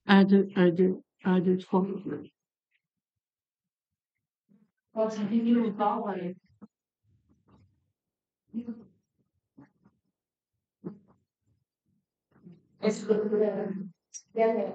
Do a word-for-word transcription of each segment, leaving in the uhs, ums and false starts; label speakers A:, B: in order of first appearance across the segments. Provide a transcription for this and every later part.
A: Un, deux, un, deux, un, deux, trois.
B: Continue au corps. Est-ce que vous avez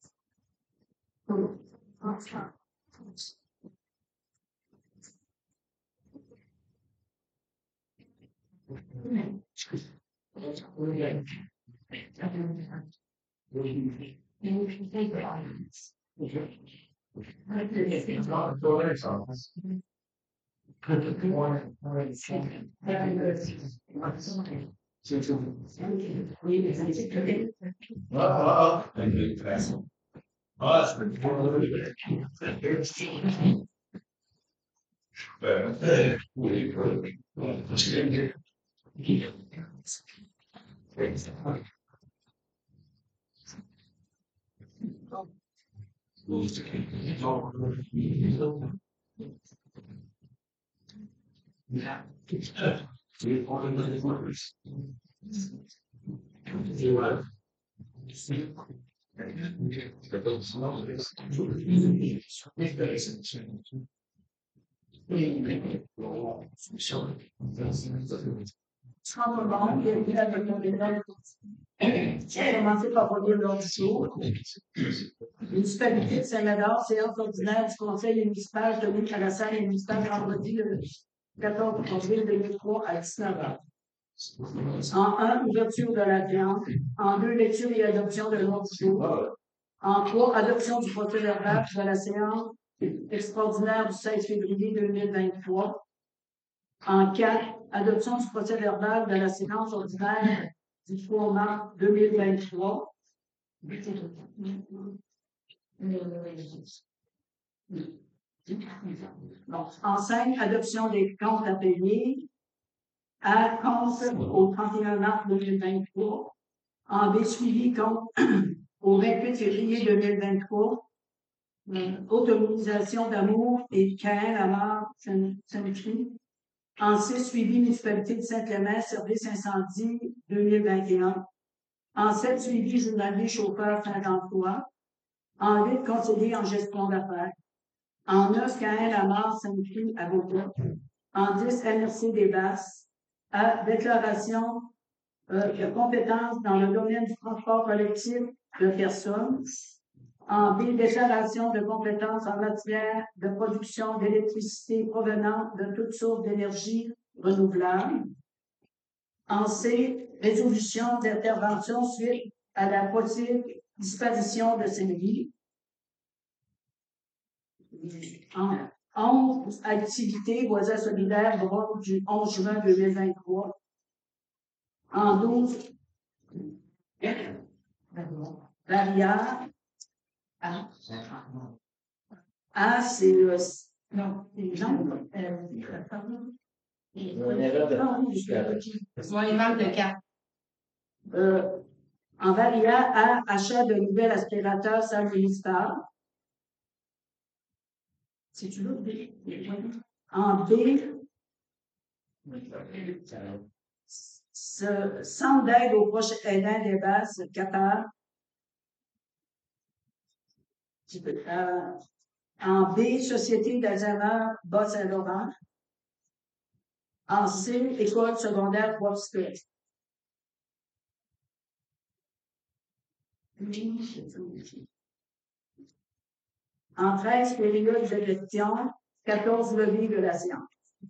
B: commencer par relire l'ordre du jour. Municipalité de Saint-Médard, séance ordinaire du conseil municipal tenue à la salle municipale vendredi le quatorze avril deux mille trois à dix-neuf heures. En un, ouverture de la séance. En deux, lecture et adoption de l'ordre du jour. En trois, adoption du procès verbal de la séance extraordinaire du seize février deux mille vingt-trois. En quatre, adoption du procès verbal de la séance ordinaire du trois mars deux mille vingt-trois. Bon. En cinq, adoption des comptes à payer à compte au trente et un mars deux mille vingt-trois. En B, suivi compte au vingt-huit février deux mille vingt-trois. Euh, autonomisation d'amour et Caen à mort Saint-Cry. En six, suivi municipalité de Saint-Clément, service incendie deux mille vingt et un. En sept, suivi journalier chauffeur Saint-Antoine. En huit, conseiller en gestion d'affaires. En neuf, Caen à mort Saint-Cry à Beauport. En dix, N R C des Basses. À déclaration euh, de compétences dans le domaine du transport collectif de personnes. En B, déclaration de compétences en matière de production d'électricité provenant de toutes sources d'énergie renouvelable. En C, résolution d'intervention suite à la possible disparition de ces vies. En onze, activité voisin solidaire du onze juin deux mille vingt-trois. En douze, barrière. A. A, c'est le. Non, c'est les gens. Il manque de quatre. Euh, en variant A, achat de nouvel aspirateur salle municipale. Si tu veux, B. En B, ce centre d'aide aux proches aidants des bases, Qatar. Euh, en B, Société d'Alzheimer, Bas-Saint-Laurent. En C, École secondaire Bois-Scott. En treize, période de gestion, quatorze leviers de la science.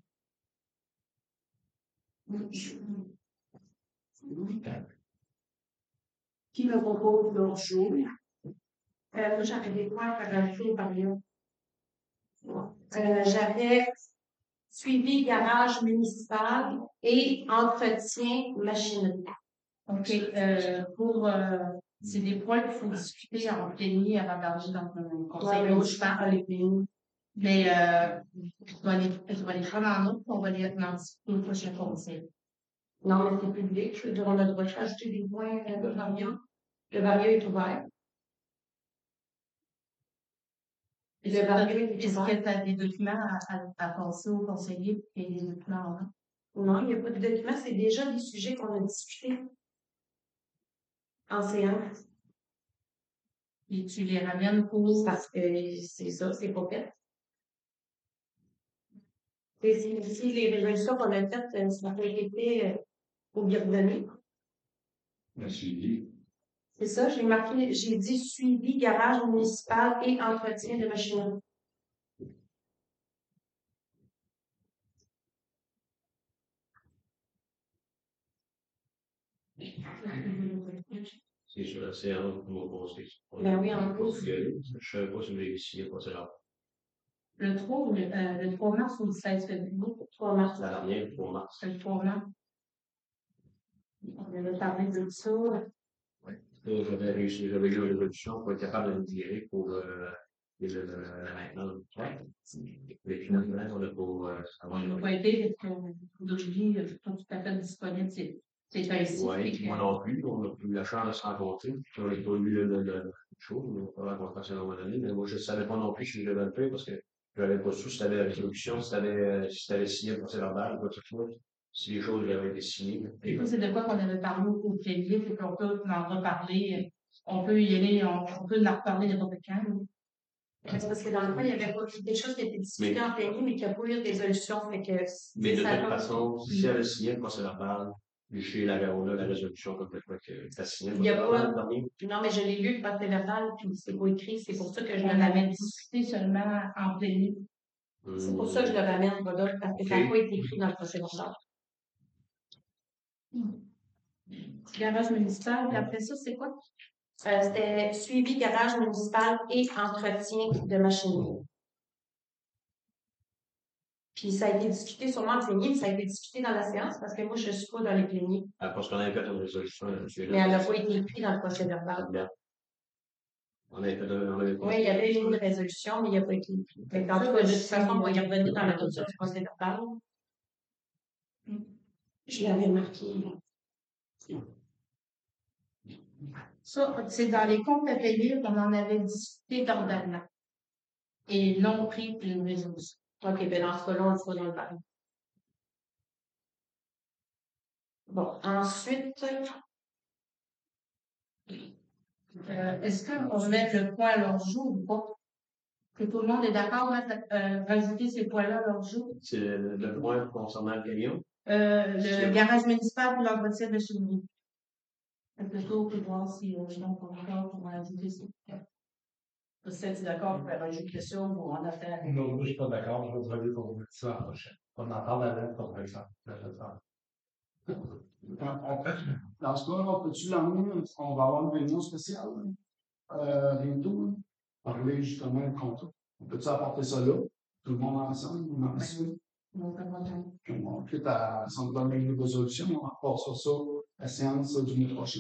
B: Qui me propose l'autre jour? Euh, j'avais des points à rajouter par là. Euh, j'avais suivi garage municipal et entretien machinerie. OK. Euh, pour, euh, c'est des points qu'il faut discuter en plénier avant d'arriver dans le conseil municipal. Mais, euh, je vais les, je vais les prendre en note, on va les en discuter au prochain conseil. Non, mais c'est public. On a le droit d'ajouter des points de variant. Le variant est ouvert. Le variant est ouvert. Est-ce que tu as des documents à, à, à passer au conseiller et des documents avant? Non, il n'y a pas de documents. C'est déjà des sujets qu'on a discutés en séance.
C: Et tu les ramènes pour.
D: Parce que c'est ça, c'est pas fait. Et si, si les résolutions qu'on a faites, euh, ça n'a été fait euh, au bienvenu.
E: Le suivi.
D: C'est ça, j'ai marqué, j'ai dit suivi, garage municipal et entretien de machinerie.
E: C'est sur la séance pour mon conseil.
D: Ben oui, en plus.
E: Je ne savais pas si vous l'avez signé pour ça.
C: Le trois, ou le, euh, le trois mars ou le seize février?
D: trois mars.
E: La dernière, pour mars.
C: C'est le trois mars. On avait parlé de ça.
E: Oui. J'avais réussi, j'avais eu une résolution pour être capable de me tirer pour euh, le, le, le, la maintenance du train. Mais finalement, on a pour euh,
C: On
E: avoir
C: n'a
E: une.
C: pas été parce que d'aujourd'hui, ils sont tout à fait disponibles. C'est c'est ainsi.
E: Oui, moi non plus. On n'a plus eu la chance de se rencontrer. On n'a pas eu le, le, le, le chose. On n'a pas rencontré à un moment donné. Mais moi, je ne savais pas non plus si je devais le faire parce que je n'avais pas su si c'était la résolution, si c'était si c'était signé pour verbal, quoi que ce soit. Si les choses avaient été signées.
C: Et ça, c'est de quoi qu'on avait parlé au au plénier, c'est qu'on peut en reparler. On peut y aller, on, on peut en reparler n'importe quand.
D: C'est parce que dans le fond, il y avait pas quelque chose qui a été discuté
E: Mais-
D: en plénier, mais qui n'a pas eu de résolution. Fait que,
E: Mais de
D: ça
E: toute
D: va-
E: façon, si elle a signé le procès verbal, chez la Garola, la résolution complètement que tu as signé.
D: Il y a pas-
E: le dernier.
D: Non, mais je l'ai lu, le procès verbal, puis c'est pas écrit. C'est pour ça que je
C: On
D: le
C: avait
D: ramène.
C: discuté seulement en plénier.
D: C'est pour ça que je le ramène, Rodolphe, parce que ça n'a pas été écrit dans le procès verbal.
C: Garage municipal, puis après ça, c'est quoi?
D: Euh, c'était suivi garage municipal et entretien de machinerie. Puis ça a été discuté sûrement en plénier, puis ça a été discuté dans la séance, parce que moi, je ne suis pas dans les pléniers.
E: Ah, parce qu'on avait fait une résolution là-dessus.
D: Mais elle n'a pas été écrite dans le procès verbal.
E: Bien. On avait fait un- on avait fait-
D: Oui, il y avait une résolution, mais il n'y a pas été écrit. Fait qu'en tout cas, de toute façon, on va y revenir dans la résolution du procès verbal. Je l'avais marqué.
C: Ça, c'est dans les comptes à payer qu'on en avait discuté verbalement. Et non pris une résolution.
D: OK, ben dans ce cas-là, on le fera dans le bail. Bon, ensuite,
C: Euh, est-ce qu'on va mettre le point à leur jour ou pas? Que tout le monde est d'accord, mettre, euh, rajouter ces points-là à leur jour?
E: C'est le, le point concernant le camion.
C: Euh, le
E: C'est-
C: garage municipal pour l'entretien de cheminée. Fait que le tour pour voir si, euh, je suis encore d'accord pour ajouter ça. Si tu es d'accord pour rajouter ça ou on a fait.
F: Non, moi, je suis pas d'accord. Je vais travailler pour mettre ça en prochaine. On en parle à l'aide, par exemple.
G: Dans ce cas, on peut-tu l'emmener, on va avoir une réunion spéciale, euh, bientôt, hein, parler justement du contrat. On peut-tu apporter ça là, tout le monde ensemble, ou ensemble?
C: Donc, on va faire.
G: Puis on quitte à s'en donner une résolution, on repart sur ça, la séance du mois prochain.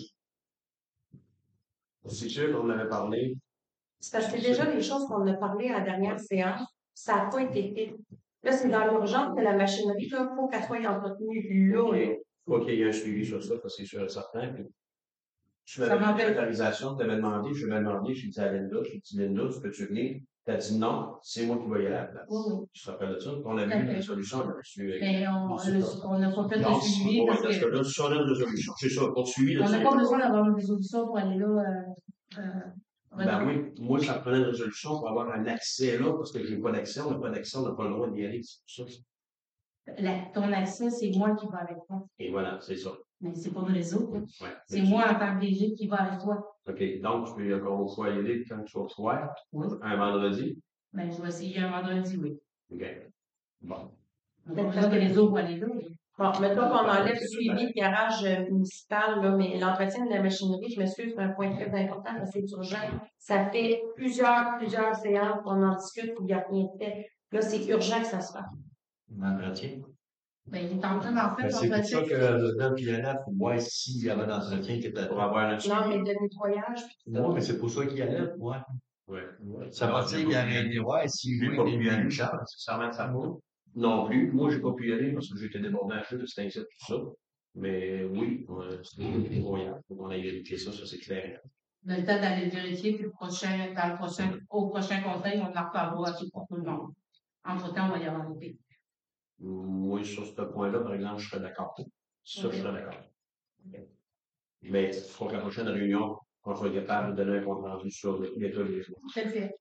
E: C'est sûr qu'on avait parlé.
D: c'est parce que déjà, les choses qu'on a parlé à la dernière séance, ça n'a pas été fait. Là, c'est dans l'urgence que la machinerie, il faut qu'elle soit entretenue là. là.
E: Faut qu'il y ait un suivi sur ça, parce que c'est sûr et certain. Puis, tu
C: Ça
E: m'avais fait
C: m'embête.
E: l'autorisation, tu avais demandé, je lui ai demandé, j'ai dit à Linda, j'ai dit Linda, tu peux-tu venir? Tu as dit non, c'est moi qui vais y aller à la place.
C: Oui, oui.
E: Tu te rappelles de ça? On a vu une résolution là-dessus.
C: Mais on le- on n'a pas fait de
E: Non,
C: suivi
E: on va
C: parce
E: parce que
C: que
E: là, ça, on a une résolution. C'est ça, pour suivi de
C: on
E: ça.
C: n'a pas besoin d'avoir une résolution pour aller là. Euh, euh,
E: Ben oui, moi, ça prenait une résolution pour avoir un accès là, parce que j'ai pas d'accès, on n'a pas d'accès, on n'a pas le droit d'y aller. C'est pour ça.
C: la- ton accès, c'est moi qui va avec toi.
E: Et voilà, c'est ça.
C: Mais c'est pas le réseau.
E: Ouais.
C: C'est moi en tant que D G qui va avec toi.
E: OK. Donc, tu peux encore une fois y aller quand tu vas pouvoir,
C: Oui.
E: un vendredi.
C: Ben, je vais essayer un vendredi, oui.
E: OK. Bon.
C: Donc, là, que les autres vont aller là.
D: Bon, mettons qu'on enlève suivi de garage euh, municipal, là, mais l'entretien de la machinerie, je m'excuse, c'est un point très important parce que c'est urgent. Ça fait plusieurs, plusieurs séances qu'on en discute, il n'y a rien fait. Là, c'est urgent que ça se fasse.
E: L'entretien.
C: Ben, il est en train d'en faire
H: Ben, c'est pour ça
C: l'entretien.
H: que le temps qu'il y allait, il faut voir s'il y avait un entretien qui était.
E: Pour avoir un suivi.
D: Non, mais de nettoyage, puis tout ça.
H: Oui, mais c'est pour ça qu'il y allait, ouais.
E: Ouais.
H: Ça va dire qu'il y avait une ouais, si
E: J'ai
H: oui,
E: pas
H: il
E: pu
H: y
E: y
H: a
E: aller,
H: une
E: Charles, nécessairement de sa faute. Non plus. Moi, j'ai pas pu y aller parce que j'étais débordé un peu de cet incite, tout ça. Mais oui, euh, c'était incroyable. On a vérifié ça, ça c'est clair.
C: On a le temps d'aller vérifier, puis le prochain, dans le prochain, au prochain conseil, on en reparlera pour tout le monde. Entre-temps, on va y avoir une paix.
E: Moi, sur ce point-là, par exemple, je serais d'accord. Ça,
C: Ok.
E: je serais d'accord. Mais il faut que la prochaine réunion, qu'on soit capable de donner un compte rendu sur l'état des choses.
C: Tout à fait.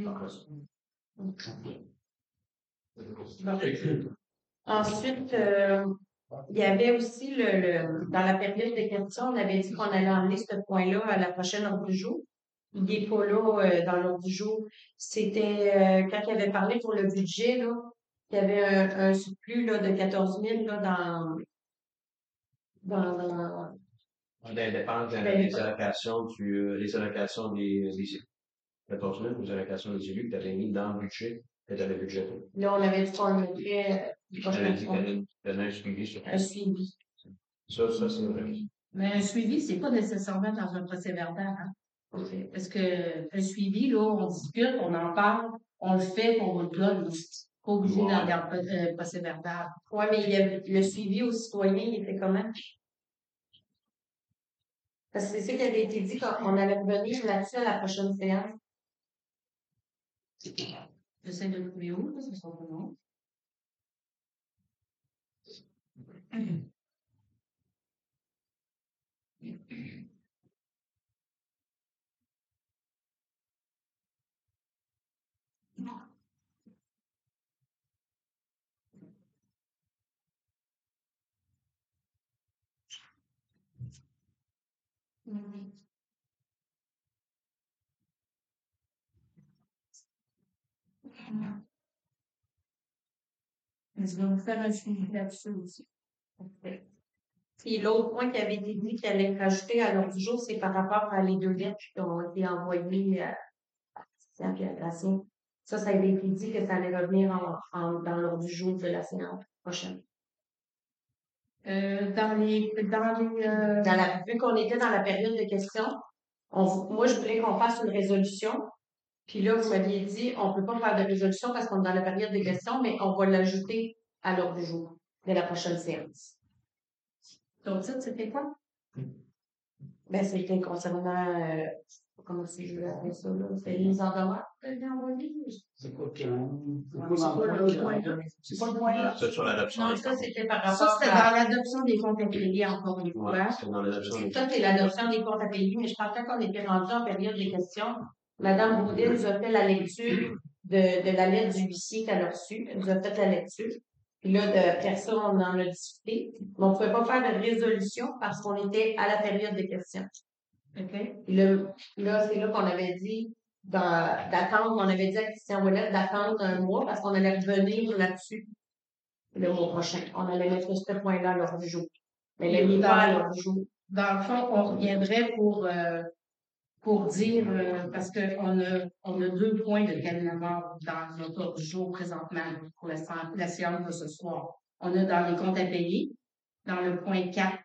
D: Ensuite, euh, il y avait aussi le, le, dans la période de questions, on avait dit qu'on allait emmener ce point-là à la prochaine ordre du jour. Il n'est pas là euh, dans l'ordre du jour. C'était euh, quand il avait parlé pour le budget, là, il y avait un, un surplus là, de quatorze mille là, dans, dans, dans
E: Ça dépend des
D: Ben,
E: des allocations du, euh, les allocations des, des élus. quatorze mille, les allocations des élus que tu avais mis dans le budget, que tu avais budgété.
D: là, on avait dit qu'on le mettrait euh,
E: Tu avais dit qu'il y avait un suivi sur
D: un suivi.
E: ça. Ça, c'est vrai.
C: Mais un suivi, c'est pas nécessairement dans un procès verbal. Hein? Parce que un suivi, là, on discute, on en parle, on le fait, on le donne. Pas obligé
E: Ouais.
C: dans le euh, procès verbal.
D: Oui, mais il y avait le suivi aux citoyens, il était comment? Parce que c'est ça qui avait été dit qu'on allait revenir là-dessus à la prochaine séance.
C: J'essaie de le trouver où, là, c'est son nom. Je vais vous faire un suivi là-dessus aussi.
D: Puis l'autre point qui avait été dit qu'il allait rajouter à l'ordre du jour, c'est par rapport à les deux lettres qui ont été envoyées à Christian et à Gracien. Ça, ça avait été dit que ça allait revenir en, en- dans l'ordre du jour de la séance prochaine.
C: Euh, dans les, dans les, euh,
D: Dans la, vu qu'on était dans la période de questions, on, moi, je voulais qu'on fasse une résolution. Puis là, vous m'aviez dit, on peut pas faire de résolution parce qu'on est dans la période de questions, mais on va l'ajouter à l'ordre du jour de la prochaine séance.
C: ton titre, c'était quoi?
D: Ben, c'était concernant, euh, comment si je vais appeler ça, là, c'est les mises en demeure que j'ai envoyées.
G: C'est quoi qu'il y a? C'est
C: Ouais,
G: pas
C: c'est
G: dans
C: pas
G: le
C: le
G: point.
C: point. C'est pas le point là.
E: C'est sur l'adoption.
D: Non,
E: des
D: ça,
E: comptes.
D: c'était par
C: Ça,
D: rapport
C: c'était
D: à...
C: dans l'adoption des comptes impayés, encore une
E: Ouais,
C: fois.
E: c'est dans l'adoption des
D: Ça, c'est l'adoption des comptes à payer, mais je pensais qu'on était rendu en période de questions. Madame Boudet nous a fait la lecture de, de la lettre du huissier qu'elle a reçue. Elle nous a fait la lecture. Puis là, de, après ça, on en a discuté. Mais on ne pouvait pas faire de résolution parce qu'on était à la période de questions.
C: OK?
D: Puis là, là c'est là qu'on avait dit dans- d'attendre, on avait dit à Christian Ouellet d'attendre un mois parce qu'on allait revenir là-dessus le mois prochain. On allait mettre ce point-là à l'ordre du jour. Mais là, il n'est pas à l'ordre du jour.
C: Dans le fond, on reviendrait pour, euh, pour dire, euh, parce qu'on a, on a deux points de Calinamar dans notre ordre du jour présentement pour la, sé- la séance de ce soir. On a dans les comptes à payer, dans le point quatre,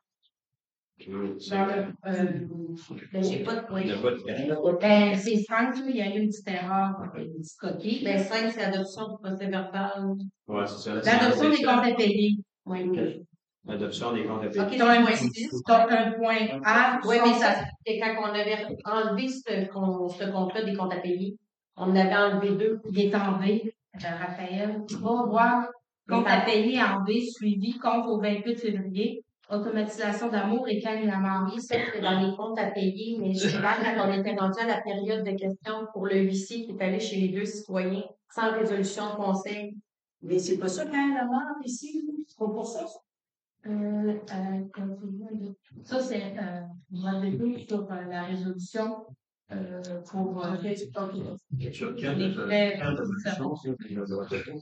C: dans le, euh,
D: Mais j'ai pas de point.
E: Il n'y a pas de
C: ben, c'est cinq, là, il y a eu une petite erreur, une petite coquille.
D: Ben, cinq, c'est l'adoption du procès verbal.
E: Ouais, c'est ça.
C: L'adoption des comptes à payer.
D: Oui.
E: L'adoption des comptes à payer.
D: OK,
C: T'as un,
D: c'est point six.
C: t'as un point A.
D: Oui, mais ça, c'est quand on avait enlevé ce, con- ce compte-là des comptes à payer. On avait enlevé deux.
C: Il est enlevé, euh, Raphaël. Tu vas voir, compte à payer enlevé, suivi, compte au vingt-huit février, automatisation d'amour et Calinamar.
D: Oui, ça, c'est dans les comptes à payer, mais je sais pas quand on était rendu à la période de questions pour le huissier qui est allé chez les deux citoyens sans résolution de conseil.
B: Mais c'est pas ça quand la mort ici, c'est pas pour ça.
C: Euh, euh, ça, c'est, euh, vous m'avez vu sur euh, la résolution, euh, pour, euh,
E: Sur quelle
C: Les frais,
E: quelle
C: ça.
E: résolution, c'est qu'il doit voter?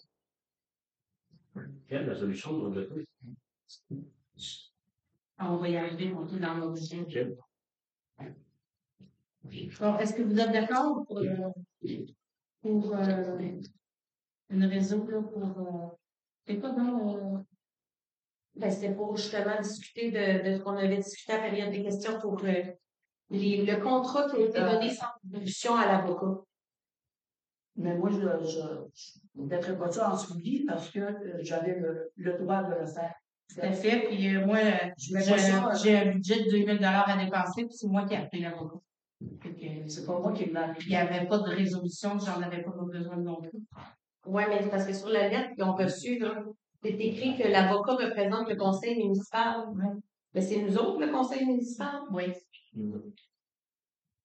E: Quelle résolution doit voter?
C: on va y arriver, on est dans l'origine.
E: Ok.
C: Bon, est-ce que vous êtes d'accord pour, euh, pour, euh, une réseau, là, pour, euh, c'est quoi, non, euh,
D: Ben, c'était pour justement discuter de, de ce qu'on avait discuté à la période des questions pour euh, les, le contrat qui a été donné sans résolution à l'avocat.
B: Mais moi, je ne mettrais pas ça en suivi parce que euh, j'avais le, le droit de le faire.
C: tout à fait, puis euh, moi, euh,
B: Je mets pas ça,
C: j'ai, j'ai un budget de deux mille dollars à dépenser, puis c'est moi qui ai appelé l'avocat. Fait que,
B: C'est pas moi qui l'ai
C: il n'y avait pas de résolution, j'en avais pas besoin non plus.
D: Oui, mais c'est parce que sur la lettre qu'ils ont reçue, là, c'est écrit que l'avocat représente le conseil municipal.
C: Ouais.
D: Mais c'est nous autres, le conseil municipal.
C: Oui.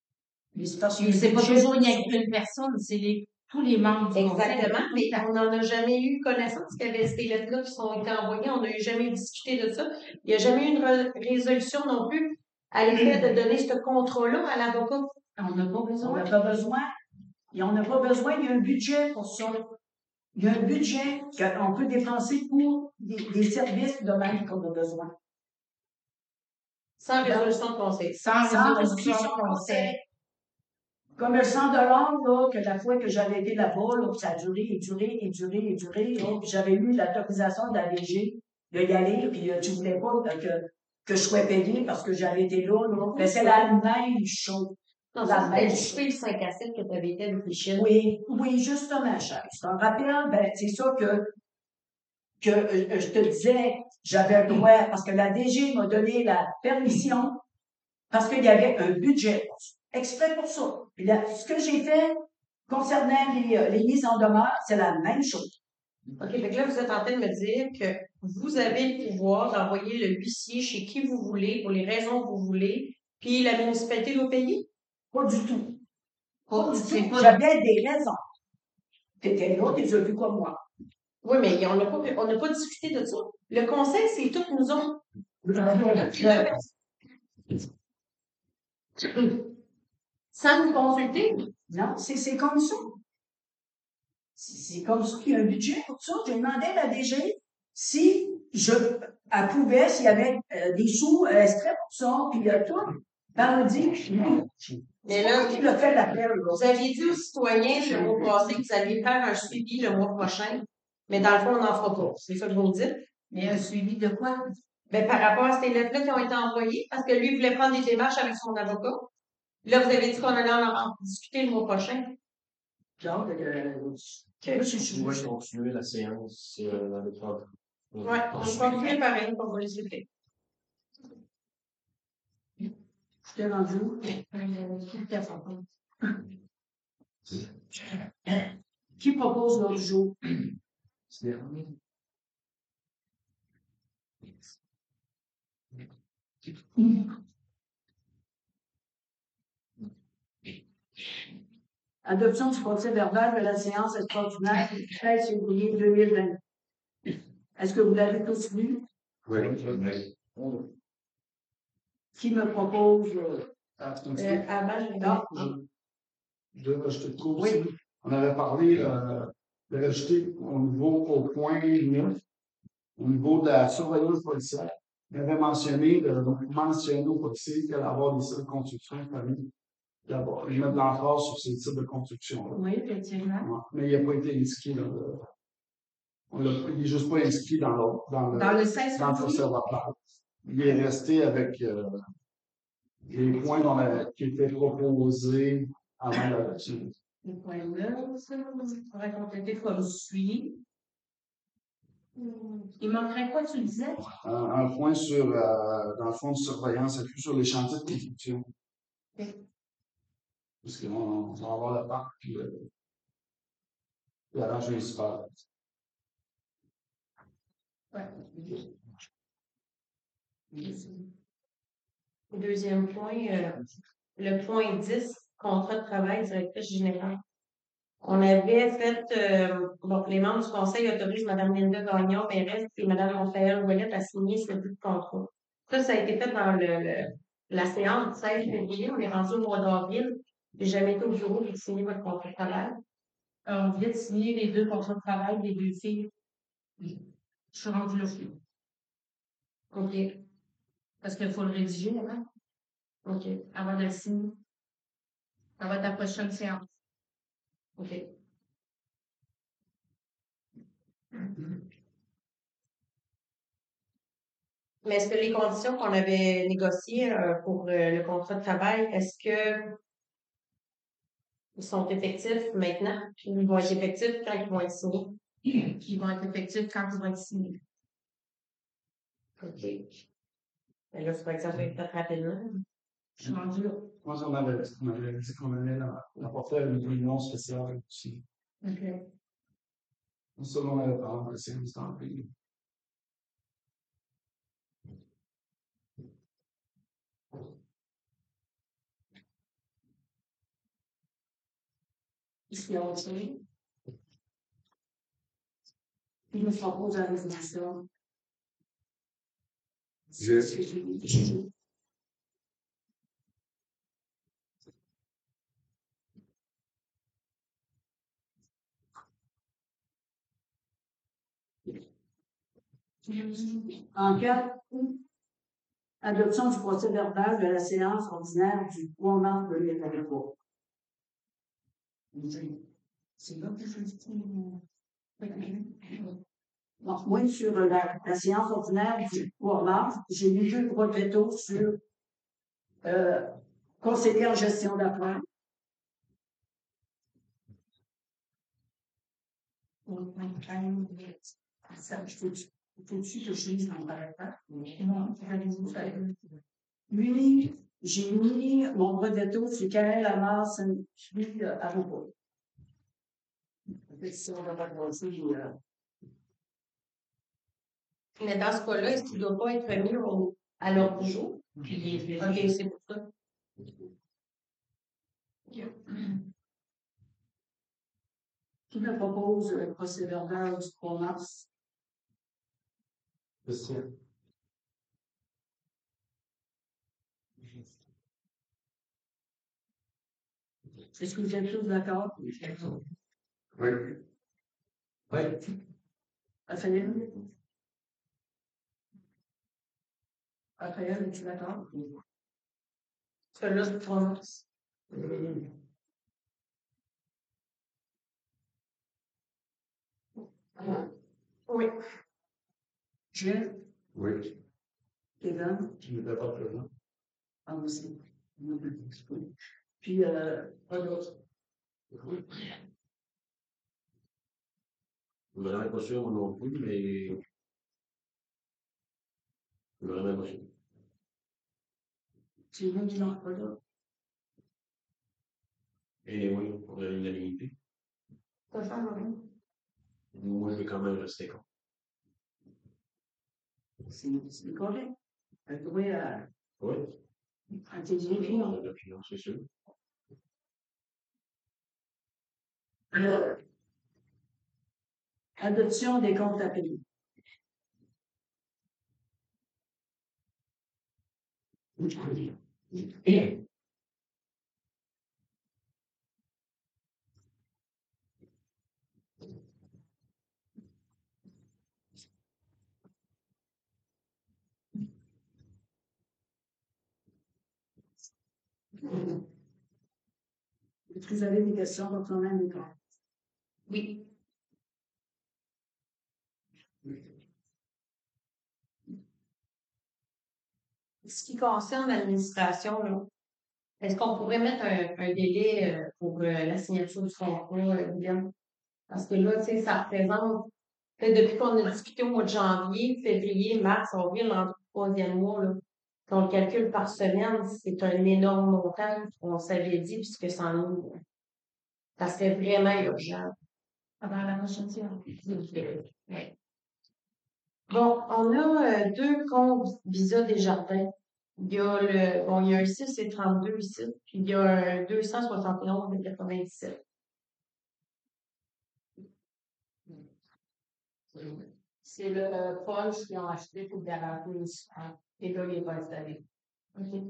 B: Mais c'est parce que
C: Et c'est
B: le
C: pas
B: budget-
C: toujours une, une personne, c'est les, tous les membres du conseil.
D: Exactement, mais
C: Tout le temps.
D: on n'en a jamais eu connaissance qu'il y avait ces lettres-là qui sont été envoyées. On n'a eu jamais discuté de ça. Il n'y a jamais eu une re- résolution non plus à l'effet de donner ce contrat-là à l'avocat.
C: On n'a pas
B: On
C: besoin.
B: n'a pas besoin. Et on n'a pas besoin, il y a un budget pour ça. Il y a un budget qu'on peut dépenser pour des, des services de même qu'on a besoin.
D: Sans résolution de conseil.
C: Sans
B: Sans
C: résolution
B: résolution
C: de conseil.
B: Comme le cent dollars, là, que la fois que j'avais été là-bas, là, ça a duré et duré et duré et duré, là, puis j'avais eu l'autorisation de la D G de y aller, puis euh, tu voulais pas euh, que, que je sois payée parce que j'avais été là, là. Mais c'est la même chose.
D: Non,
B: La
D: ça, c'était
B: même
D: le
B: chose.
D: souper le cinq à sept que tu avais été avec les chiens.
B: Oui, oui, justement, cher. Tu t'en rappelles? Ben, c'est ça que, que euh, je te disais, j'avais le droit, parce que la D G m'a donné la permission, parce qu'il y avait un budget pour ça, exprès pour ça. Puis là, ce que j'ai fait concernant les, euh, les mises en demeure, c'est la même chose.
D: OK, fait que là, vous êtes en train de me dire que vous avez le pouvoir d'envoyer le huissier chez qui vous voulez, pour les raisons que vous voulez, puis la municipalité doit payer?
B: Pas du tout. Pas du
C: C'est
B: tout.
C: pas-
B: J'avais des raisons. T'étais là, t'es vu comme moi.
D: Oui, mais on n'a pas, on n'a pas discuté de ça. Le conseil, c'est toutes nous autres. Sans nous consulter.
B: Non, c'est, c'est comme ça. C'est, c'est comme ça qu'il y a un budget pour ça. J'ai demandé à la D G si je, elle pouvait, s'il y avait euh, des sous euh, extraits pour ça, puis euh, tout. Ben, elle m'a dit, non.
D: Mais là,
B: Qui l'a fait l'appel, là?
D: vous aviez dit aux citoyens le mois passé que vous alliez faire un suivi le mois prochain, mais dans le fond, on n'en fera pas. C'est ça que vous me dites?
C: Mais un suivi de quoi?
D: Ben, par rapport à ces lettres-là qui ont été envoyées, parce que lui voulait prendre des démarches avec son avocat. Là, vous avez dit qu'on allait en, en discuter le mois prochain.
B: Genre, euh,
E: Je vais continuer la séance euh, dans les trois.
D: Ouais, on va continuer pareil pour vous les expliquer.
B: je t'ai rendu. Qui propose l'autre jour? Adoption du procès verbal de la séance extraordinaire du treize février deux mille vingt. Est-ce que vous l'avez tous lu?
E: Oui.
B: Qui me propose? euh,
G: Ah, c'est un petit
D: Euh,
G: peu-
D: avant, je vais
B: Ah,
G: Je, je, je te trouve
B: Oui.
G: aussi. On avait parlé euh, de rajouter au niveau au point neuf, au niveau de la surveillance policière. Il avait mentionné de mentionner aux policiers qu'elle allait avoir des sites de construction famille. D'abord, ils mettent l'emphase sur ces types de construction-là.
C: Oui, effectivement.
G: Ouais. Mais il n'a pas été inscrit dans le. On l'a, il n'est juste pas inscrit dans le, dans le,
C: Dans le seize
G: dans le
C: février,
G: procès verbal. Il est resté avec euh, les points dans la- qui étaient proposés avant l'adoption.
C: le point neuf, ça, on pourrait compléter comme suit. Il manquerait quoi, tu disais?
G: Un, un point sur, euh, dans le fond de surveillance accrue sur les chantiers de construction.
C: Ok.
G: Parce qu'on on va avoir la part puis euh, la rangée municipale.
C: Ouais.
D: Deuxième point, euh, le point dix, contrat de travail, directrice générale. On avait fait, euh, donc les membres du conseil autorisent Mme Linda Gagnon, mairesse, et Mme Raphaël Ouellette à signer ce but de contrat. Ça, ça a été fait dans le, le- la séance du seize février. On est rendu au mois d'avril. J'ai jamais été au bureau pour signer votre contrat de travail.
C: Euh, on vient de signer les deux contrats de travail des deux filles. Je suis rendue là.
D: OK.
C: Parce qu'il faut le rédiger avant,
D: OK.
C: avant de le signer. Ça va être la prochaine séance.
D: OK. Mais est-ce que les conditions qu'on avait négociées euh, pour euh, le contrat de travail, est-ce que ils sont effectifs maintenant? Puis ils vont être effectifs quand ils vont être signés?
C: Qui vont être effectifs quand ils vont être signés.
D: OK. Mais là, il faudrait que ça soit fait rapidement.
C: Je suis rendue là.
G: Moi, on avait, on avait dit qu'on allait la- l'apporter à une réunion spéciale aussi.
C: OK.
G: Ça, on avait parlé de séance dans le pays.
C: Ici, on sait. Il me propose la résolution.
G: Je-
C: Je-
B: En quatre, adoption du procès verbal de la séance ordinaire du trois mars deux mille vingt-trois.
C: C'est là que je dis.
B: Donc, moi, sur la, la séance ordinaire du trois mars, j'ai mis deux droits de veto sur euh, conseiller en gestion d'affaires.
C: Ça, je peux-tu faut-tu que je lise dans le temps? Non, allez-y, fallait.
B: Lui, j'ai mis mon droit de veto sur Karel Lamar, celui à Roubaix. Si on va pas commencer, euh,
D: Mais dans ce cas-là, est-ce qu'il ne doit pas être mis au- à l'ordre du jour?
C: Puis les
D: OK, c'est pour ça.
B: qui me propose le procès verbal du trois mars?
F: Christian.
B: Est-ce que vous êtes tous d'accord?
G: Oui.
H: Oui.
B: Raphaël? Raphaël, es-tu d'accord?
D: Celui-là, c'est trois mars. Oui.
B: Gilles?
G: Oui.
B: Kevin?
G: Tu n'étais pas présent.
B: Ah, aussi. Puis, euh, pas d'autre.
E: Vraiment pas sûr, moi non plus, mais. Vraiment pas sûr.
B: Tu veux qu'il n'en pas d'autre?
E: Et oui, on a l'unanimité.
D: Ça change rien.
E: Moi, je vais quand même rester con.
B: C'est c'est correct. Un droit à,
E: Oui.
B: à tes
E: On
B: opinions.
E: a l'opinion, c'est sûr.
B: Euh, adoption des comptes à payer. Est-ce que vous avez des questions concernant les comptes?
D: Oui. Ce qui concerne l'administration, là, est-ce qu'on pourrait mettre un, un délai euh, pour euh, la signature du contrat, euh, William? Parce que là, tu sais, ça représente, tu sais, depuis qu'on a discuté au mois de janvier, février, mars, avril, dans le troisième mois, là, quand on le calcule par semaine, c'est un énorme montant, on s'avait dit, puisque ça nous, ça serait vraiment urgent.
C: Avant la prochaine séance.
D: Ouais. Bon, on a euh, deux comptes Visa Desjardins. Il y a le, bon, il y a un six et trente-deux ici, puis il y a un deux cent soixante et onze et quatre-vingt-dix-sept.
C: C'est le punch qu'ils ont acheté pour garantir le sucre. Et là, il n'est pas installé.
D: OK.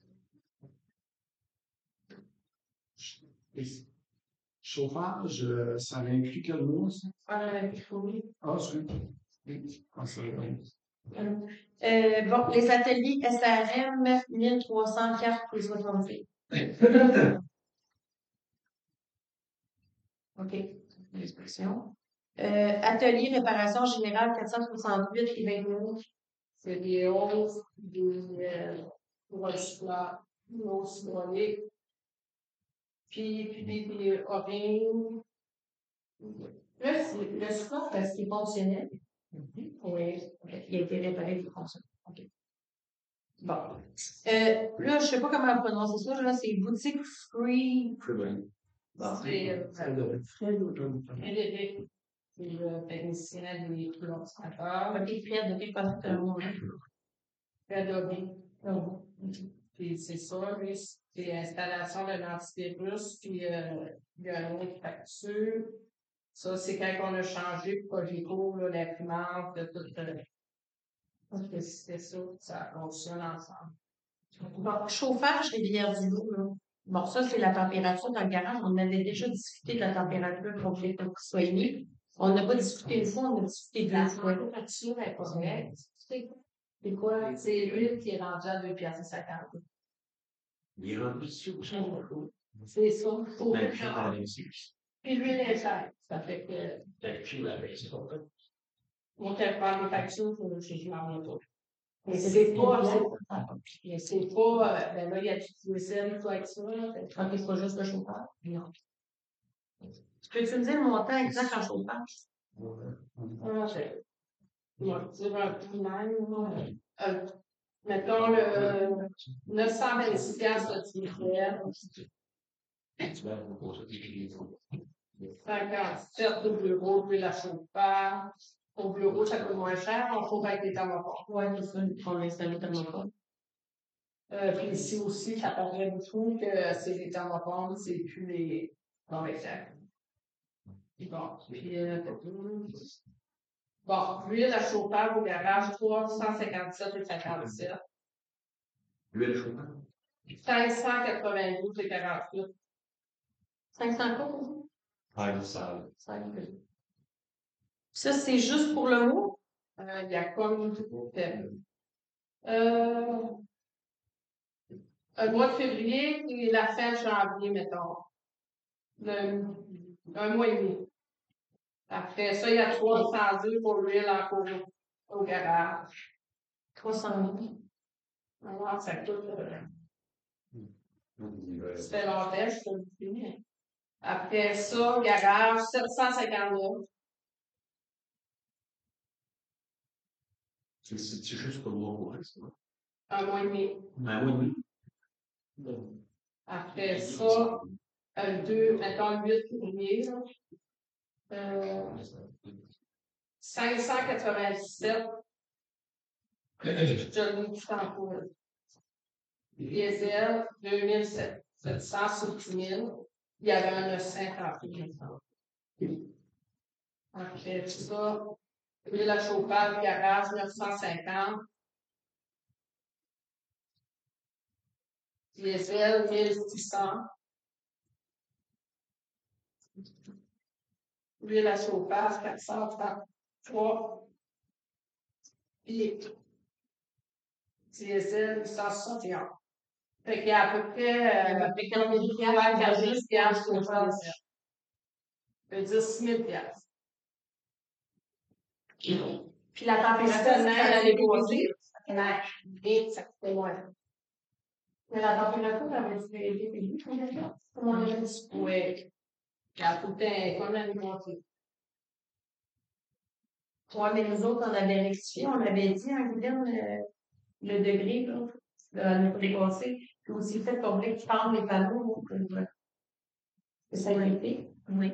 G: Chauffage, euh, ça inclut quel mois, ça?
D: Euh, il faut-
G: Ah, c'est oui. Ah, c'est vrai.
D: Euh, bon, les ateliers S R M, mille trois cent quatre et soixante-six. OK. L'expression. Euh, atelier réparation générale, quatre cent soixante-huit et vingt-neuf.
C: C'est des hausses, des euh, reçois, des hausses chroniques, puis, puis des, des oreilles.
D: Là, c'est le scope, est-ce qu'il est fonctionnel?
C: Oui.
D: OK. Il a été réparé, il fonctionne. OK. Bon. Euh, là, je sais pas comment prononcer ça, là, c'est boutique free.
E: Freeman.
D: Bon.
C: C'est euh,
G: Fred, euh,
B: Fred ou
C: Frédéric, c'est le technicien des plombiers.
D: OK, Fred, OK, je pense que c'est un mot.
C: Frédéric. Puis c'est ça, lui, C'est installation de l'antivirus, puis euh, il y a une autre facture. Ça, c'est quand on a changé pour Cogeco, là, l'imprimante, de tout. Euh, parce que c'était ça, ça fonctionne ensemble.
D: Bon, chauffage Rivière-du-Loup, là. Bon, ça, c'est la température dans le garage. On avait déjà discuté de la température qu'on voulait pas qu'il soit émis. On n'a pas discuté une fois, on a discuté deux fois.
C: La température est correcte. C'est c'est quoi? C'est l'huile qui est rendue à deux piastres cinquante.
E: Il est rendu dessus, ça.
C: C'est ça. Faut
E: Ben,
C: que
E: je vais aller ici.
C: Puis l'huile est chère. Ça fait que
E: Ben, je vais aller ici, en fait.
C: on te faire des factures pour chez je m'en pas. Mais
D: C'est
C: c'est
D: des
C: pas,
D: piastres.
C: c'est- mais c'est pas, euh, ben là, il y a du cuisine, tout avec ça. là. Fait que-
D: Ok, c'est pas juste le chauffage? Non. Peux-tu me dire le montant exact en chauffage?
C: Ah, c'est- on va dire un peu même, euh, mettons le neuf cent vingt-six piastres de tunnel, cinquante-sept au bureau, puis la chauffage. Au bureau, ça coûte moins cher, on chauffe avec les thermoformes.
D: Ouais, c'est ça, on a installé thermophone.
C: Euh, puis ici aussi, ça paraît beaucoup que c'est les thermoformes, c'est plus les convecteurs. Bon, puis, euh, bon, l'huile à chauffage au garage, trois cent cinquante-sept et cinquante-sept.
E: L'huile chauffante.
C: cinq cent quatre-vingt-douze et quarante-huit.
D: cinq cents coups?
H: Ah, ça.
D: cinq. Ça, c'est juste pour le mot?
C: Euh, il y a comme euh, un mois de février et la fin de janvier, mettons. Le, un mois et demi. Après ça, il y a trois cent deux pour l'huile en cours au garage.
D: trois cent mille.
C: Alors, ça coûte. Euh, ça fait longtemps, je peux le finir. Après ça, garage, sept cent cinquante-neuf.
E: C'est c'est juste pour moi, ouais, c'est vrai.
C: Un mois et demi.
E: Ben oui, oui.
C: Après ça, un deux, mettons le huit février, là. Euh, cinq cent quatre-vingt-dix-sept. Je l'ai tout en cours. Diesel, deux mille sept cents sur dix mille. Il y avait un neuf cent trente. Après ça, l'huile à chauffage, garage, neuf cent cinquante. Diesel, mille six cents. L'huile à chauffage, quatre cent trente-trois. Puis, diesel, huit cent soixante et un. Fait qu'il y a à peu près, euh,
D: À peu près quatre mille
C: ouais, il y a
D: piastres.
C: dix piastres pour chauffage. Ça veut dire six mille piastres.
D: Puis la température,
C: C'était
D: ça
C: neige à
D: s'est
C: l'époque.
D: posé.
C: Neige. Et ça coûtait moins.
D: Mais la température, ça va être payée. Comment on a dit?
C: Oui. Il y a tout le temps, comme alimenté.
D: Ouais, mais nous autres, on avait rectifié, on avait dit en Guylaine le, le degré, là, de l'année dépassée. Puis aussi, le fait qu'on voulait que tu parles des panneaux, là, que, que ça a été. Oui.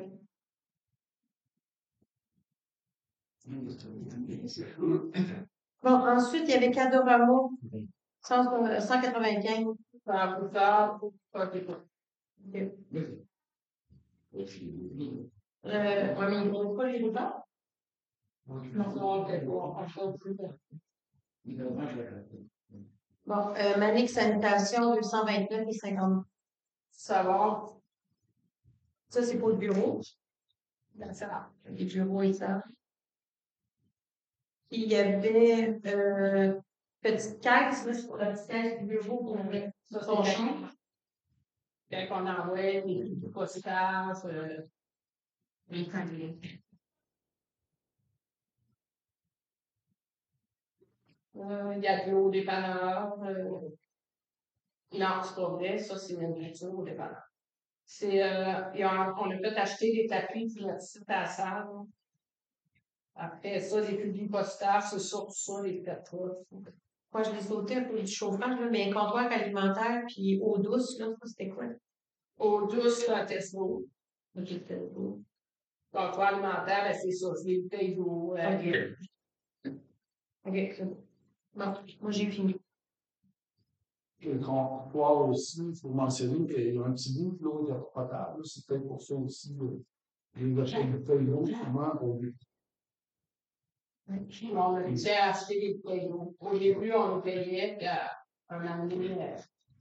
D: Bon, ensuite, il y avait Cadorama, cent quatre-vingt-quinze.
C: Par plus tard, pas plus tard.
D: Euh, ouais, mais ils ne pas les routeurs.
C: Non, non, c'est bon, on change plus tard.
D: Bon, euh, Manic Sanitation, deux cent vingt-neuf et cinquante.
C: Ça va.
D: Ça, c'est pour le bureau. Ben, ça va. Les bureaux et ça. Il y avait euh, petite caisse, là, c'est pour la petite caisse du bureau pour
C: Ça,
D: son
C: c'est
D: champ.
C: quand on envoie les postcards, euh,
D: Les colis.
C: euh, il y a de l'eau dépanneur. Euh, non, c'est pas vrai, ça, c'est une nourriture au dépanneur. C'est, euh, et on, on a fait acheter des tapis puis le site à la salle. Après ça, les publics posters, c'est surtout ça, les pétrole.
D: Moi, je l'ai sauté un peu du chauffage, là, mais comptoir alimentaire puis eau douce, là, ça, c'était quoi?
C: Eau douce, c'est un Tesco.
D: Ok, c'était beau.
C: Contrôle alimentaire, ben, c'est ça, c'est les bouteilles d'eau. Euh,
D: Ok. Ok, c'est bon. Bon, moi, j'ai fini.
G: Le comptoir aussi, il faut mentionner qu'il y a un petit bout de l'eau potable. C'est peut-être pour ça aussi que les achats de feuilles d'eau, comment on veut.
C: On a réussi à acheter des bouteilles d'eau. Au début, on le payait, puis à un moment donné, euh,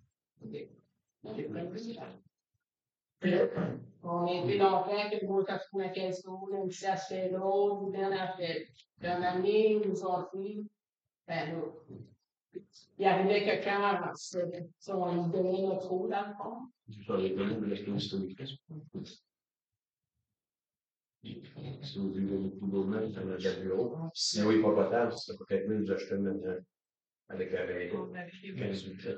C: on a été longtemps que le quand on a caisse d'eau, on a réussi à acheter l'eau, nous donne à faire. Puis un moment donné, ils nous ont pris, ben là, il arrivait que quand ça, on lui donnait notre eau, dans le fond.
E: Sur les données de la historique. Si vous vivez beaucoup d'eau-même, ça va être bureau. Si l'eau n'est pas potable, ça peut être mieux de acheter maintenant avec la veille. quinze litres.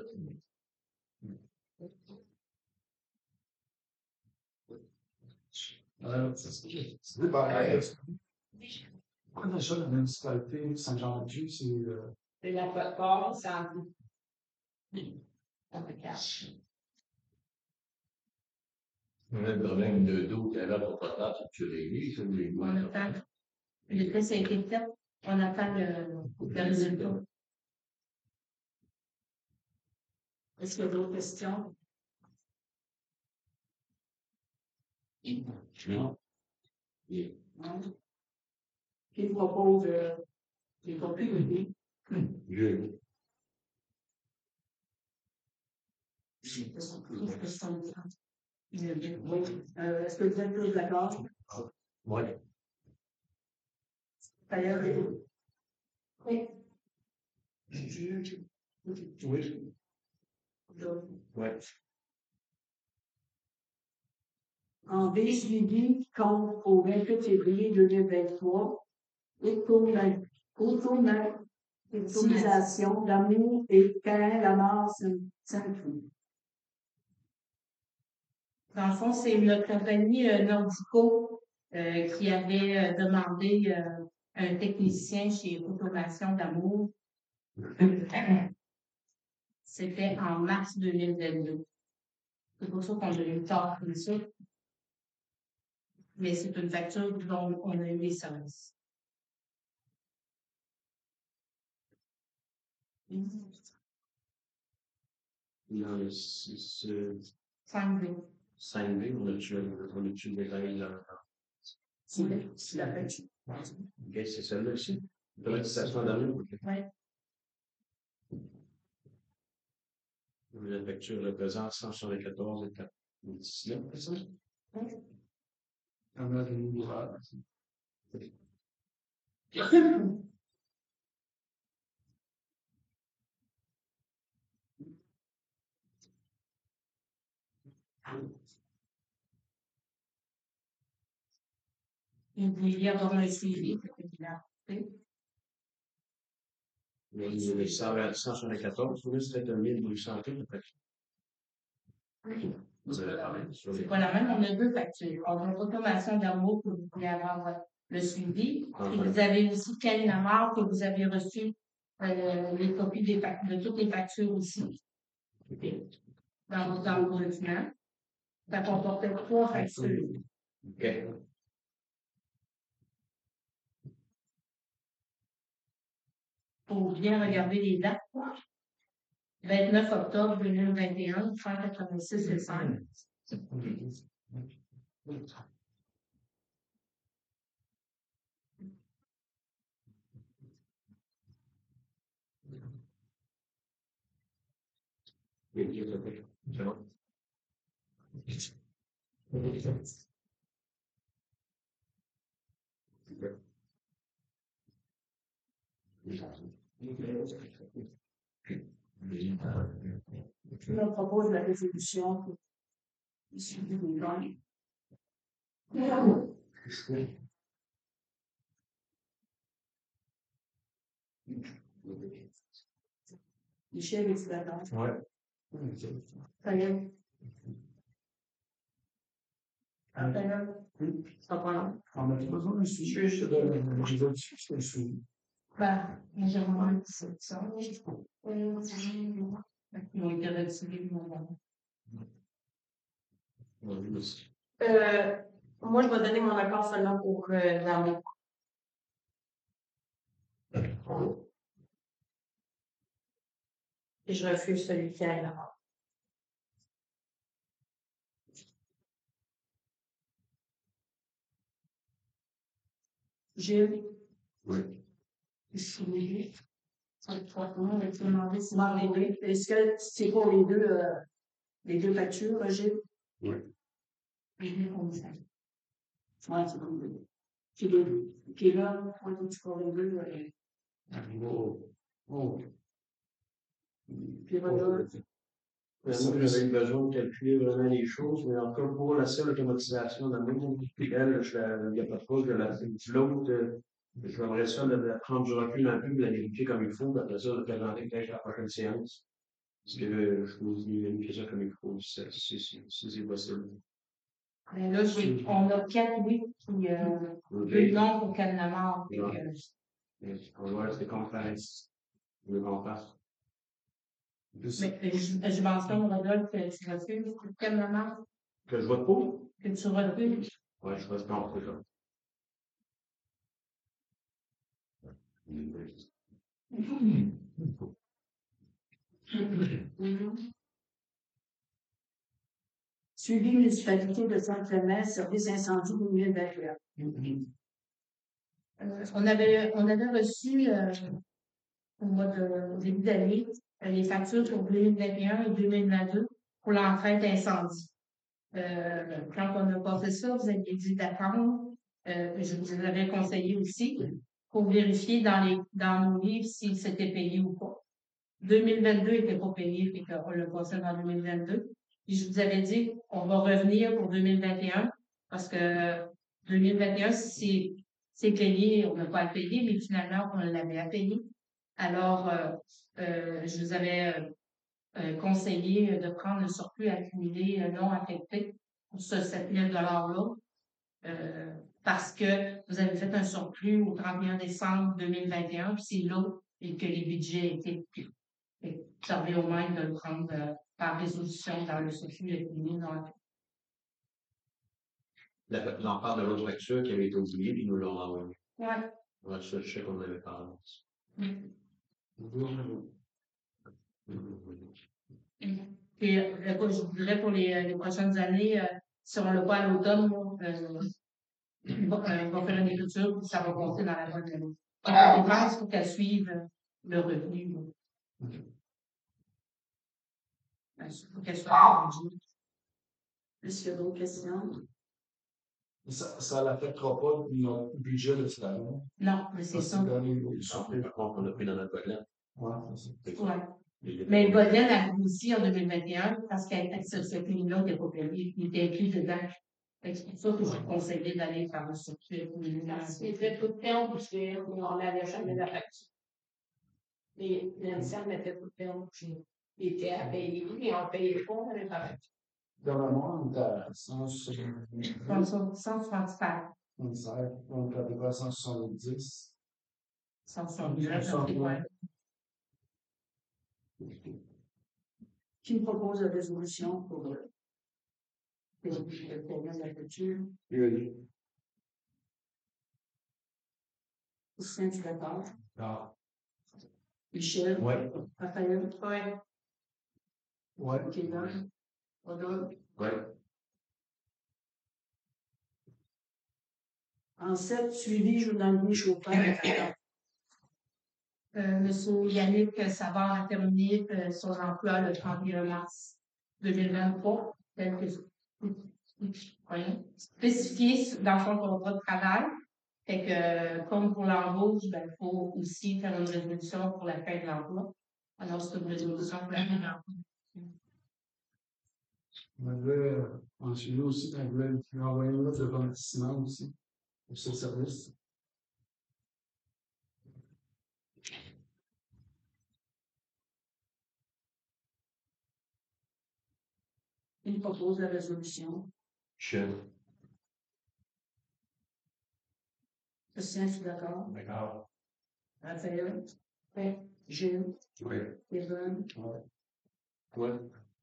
G: Euh, c'est pareil. Pourquoi déjà la municipalité de Saint-Jean-de-Dieu, c'est. Euh...
C: C'est la plateforme, c'est en plus.
H: On a un problème de d'eau qui avait pour potable, c'est réglé, ça, les
C: On attend. Le test a été fait. On attend le, le résultat. Est-ce qu'il y a d'autres questions?
E: Non.
C: Non. Qui propose euh, les propriétés?
E: Je.
C: Oui. Euh, Est-ce que vous êtes tous d'accord?
E: Oui.
C: D'ailleurs, oui.
E: Oui. Oui.
B: En B, suivi compte au vingt-huit février deux mille vingt-trois, automatisation d'amour et Cain Lamarre Saint-Cloud.
C: Dans le fond, c'est notre compagnie euh, Nordico euh, qui avait euh, demandé euh, un technicien chez Automation d'Amour. C'était en mars deux mille vingt-deux. C'est pour ça qu'on a eu tard comme ça. Mais c'est une facture dont on a eu les services.
E: Dans le six.
C: cinq B.
E: cinq B, on a-tu on a-tu le détail là?
C: C'est la facture.
E: Ok, c'est celle-là aussi. Automatisation d'amour.
C: Oui.
E: La facture représente cent soixante-quatorze et quatre dix-neuf, c'est ça?
C: Oui.
G: On a des ouvrages.
C: Il voulait avoir un suivi.
E: Il y a cent soixante-quatorze, là, c'était de mille deux cents la facture.
C: C'est pas la même, on a deux factures. On a Automation d'amour que vous pouvez avoir le suivi. Et vous avez aussi Cain Lamarre que vous avez reçu euh, les copies des de toutes les factures aussi. Dans votre dans vos documents. Ça comportait trois factures.
E: OK.
C: Pour bien regarder les dates. vingt-neuf octobre deux mille vingt et un, cent quatre-vingt-six et cinq.
E: C'est bon.
B: Je me propose la résolution pour le suivi des gains. Michel, est-ce d'accord?
E: Oui.
B: Daniel?
C: Daniel? Ça va là?
G: On a besoin d'un suivi. Je te donne un résolution, c'est un suivi.
C: Ben, j'ai vraiment une section. Ils ont été retirés.
D: Euh, moi, je vais donner mon accord seulement pour euh, l'amour. Et je refuse celui qui a la parole.
B: Gilles,
E: Oui.
B: Suivi. Marguerite, est-ce que c'est pour les deux, euh, les deux factures, Gilles?
E: Oui.
B: Ouais, c'est comme deux. Qui est, qui est là, on dit pour les deux. euh,
G: Oh. Oh.
B: Puis voilà.
E: Moi, j'avais eu besoin de calculer vraiment les choses, mais en tout cas, pour la seule automatisation de mon elle, je la, il n'y a pas de cause, je la fais. L'autre, euh, j'aimerais ça de la prendre du recul un peu, de la vérifier comme il faut, puis après ça, de la présenter peut-être à la prochaine séance. Parce que euh, je peux vérifier ça comme il faut, si, si, si, si c'est possible.
C: Mais là, j'ai, on a quatre oui, puis euh, deux non pour Cannemar. puis,
E: Ouais.
C: euh,
E: On va voir, c'est conférence. Je veux qu'on fasse.
C: Mais euh, je, je mentionne, Rodolphe, que tu refuses pour Cannemar,
E: Que je vote pour?
C: que tu refuses.
E: Ouais, je reste contre ça.
B: Suivi municipalité de Saint-Clément, service incendie deux mille vingt et un.
C: Euh, on avait, on avait reçu euh, au mois de au début d'année euh, les factures pour deux mille vingt et un et deux mille vingt-deux pour l'entraide incendie. Euh, quand on a passé ça, vous aviez dit d'attendre. Euh, je vous avais conseillé aussi pour vérifier dans les dans nos livres s'il s'était payé ou pas. deux mille vingt-deux n'était pas payé, puis qu'on l'a passé dans deux mille vingt-deux. Puis je vous avais dit, on va revenir pour deux mille vingt et un parce que deux mille vingt et un, si c'est payé, on n'a pas à le payer, mais finalement, on l'avait à payer. Alors, euh, euh, je vous avais euh, euh, conseillé de prendre le surplus accumulé euh, non affecté pour ce sept mille dollars-là, euh, parce que vous avez fait un surplus au trente et un décembre deux mille vingt et un, puis c'est là et que les budgets étaient plus. Ça revient au même de le prendre euh, par résolution dans le surplus accumulé non affecté.
E: La- On parle de l'autre facture qui avait été oubliée, puis nous l'ont envoyée.
C: Ouais.
E: Ouais, ça, je sais qu'on avait parlé.
C: Et euh, je voudrais pour les, les prochaines années, euh, si on l'a pas à l'automne, euh, on va, euh, on va faire une écriture, puis ça va compter dans la bonne année. La dépense, il faut qu'elle suive euh, le revenu. Il faut qu'elle soit corrigée.
B: Est-ce qu'il y a d'autres questions?
G: Ça, ça l'affectera pas notre budget de cette année.
C: Non, mais c'est ça.
E: Par contre, on a pris dans notre boîte.
G: Ouais, c'est ça.
C: Ouais. Mais Bodden a aussi en deux mille vingt et un parce qu'elle ce, ce prix-là n'était pas payé, il était inclus dedans. Fait que C'est pour ça que je conseillais d'aller faire un circuit.
I: Parce qu'il était tout le temps bouché, on n'avait jamais la facture. Les anciens mettaient tout le temps bouché. Il était à payer, mais on ne payait pas, on n'avait pas la facture.
G: Dans le monde, on est à cent soixante-dix.
C: cent soixante-quatre.
G: On est à peu près cent soixante-dix.
C: cent soixante-dix. Ouais.
B: Qui me propose la résolution pour euh, le problème de la culture?
G: Oui.
B: Christian, tu es d'accord?
F: Non.
B: Michel?
F: Ouais.
B: Raphaël?
C: Ouais.
G: Ouais.
B: Kénan? Rodolphe?
E: Ouais.
B: En sept, suivi, journalier, chauffeur.
C: Euh, Monsieur Yannick Savard a terminé euh, son emploi le trente et un mars deux mille vingt-trois, tel que oui, spécifié dans son contrat de travail. Fait que, euh, comme pour l'embauche, ben, il faut aussi faire une résolution pour la fin de l'emploi. Alors, c'est une résolution pour la fin de l'emploi.
G: On avait, en suivi aussi, on voulait lui envoyer une lettre de remerciement aussi pour ce service.
B: Il propose la résolution.
E: Chef.
B: Christian, tu es d'accord?
F: D'accord.
B: Raphaël? Oui. Gilles?
E: Oui.
B: Evan?
G: Ouais.
E: Ouais.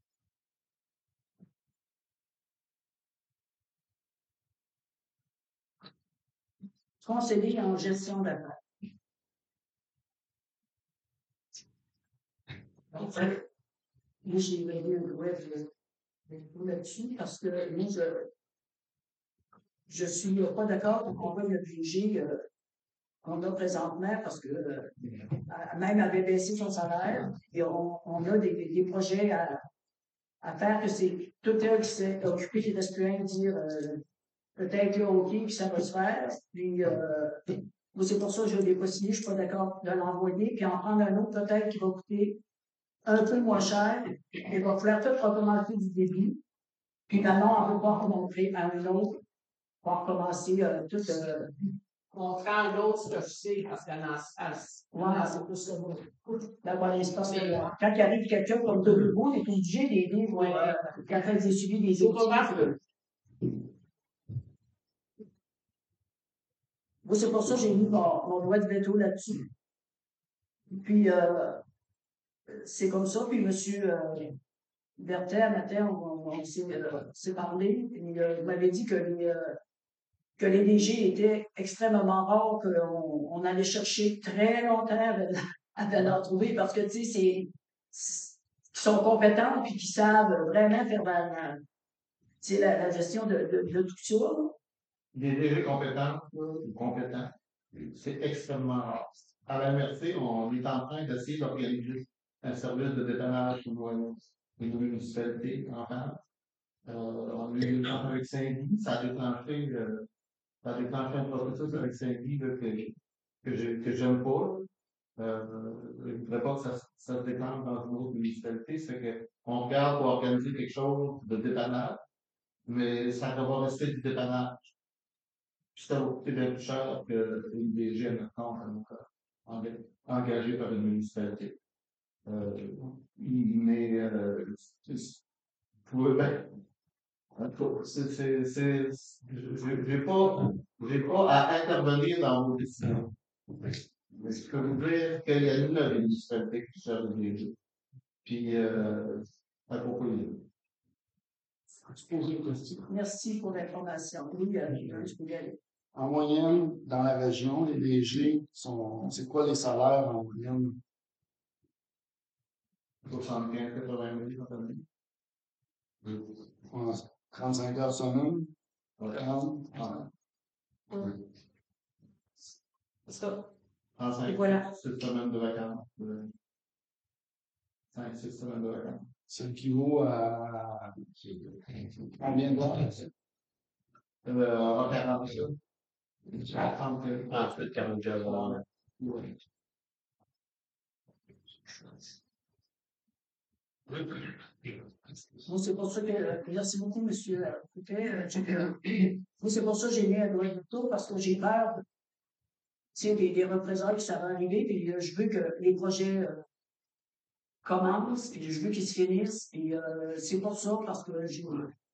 B: Conseiller en gestion d'affaires. Donc, euh, moi, j'ai mené un bref là-dessus parce que moi, je je suis pas d'accord pour qu'on va le D G euh, qu'on a présentement parce que euh, même avait baissé son salaire et on, on a des, des projets à, à faire que c'est tout elle qui s'est occupé, qui reste plus rien de dire euh, peut-être là, OK, puis ça va se faire. Puis euh, moi, c'est pour ça que je ne l'ai pas signé, je ne suis pas d'accord de l'envoyer, puis en prendre un autre peut-être qui va coûter un peu moins cher. Il va falloir tout recommencer du début. Puis maintenant, on va pouvoir remonter à un autre pour recommencer euh, tout. Euh,
I: Contraire l'autre, ce que je sais, parce qu'elle en
B: voilà, c'est plus que moi. D'avoir l'espace. Quand il arrive quelqu'un comme de nouveau, on est obligé d'aider pour euh, quand elle a suivi des
I: C'est
B: autres.
I: probable.
B: Moi, c'est pour ça que j'ai mis mon, mon droit de veto là-dessus. Puis, euh, c'est comme ça. Puis, monsieur euh, Berthet, matin, on, on s'est euh, parlé. Et, euh, il m'avait dit que les, euh, que les D G étaient extrêmement rares, qu'on on allait chercher très longtemps avant d'en trouver parce que, tu sais, c'est, c'est qui sont compétents puis qui savent vraiment faire la, tu sais, la, la gestion de, de, de tout ça.
J: Des D G compétents ou compétents, c'est extrêmement rare. À la M R C, on est en train d'essayer d'organiser un service de dépannage pour une municipalité en France. Euh, on a eu une rencontre avec Saint-Guy, ça a déclenché, euh, ça a déclenché un processus avec Saint-Guy là, que, que je que j'aime pas. Euh, je ne voudrais pas que ça, ça se déclenche dans une autre municipalité. C'est qu'on regarde pour organiser quelque chose de dépannage, mais ça va rester du dépannage. Puis ça va coûter bien plus cher qu'une D G à notre compte, engagée par une municipalité. Euh, mais euh, pour, ben, c'est, c'est, j'ai pas, j'ai pas à intervenir dans vos décisions. Mais je peux vous dire qu'il y a une municipalité qui cherche des D G. Puis, euh, à propos de
B: Merci pour l'information. Oui, euh, je peux y aller.
G: En moyenne, dans la région, les D G sont. C'est quoi les salaires en moyenne?
J: soixante-quinze à quatre-vingt mille par année.
G: Ouais, trente-cinq heures semaine? trente? Ouais.
D: C'est ça.
J: trente-cinq,
D: Et voilà.
J: six semaines de vacances. cinq six semaines de vacances.
G: Ça équivaut à combien d'heures?
J: Euh, en quarante jours.
E: Ah, tu fais quarante heures.
J: Ouais.
B: Moi, c'est pour ça que, euh, merci beaucoup, monsieur euh, Fouquet. Euh, j'ai- euh, moi, c'est pour ça que j'ai mis un droit de tour parce que j'ai peur, tu sais, des, des représailles qui ça va arriver, puis euh, je veux que les projets euh, commencent, puis je veux qu'ils se finissent, puis euh, c'est pour ça, parce que j'ai,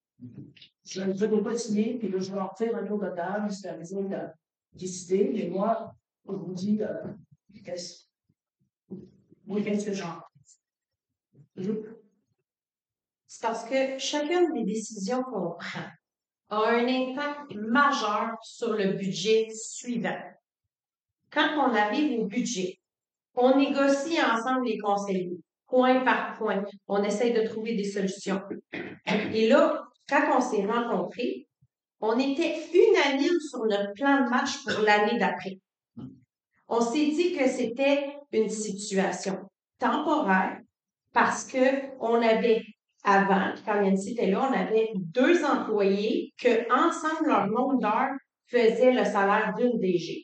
B: je ne veux pas signer, puis là, je vais en faire un tour de table, c'est à raison de décider, mais moi, je vous dis, euh, qu'est-ce, moi, qu'est-ce que j'en pense?
D: C'est parce que chacune des décisions qu'on prend a un impact majeur sur le budget suivant. Quand on arrive au budget, on négocie ensemble les conseillers, point par point. On essaye de trouver des solutions. Et là, quand on s'est rencontrés, on était unanime sur notre plan de match pour l'année d'après. On s'est dit que c'était une situation temporaire parce que on avait avant, quand Yancy était là, on avait deux employés que, ensemble, leur nombre d'heures faisait le salaire d'une D G.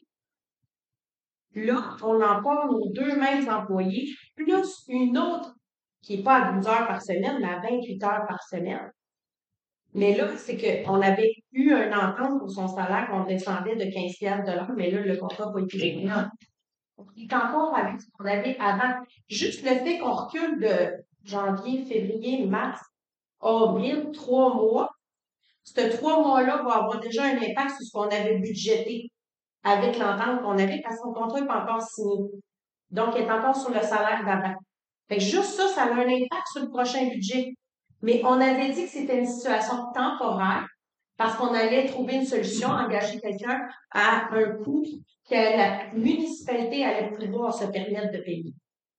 D: Là, on emploie nos deux mêmes employés, plus une autre qui n'est pas à douze heures par semaine, mais à vingt-huit heures par semaine. Mais là, c'est qu'on avait eu un entente pour son salaire qu'on descendait de quinze piastres de l'heure, mais là, le contrat n'a pas été réglé. On est encore avec ce qu'on avait avant. Juste le fait qu'on recule de janvier, février, mars, avril, trois mois, ce trois mois-là va avoir déjà un impact sur ce qu'on avait budgété avec l'entente qu'on avait parce que son contrat n'est pas encore signé. Donc, il est encore sur le salaire d'avant. Fait que juste ça, ça a un impact sur le prochain budget. Mais on avait dit que c'était une situation temporaire parce qu'on allait trouver une solution, engager quelqu'un à un coût que la municipalité allait pouvoir se permettre de payer.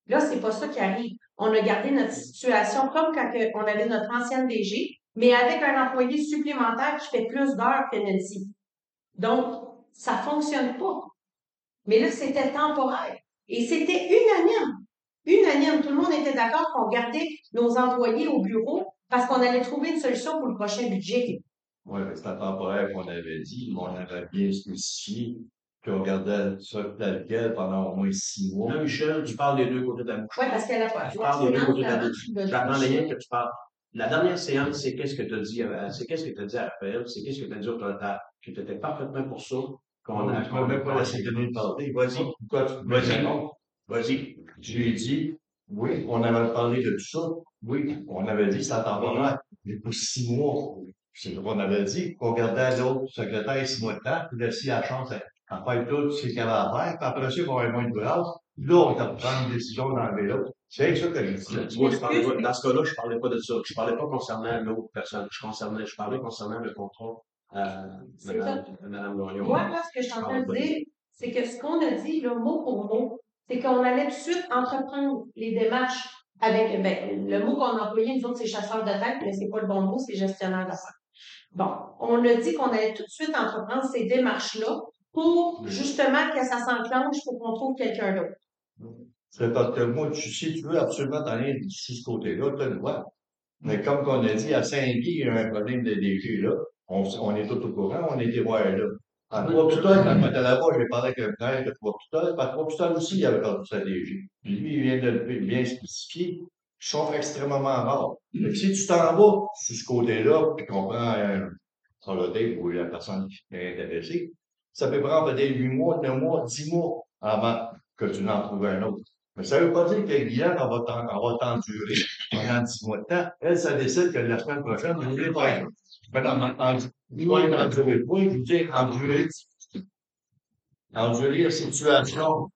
D: Là, c'est pas ça qui arrive. On a gardé notre situation comme quand que on avait notre ancienne D G, mais avec un employé supplémentaire qui fait plus d'heures que Nancy. Donc, ça fonctionne pas. Mais là, c'était temporaire. Et c'était unanime. Unanime. Tout le monde était d'accord qu'on gardait nos employés au bureau parce qu'on allait trouver une solution pour le prochain budget.
H: Oui, mais c'est temporaire qu'on avait dit, mais on avait bien spécifié qu'on gardait ça tel quel pendant au moins six mois.
E: Là, Michel, tu parles des deux côtés de la bouche.
D: Oui, parce qu'elle a pas.
E: Tu parles des deux côtés de la bouche. J'attendais rien que tu parles. La dernière séance, c'est qu'est-ce que tu as dit, à- c'est qu'est-ce que tu as dit à Raphaël, c'est qu'est-ce que tu as dit au total, que tu étais parfaitement pour ça, qu'on a,
H: Tu
E: qu'on
H: m'as
E: a
H: même pas laissé donner de parler.
E: Vas-y.
H: Pourquoi tu
E: Vas-y.
H: non? Vas-y. Je lui ai dit, oui, on avait parlé de tout ça. Oui, on avait dit, ça temporaire. Mais pour six mois, c'est on avait dit qu'on gardait l'autre secrétaire six mois de temps, puis laisser la chance à, à faire tout ce qu'il y avait à faire, puis après ça, il va y avoir moins de grâce. Là, on va prendre une décision d'enlever l'autre. C'est avec ça que je dis.
E: Tu vois, je parlais pas, dans ce cas-là, je parlais pas de ça. Je parlais pas concernant l'autre personne. Je concernais, je parlais concernant le contrat, euh,
D: C'est
E: Madame, Madame Lorion.
D: Moi, là, ce que je suis en train de dire, c'est que ce qu'on a dit, là, mot pour mot, c'est qu'on allait tout de suite entreprendre les démarches avec, ben, le mot qu'on a employé, nous autres, c'est chasseur de tête, mais c'est pas le bon mot, c'est gestionnaire d'affaires. Bon, on a dit qu'on allait tout de suite entreprendre ces démarches-là pour, justement, que ça s'enclenche pour qu'on trouve quelqu'un d'autre.
H: C'est parce que moi, tu, si tu veux absolument t'en aller sur ce côté-là, tu as le droit. Mais comme on a dit, à Saint-Guy, il y a un problème de D G là. On, on est tout au courant, on était voir là. À Trois-Pistoles, quand on était là-bas, j'ai parlé avec un frère de Trois-Pistoles. À Trois-Pistoles aussi, il avait perdu sa D G. Puis lui, il vient de le bien spécifier. Ils sont extrêmement rares. Fait que si tu t'en vas sur ce côté-là, puis qu'on prend un holiday pour la personne qui est intéressée, ça peut prendre peut-être huit mois, neuf mois, dix mois avant que tu n'en trouves un autre. Mais ça veut pas dire que Guyane, on va t'en, on va t'endurer pendant dix mois de temps. Elle, ça décide que la semaine prochaine, vous voulez pas être. Mais en, en, en, loin d'endurer le point, je veux dire, endurer, endurer la situation.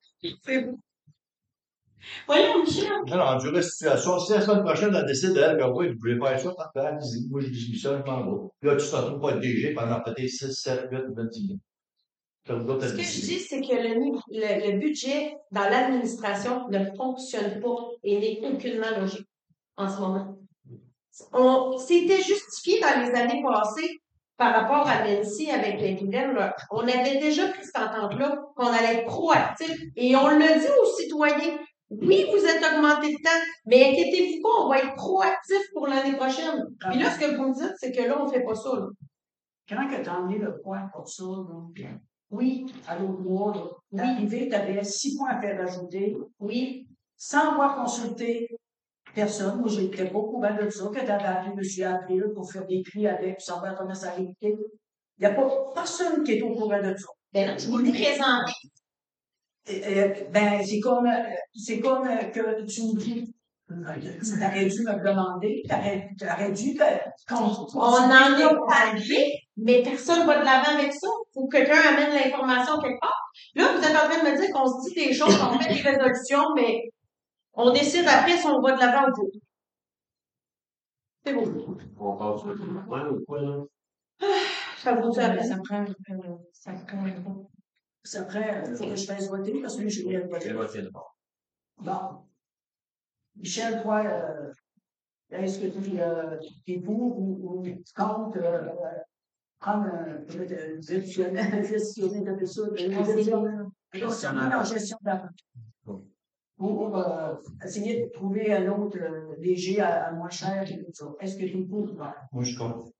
D: Voyons, Michel.
H: Non, non, endurer la situation. Si la semaine prochaine, elle décide, elle, que oui, vous voulez faire ça, parfait, allez-y. Moi, je dis ça, je m'en vais. Puis là, tu t'en trouves pas de D G pendant peut-être six, sept, huit, neuf, dix mois.
D: Ce que je dis, c'est que le, le, le budget dans l'administration ne fonctionne pas et n'est aucunement logique en ce moment. On s'était justifié dans les années passées par rapport à Nancy avec les Guylaine, là. On avait déjà pris cette entente-là qu'on allait être proactif et on l'a dit aux citoyens. Oui, vous êtes augmenté de temps, mais inquiétez-vous pas, on va être proactif pour l'année prochaine. Puis là, ce que vous me dites, c'est que là, on fait pas ça, là.
B: Quand que tu as emmené le point pour ça, donc,
D: Oui,
B: à l'autre mois, là, t'es arrivé, tu avais six points à faire ajouter,
D: oui.
B: sans avoir consulté personne. Moi, j'ai très beau courant de ça, que tu avais appelé M. Avril pour faire des cris avec, pour savoir comment ça allait été. Il n'y a pas personne qui est au courant de ça.
D: Ben, je vous le présente.
B: Euh, ben, c'est comme, euh, c'est comme euh, que tu me dis, tu aurais dû me le demander, tu aurais dû que, qu'on,
D: On en a parlé, mais personne va de l'avant avec ça. Faut que quelqu'un amène l'information quelque part. Là, vous êtes en train de me dire qu'on se dit des choses, qu'on fait des résolutions, mais on décide après si on va de l'avant ou pas. C'est beau.
E: On passe sur le point ou quoi, là?
D: Ça vaut ça après.
C: Ça prend, ça prend,
B: ça prend, il faut que je fasse voter parce que je vais voter.
E: Je vais voter d'abord.
B: Bon. Michel, toi, euh, est-ce que tu euh, es pour ou, ou tu comptes euh, prendre un gestionnaire, gestionnaire de ça, de gestionnaire en gestion d'affaires? Pour euh, essayer de trouver un autre euh, D G à, à moins cher et tout ça. Est-ce que tu es pour?
H: Moi, je compte.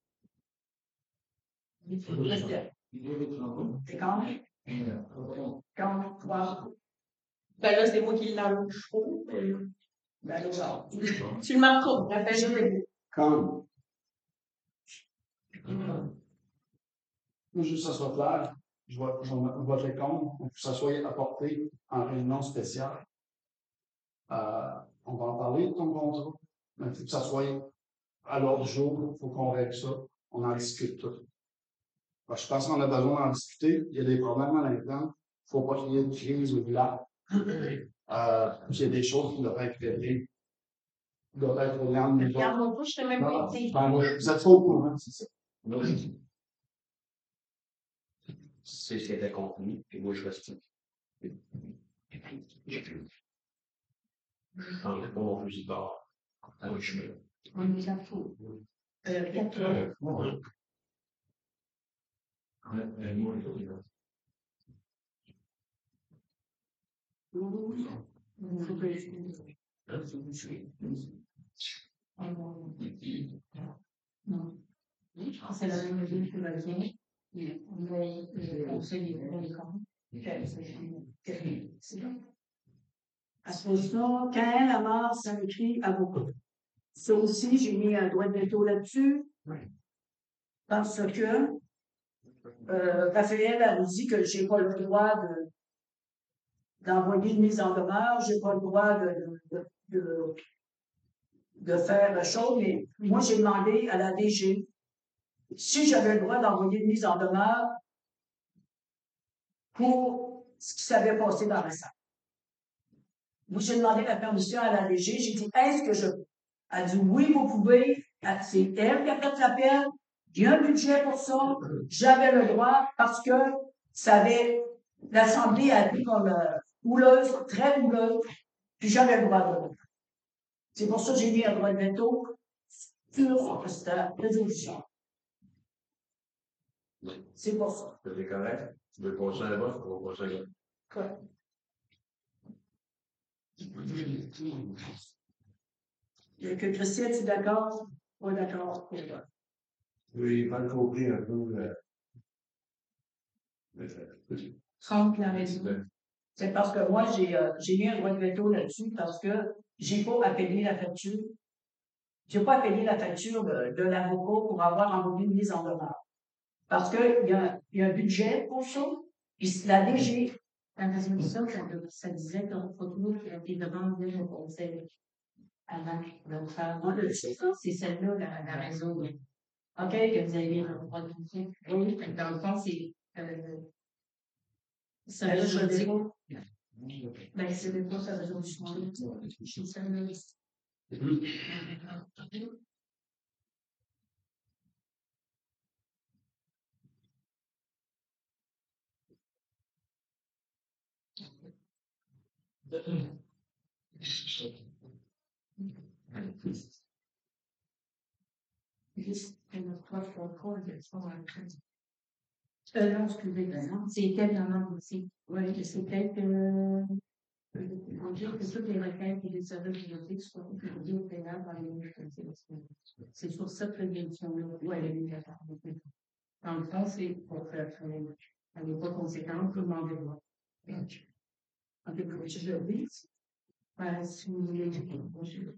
B: C'est quand même? Quand toi?
D: Ben là, c'est moi qui l'enlève.
B: Ben là,
D: Tu le marques trop, Raphaël.
G: Quand? Moi, juste que ça soit clair, je vais, je vais voter contre, pour que ça soit apporté en réunion spéciale. Euh, on va en parler de ton contrat, mais il faut que ça soit à l'ordre du jour, il faut qu'on règle ça, on en discute tout. Alors, je pense qu'on a besoin d'en discuter, il y a des problèmes à l'interne, il ne faut pas qu'il y ait de crise ou de là. Euh, il y a des choses qui doivent être réglées. Qui doivent être réglées en nous autres.
D: Regarde-moi pas, je t'ai même pas été.
G: Ben, moi, vous êtes pas au courant, c'est ça.
E: C'est ce qui était contenu, et moi, je reste. Je prendrais pas mon fusil de bord. Ah oui, je suis
C: On est à faux. Euh, quatre heures.
E: Ouais. Ouais, euh, moi, je-
C: Faut que je-
E: Hein?
C: Non. C'est la même chose que la tienne. Mais on sait les pros et les cons. C'est bon.
B: À ce moment, quand elle a mort, ça m'écrit avocat. Ça aussi, j'ai mis un droit de veto là-dessus. Parce que euh, Raphaël a dit que j'ai pas le droit de d'envoyer une mise en demeure, j'ai pas le droit de, de, de, de faire chose, mais moi, j'ai demandé à la D G si j'avais le droit d'envoyer une mise en demeure pour ce qui s'avait passé dans la salle. Moi, j'ai demandé la permission à la D G, j'ai dit, est-ce que je peux? Elle a dit, oui, vous pouvez. C'est elle qui a fait l'appel. Il y a un budget pour ça. J'avais le droit parce que ça avait, l'Assemblée a dit comme euh, houleuse, très houleuse, puis j'avais le droit de le faire. C'est pour ça que j'ai mis un droit de veto sur cette résolution. C'est pour ça.
E: C'est correct. Tu veux passer un vote, on va passer un vote.
B: Correct. Et que Christian, tu es d'accord? Pas d'accord.
F: Oui, mal compris un peu. euh,
C: Trente la raison.
B: C'est parce que moi, j'ai euh, j'ai mis un droit de veto là-dessus parce que j'ai pas appelé la facture. J'ai pas appelé la facture de, de l'avocat pour avoir envoyé une mise en demeure. Parce qu'il y a, y a un budget pour ça. Puis la D G.
C: La résolution, ça, ça disait qu'on faut toujours qu'il devant venir au conseil avant de faire.
B: On le sait, ça.
C: C'est celle-là, la, la raison. OK, que vous avez le droit de dire. Oui, fait que dans le fond, c'est. Euh, ça
B: Ben là, je le
C: dis.
B: dis.
C: Ben, c'est pas sa résolution. C'est celle-là. Juste une fois pour trois, il y a ça dans le crédit. Euh, non, excusez, ben non, c'est tellement aussi. Oui, c'est peut-être, euh, on dit que toutes les requêtes et les services juridiques soient publiés au pénal dans les livres de. C'est sur cette résolution-là où elle est mise à part. Dans le fond, c'est pour faire, euh, elle n'est pas conséquente, pour demander le droit. Ok, pour je le dis. Ben, si vous voulez, je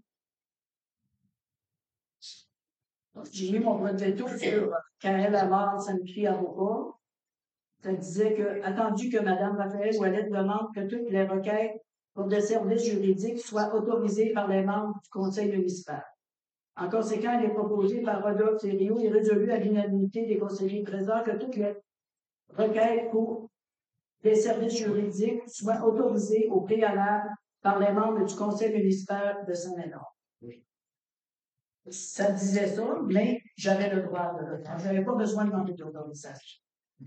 B: J'ai mis mon droit de veto sur quand elle a mort, ça me crie avocat. Ça disait que, attendu que Mme Raphaël Ouellette demande que toutes les requêtes pour des services juridiques soient autorisées par les membres du conseil municipal. En conséquent, il est proposé par Rodolphe Thériault et résolu à l'unanimité des conseillers présents que toutes les requêtes pour des services juridiques soient autorisées au préalable par les membres du conseil municipal de Saint-Médard. Ça disait ça, mais j'avais le droit de le faire. Je n'avais pas besoin de demander d'autorisation.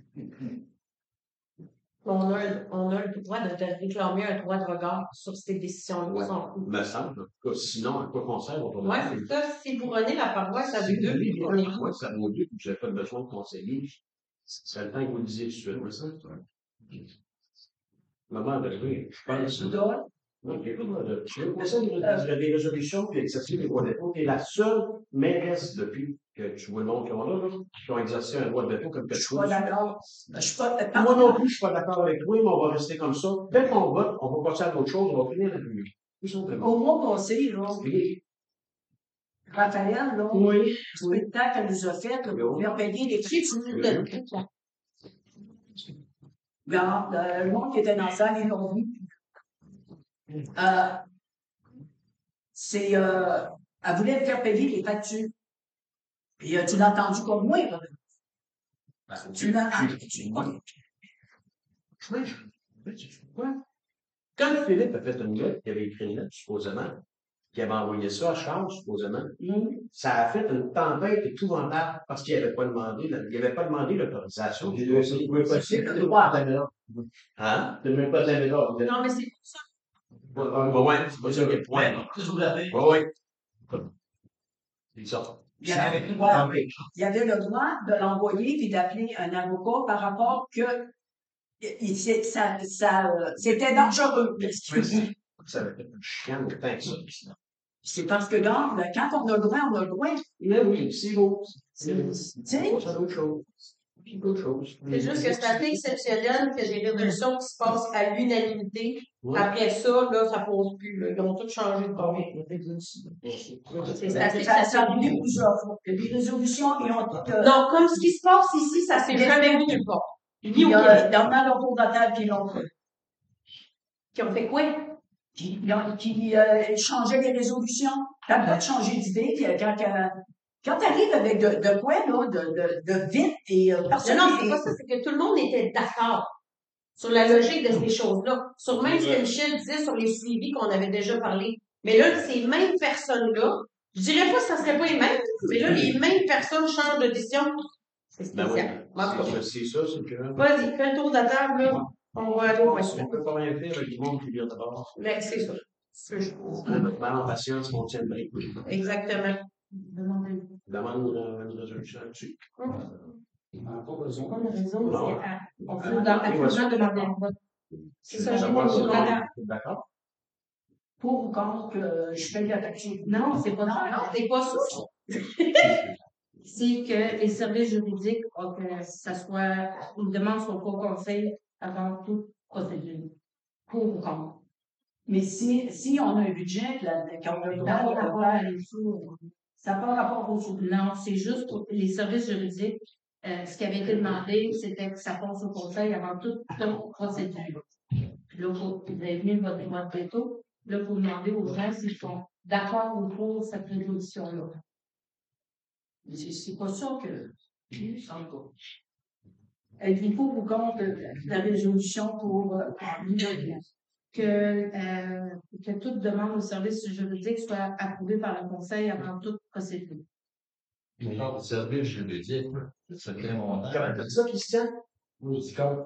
D: On a, un- on a le droit de te réclamer un droit de regard sur ces décisions-là.
E: Ouais.
D: Sont-
E: Me semble. En tout cas, sinon, à quoi qu'on sert, on
D: Ouais, c'est ça. Si vous renez la paroisse, ça veut deux, puis on est fou.
E: Ouais, ça vaut deux, puis vous n'avez pas besoin de conseiller. C'est le temps que vous le disiez tout de suite, mais ça. Maman, de jouer, je pense.
B: Tu dois.
E: Donc, écoute, moi, de- je vais passer des résolutions puis exercer les droits de veto. Tu es la seule mairesse depuis que tu vois le monde qui ont là, là, qui ont exercé un droit de veto comme que
B: Je
E: tu
B: suis pas d'accord. Je suis pas.
E: Moi non plus, je suis pas d'accord avec toi, mais on va rester comme ça. Dès qu'on vote, on va passer à d'autres choses, on va finir la réunion. Tout simplement.
B: Au mois passé, là,
E: Oui.
B: Raphaël, là,
E: Oui.
B: le spectacle qu'elle nous a fait, là, pour faire payer les factures de. Regarde, euh, le monde qui était dans la salle, ils l'ont vu. Euh, c'est, euh, elle voulait me faire payer les factures. Puis, euh, tu l'as entendu comme moi, là. Tu l'as entendu.
E: Quoi? Quand Philippe a fait une lettre, il avait écrit une lettre, supposément, qui avait envoyé ça à Charles, supposément, ça a fait une tempête épouvantable parce qu'il n'avait pas demandé, il n'avait pas demandé l'autorisation. Il ne pouvait pas dire que c'était pas à Hein? De même pas à
D: Non, mais c'est pour ça.
E: Ouais, ouais, ouais, c'est pas ça quel point. Ouais, ouais. C'est ça.
B: Il y avait le droit, il y avait le droit de l'envoyer puis d'appeler un avocat par rapport que il- c'est- ça, ça, euh, c'était dangereux, ce qu'il dit.
E: Ça avait fait une chienne de temps que ça.
B: C'est parce que donc, quand on a le droit, on a le droit.
E: Là, oui, c'est beau. C'est
B: Tu sais?
E: autre chose. C'est autre chose.
D: C'est juste que c'est assez exceptionnel que des résolutions qui se passent à l'unanimité.
E: Ouais.
D: Après ça, là, ça pose plus. Là. Ils ont tous changé de bord. C'est c'est assez
B: Ça, ça a
D: exceptionnel.
B: venu plusieurs fois. Il y a des résolutions qui ont toutes. euh,
D: Non, comme ce qui se passe ici, ça s'est jamais vu nulle part. Ni
B: Il
D: au
B: y a
D: Québec.
B: dans le cours de table qui l'ont fait.
D: Qui ont fait quoi?
B: Qui, qui euh, changeaient les résolutions. T'as le droit de changer d'idée. puis, euh, Quand, quand, quand tu arrives avec de, de quoi, là, de, de, de vite et euh, personne.
D: Non, non, c'est pas ça, c'est que tout le monde était d'accord sur la logique de ces choses-là. Sur même ce que Michel disait sur les suivis qu'on avait déjà parlé. Mais là, ces mêmes personnes-là, je dirais pas que ça serait pas les mêmes, mais là, les mêmes personnes changent de décision. C'est
E: Ben oui.
D: spécial. En tout cas,
E: C'est ça, c'est que.
D: vas-y, fais le tour de la table, là. On va aller au point
E: On
D: suivant.
E: peut pas rien faire avec du monde qui vient d'abord.
D: Mais c'est ça. C'est ça.
E: Notre mal en patience, on tient le brique.
D: Exactement.
C: Demandez.
E: Demande euh, une résolution là-dessus.
G: On n'a pas besoin.
C: Pas le réseau,
E: Non.
C: c'est à, on
E: Ah,
C: faut dans,
E: oui,
C: absolument
E: ouais.
C: demander un vote.
D: C'est ça, j'ai
E: Savoir
D: pas
E: si
D: le
E: on
D: droit.
E: est d'accord.
B: Pour ou contre que je paye la taxe.
C: Non, c'est pas
D: Non,
C: ça.
D: non, c'est pas ça.
C: C'est que les services juridiques, ont que ça soit, une demande soit pas conseil avant toute procédure. Pour ou contre.
B: Mais si, si on a un budget, là, quand on a le
C: Dans
B: droit
C: le
B: de
C: rapport
B: faire,
C: à les sous,
B: ça n'a pas rapport au sous.
C: non, c'est juste pour les services juridiques. Euh, ce qui avait été demandé, c'était que ça passe au conseil avant toute procédure. Puis là, faut- vous avez venu votre votre veto. Là, vous demandez aux gens s'ils sont d'accord ou pour cette résolution-là. C'est c'est pas ça que. En tout cas. Êtes-vous pour ou contre la résolution pour euh, que, euh, que toute demande au service juridique soit approuvée par le conseil avant toute procédure?
H: Mais le service juridique, c'est très montant.
E: Comment t'as dit ça, Christian?
H: Oui, c'est comme.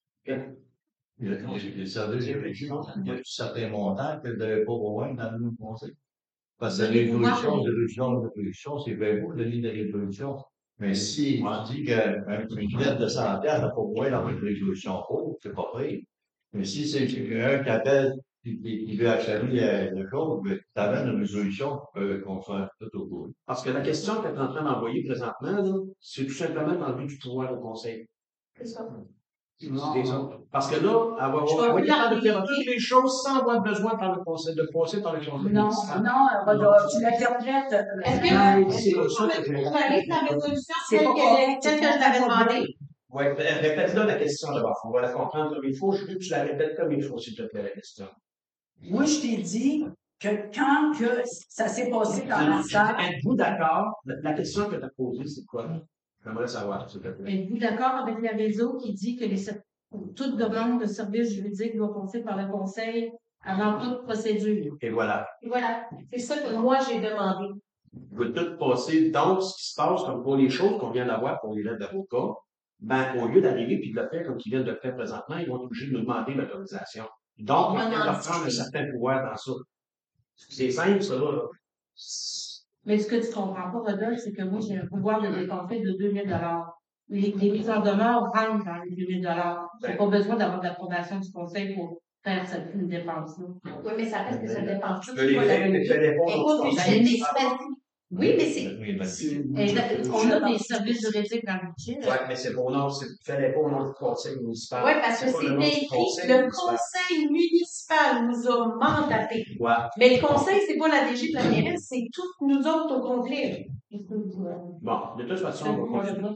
H: Les, les services juridiques, il y a un certain montant que de pas moins dans le conseil. Parce que la
C: Donnez-vous
H: résolution,
C: voir.
H: résolution, résolution, c'est bien beau de donner des résolutions. Mais si on dit qu'une lettre de cent piastres n'a pas moins dans une résolution pour, c'est pas vrai. Mais si c'est quelqu'un qui appelle et qui veut acheter euh, le chose, tu amènes une résolution euh, qu'on soit tout au courant.
E: Parce que la question que tu es en train d'envoyer présentement, là, c'est tout simplement d'enlever du pouvoir au conseil.
D: C'est ça.
G: Non.
E: Des autres. Parce que là, elle va
D: Je vais
E: avoir
D: vous
E: capable de faire
D: l'appliquer.
E: toutes les choses sans avoir besoin par le conseil, de passer par le conseil.
B: Non,
E: municipal.
B: non, euh,
E: Non.
B: tu l'interprètes. euh,
D: Est-ce
B: euh,
D: que,
E: c'est
D: est-ce que
E: pour ça
D: vous
E: que
D: pouvez
E: j'ai-
D: parler de la résolution
B: C'est
D: telle
B: pas
D: qu'elle
B: correct,
D: est- telle que
B: c'est
D: je l'avais
B: pas
D: demandée?
E: Oui, répète-là la question d'abord. On va la comprendre comme il faut. Je veux que tu la répètes comme il faut, s'il te plaît, la question.
B: Moi, je t'ai dit que quand que ça s'est passé dans la salle,
E: Êtes-vous d'accord? La, la question que tu as posée, c'est quoi? J'aimerais savoir, s'il te plaît.
C: Êtes-vous d'accord avec le réseau qui dit que les, ser- toute demande de service juridique doit passer par le conseil avant toute procédure?
E: Et voilà.
D: Et voilà. C'est ça que moi, j'ai demandé.
E: Vous pouvez tout passer. Donc, ce qui se passe, comme pour les choses qu'on vient d'avoir pour les lettres d'avocat, ben, au lieu d'arriver puis de le faire comme ils viennent de le faire présentement, ils vont être obligés de nous demander l'autorisation. Donc, on
D: On
E: vient
D: en
E: de prendre un
D: discute.
E: certain pouvoir dans ça. C'est simple, ça, là.
C: Mais ce que tu comprends pas, Rodolphe, c'est que moi, j'ai un pouvoir de décompter de deux mille dollars. Les, les mises en demeure rentrent dans les deux mille dollars. J'ai pas besoin d'avoir l'approbation du conseil pour faire cette une dépense-là.
D: Oui, mais ça reste que ça dépend.
E: Tu peux les faire, tu peux les
D: Et pas budget municipal. Oui, mais c'est.
H: Oui, ben,
G: C'est-
C: Et là, on a des services juridiques dans le budget. là.
E: Ouais, mais c'est pour non, c'est, fallait pas au nom du conseil municipal.
D: Oui, parce que
E: C'est pas le nom
D: c'était
E: du
D: écrit,
E: conseil
D: le
E: municipal.
D: conseil municipal nous a mandaté.
E: Ouais.
D: Mais le conseil, c'est pas la D G de la M R S, c'est toutes nous autres au complet.
E: Bon, de toute façon, on va continuer.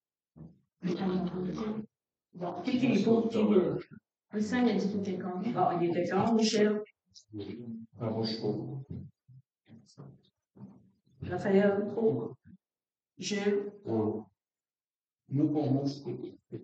B: bon, qui qui est pour, qui est
C: Christian, il a dit tout est contre.
B: bon, il était contre, Michel,
H: ah, moi, je suis pas.
B: Raphaël, pour, Gilles,
G: Nous, pour moi, c'est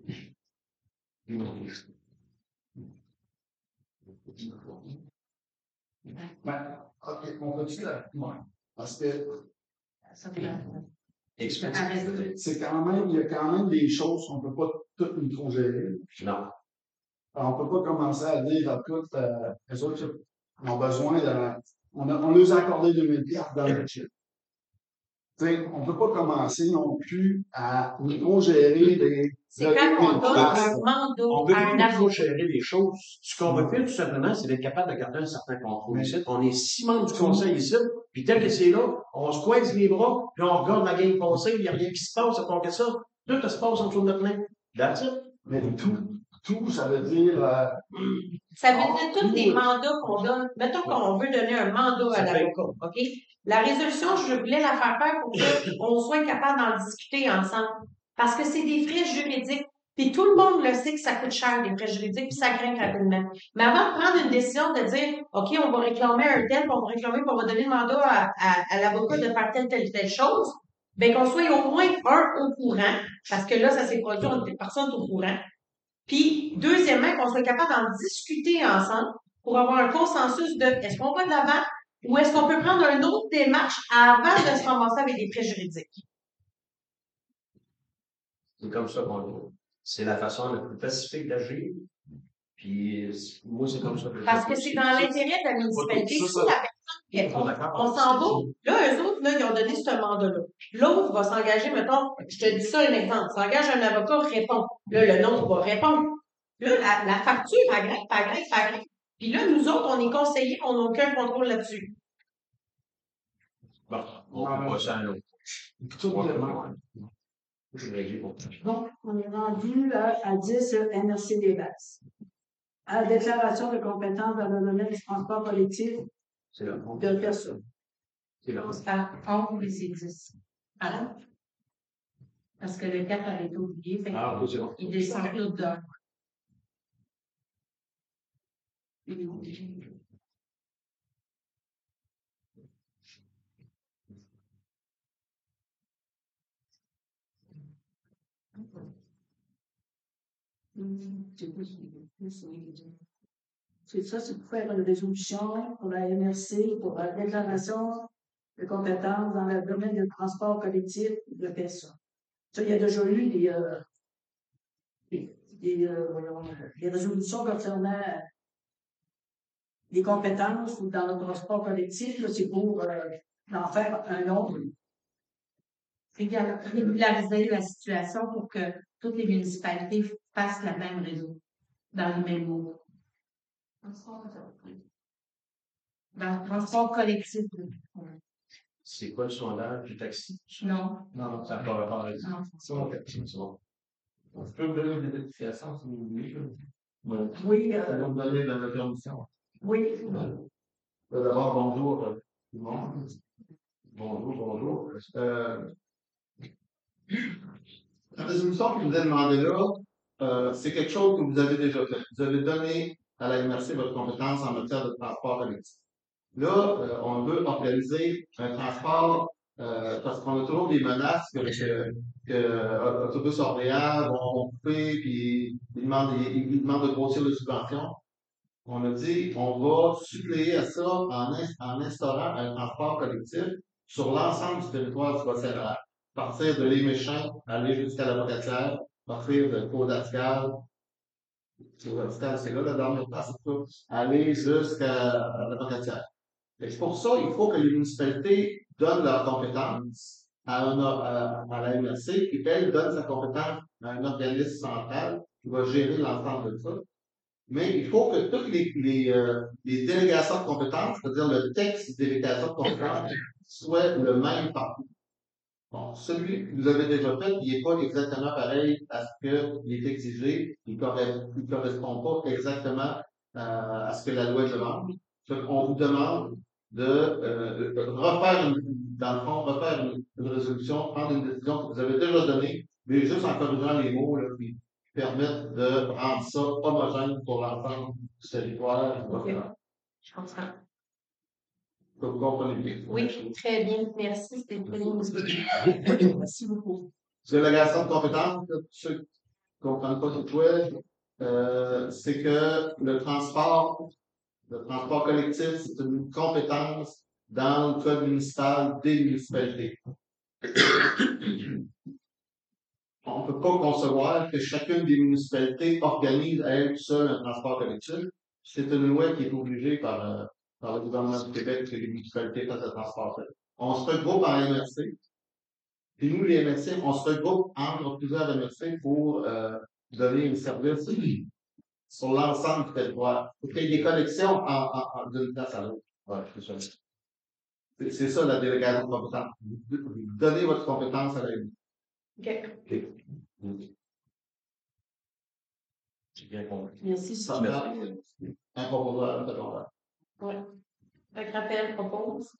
G: Ben, ok, on continue là. Ouais. Parce que
C: Ça fait la-
E: Explique.
C: Arrête.
G: c'est quand même, il y a quand même des choses qu'on ne peut pas toutes micro-gérer.
E: Non.
G: Alors, on ne peut pas commencer à dire, écoute, euh, les autres, ont besoin de. On, a, on leur a accordé deux mille piastres dans le chip. T'sais, on ne peut pas commencer non plus à gérer des.
D: C'est quand on donne
G: places.
D: un mandat
E: On veut
D: à un
E: pas
D: avocat.
E: toujours gérer les choses. Ce qu'on veut faire, tout simplement, c'est d'être capable de garder un certain contrôle ici. On est six membres du conseil ici, puis tel que c'est là, on se coince les bras, puis on regarde la game passer, il n'y a rien qui se passe, on fait ça. Tout se passe en dessous de notre main. That's it.
G: Mais tout, tout, ça veut dire. Euh,
D: Ça veut dire tous les mandats qu'on donne. Mettons qu'on veut donner un mandat à l'avocat, OK? La résolution, je voulais la faire faire pour qu'on soit capable d'en discuter ensemble. Parce que c'est des frais juridiques. Puis tout le monde le sait que ça coûte cher, les frais juridiques, puis ça grimpe rapidement. Mais avant de prendre une décision de dire, OK, on va réclamer un tel, puis on va réclamer, puis on va donner le mandat à, à, à l'avocat de faire telle, telle, telle chose, bien qu'on soit au moins un au courant, parce que là, ça s'est produit, on était personne au courant. Puis, deuxièmement, qu'on soit capable d'en discuter ensemble pour avoir un consensus de est-ce qu'on va de l'avant ou est-ce qu'on peut prendre une autre démarche avant de se ramasser avec des frais juridiques.
E: C'est comme ça qu'on le C'est la façon la plus pacifique d'agir. Puis, moi, c'est comme ça que je
D: Parce que c'est dans l'intérêt de la municipalité. Si
E: Ça,
D: la
E: ça-
D: personne répond,
E: d'accord.
D: on s'en va. Là, eux autres, là, ils ont donné ce mandat-là. L'autre va s'engager, mettons, je te dis ça un exemple, s'engage un avocat, répond. Là, le nôtre va répondre. Là, la, la facture, elle grimpe, elle grimpe, elle grimpe. Puis là, nous autres, on est conseillers, on n'a aucun contrôle là-dessus.
E: Bon, on peut pas ça à l'autre.
G: tout
E: Ouais,
G: le
E: ouais,
G: monde.
E: ouais. Je vais régler pour ça.
B: Donc, on est rendu à, à dix euh, M R C des bases. À la déclaration de compétence dans le domaine du transport collectif
E: C'est là.
B: de personnes.
E: C'est là.
C: À onze et c'est dix. Ah. Parce que le quatre avait été oublié. Fait
E: Ah, oui, c'est bon.
C: il descend tout d'un.
B: C'est ça, c'est pour faire une résolution pour la M R C, pour la déclaration de compétences dans le domaine du transport collectif de personnes. Ça, il y a déjà eu des, euh, des, des, euh, voyons, des résolutions concernant les compétences dans le transport collectif. Là, c'est pour euh, en faire un autre.
C: Régulariser la situation pour que toutes les municipalités fassent la même réseau dans le même mot. Dans le transport collectif.
E: C'est quoi le sondage du taxi?
C: Non.
E: Non, ça n'a pas rapport avec ça.
C: Non.
E: C'est bon, ok, c'est bon.
J: On peut vous donner des notifications si vous voulez. là. Ouais.
B: Oui,
J: Ça
B: euh,
J: va vous donner de la permission.
B: oui.
J: Euh, D'abord, bonjour euh, tout le monde. Bonjour, bonjour. Euh, la résolution que je vous ai demandé là, euh, c'est quelque chose que vous avez déjà fait. Vous avez donné à la M R C votre compétence en matière de transport collectif. Là, euh, on veut organiser un transport euh, parce qu'on a toujours des menaces que, que, que euh, Autobus Orléans vont couper puis ils demandent, ils, ils demandent de grossir les subventions. On a dit on va suppléer à ça en, ins- en instaurant un transport collectif sur l'ensemble du territoire du Bas-Saint-Laurent. Partir de Les Méchants, aller jusqu'à la Bocatière, partir de Pau-d'Ascal, Pau-d'Ascal, c'est là la dernière place, en tout cas, aller jusqu'à la Bocatière. Et pour ça, il faut que les municipalités donnent leurs compétences à, un, à, à la M R C et qu'elle donne sa compétence à un organisme central qui va gérer l'ensemble de ça. Mais il faut que toutes les, les, euh, les délégations de compétences, c'est-à-dire le texte des délégations de compétences, soit le même partout. Bon, celui que vous avez déjà fait, il n'est pas exactement pareil à ce qu'il est exigé. Il ne correspond pas exactement euh, à ce que la loi demande. Donc, on vous demande de euh, refaire, une, dans le fond, refaire une, une résolution, prendre une décision que vous avez déjà donnée, mais juste en corrigeant les mots, là, puis permettre de rendre ça homogène pour l'ensemble du territoire.
D: OK. Je comprends.
J: Vous comprenez bien.
D: Oui, très bien. Merci. C'était très bien.
B: Merci beaucoup.
J: Délégation de compétences, là, pour ceux qui ne comprennent pas tout web, euh, c'est que le transport, le transport collectif, c'est une compétence dans le code municipal des municipalités. On ne peut pas concevoir que chacune des municipalités organise à elle seule un transport collectif. C'est une loi qui est obligée par, euh, par le gouvernement du Québec que les municipalités fassent le transport. On se regroupe en M R C. Puis nous, les M R C, on se regroupe entre plusieurs M R C pour euh, donner un service sur l'ensemble du territoire. Pour qu'il y ait des connexions en, en, en- d'une place à l'autre. Ouais, c'est ça. C'est c'est ça la délégation de compétence. Vous donnez votre compétence à la M R C.
D: OK.
E: J'ai bien compris.
C: Merci,
J: Ça
C: Sylvie.
J: fait un proposeur secondaire.
D: Oui. Fait que rappel propose.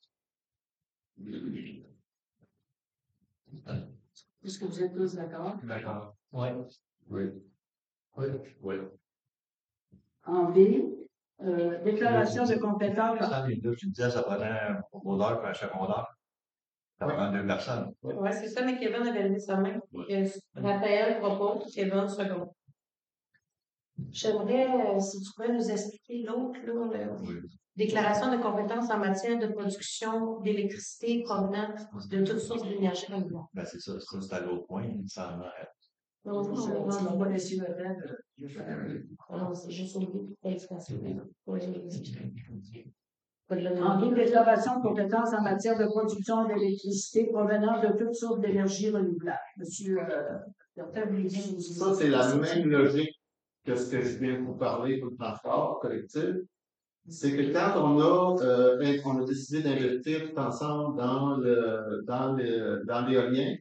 C: Est-ce que vous êtes tous d'accord?
F: D'accord.
E: Oui. Oui.
F: Oui.
E: Oui.
B: En B, euh, déclaration de compétence.
H: Ça, les deux, tu disais, ça prenait un proposeur et un secondaire. Ça prend deux personnes.
D: Oui, c'est ça, mais Kevin avait levé sa main. Euh, Raphaël propose, Kevin second. J'aimerais, euh, si tu pourrais nous expliquer l'autre, là, le-
H: Oui.
D: déclaration de compétences en matière de production d'électricité provenant de toutes sources d'énergie renouvelable.
H: Ben, c'est ça, ça, c'est à l'autre point, il me semble.
D: Non, non,
C: Tu
D: non,
C: vas
D: non,
C: pas laisser le temps.
D: non, c'est juste au début. Oui,
B: En B, déclaration de compétence en matière de production d'électricité provenant de toutes sources d'énergie renouvelable. Monsieur, euh, Docteur Lévy, vous-
J: Ça, c'est la même logique que ce que je viens de vous parler pour le transport collectif. C'est que quand on a, euh, on a décidé d'investir tout ensemble dans le, dans le, dans l'éolien,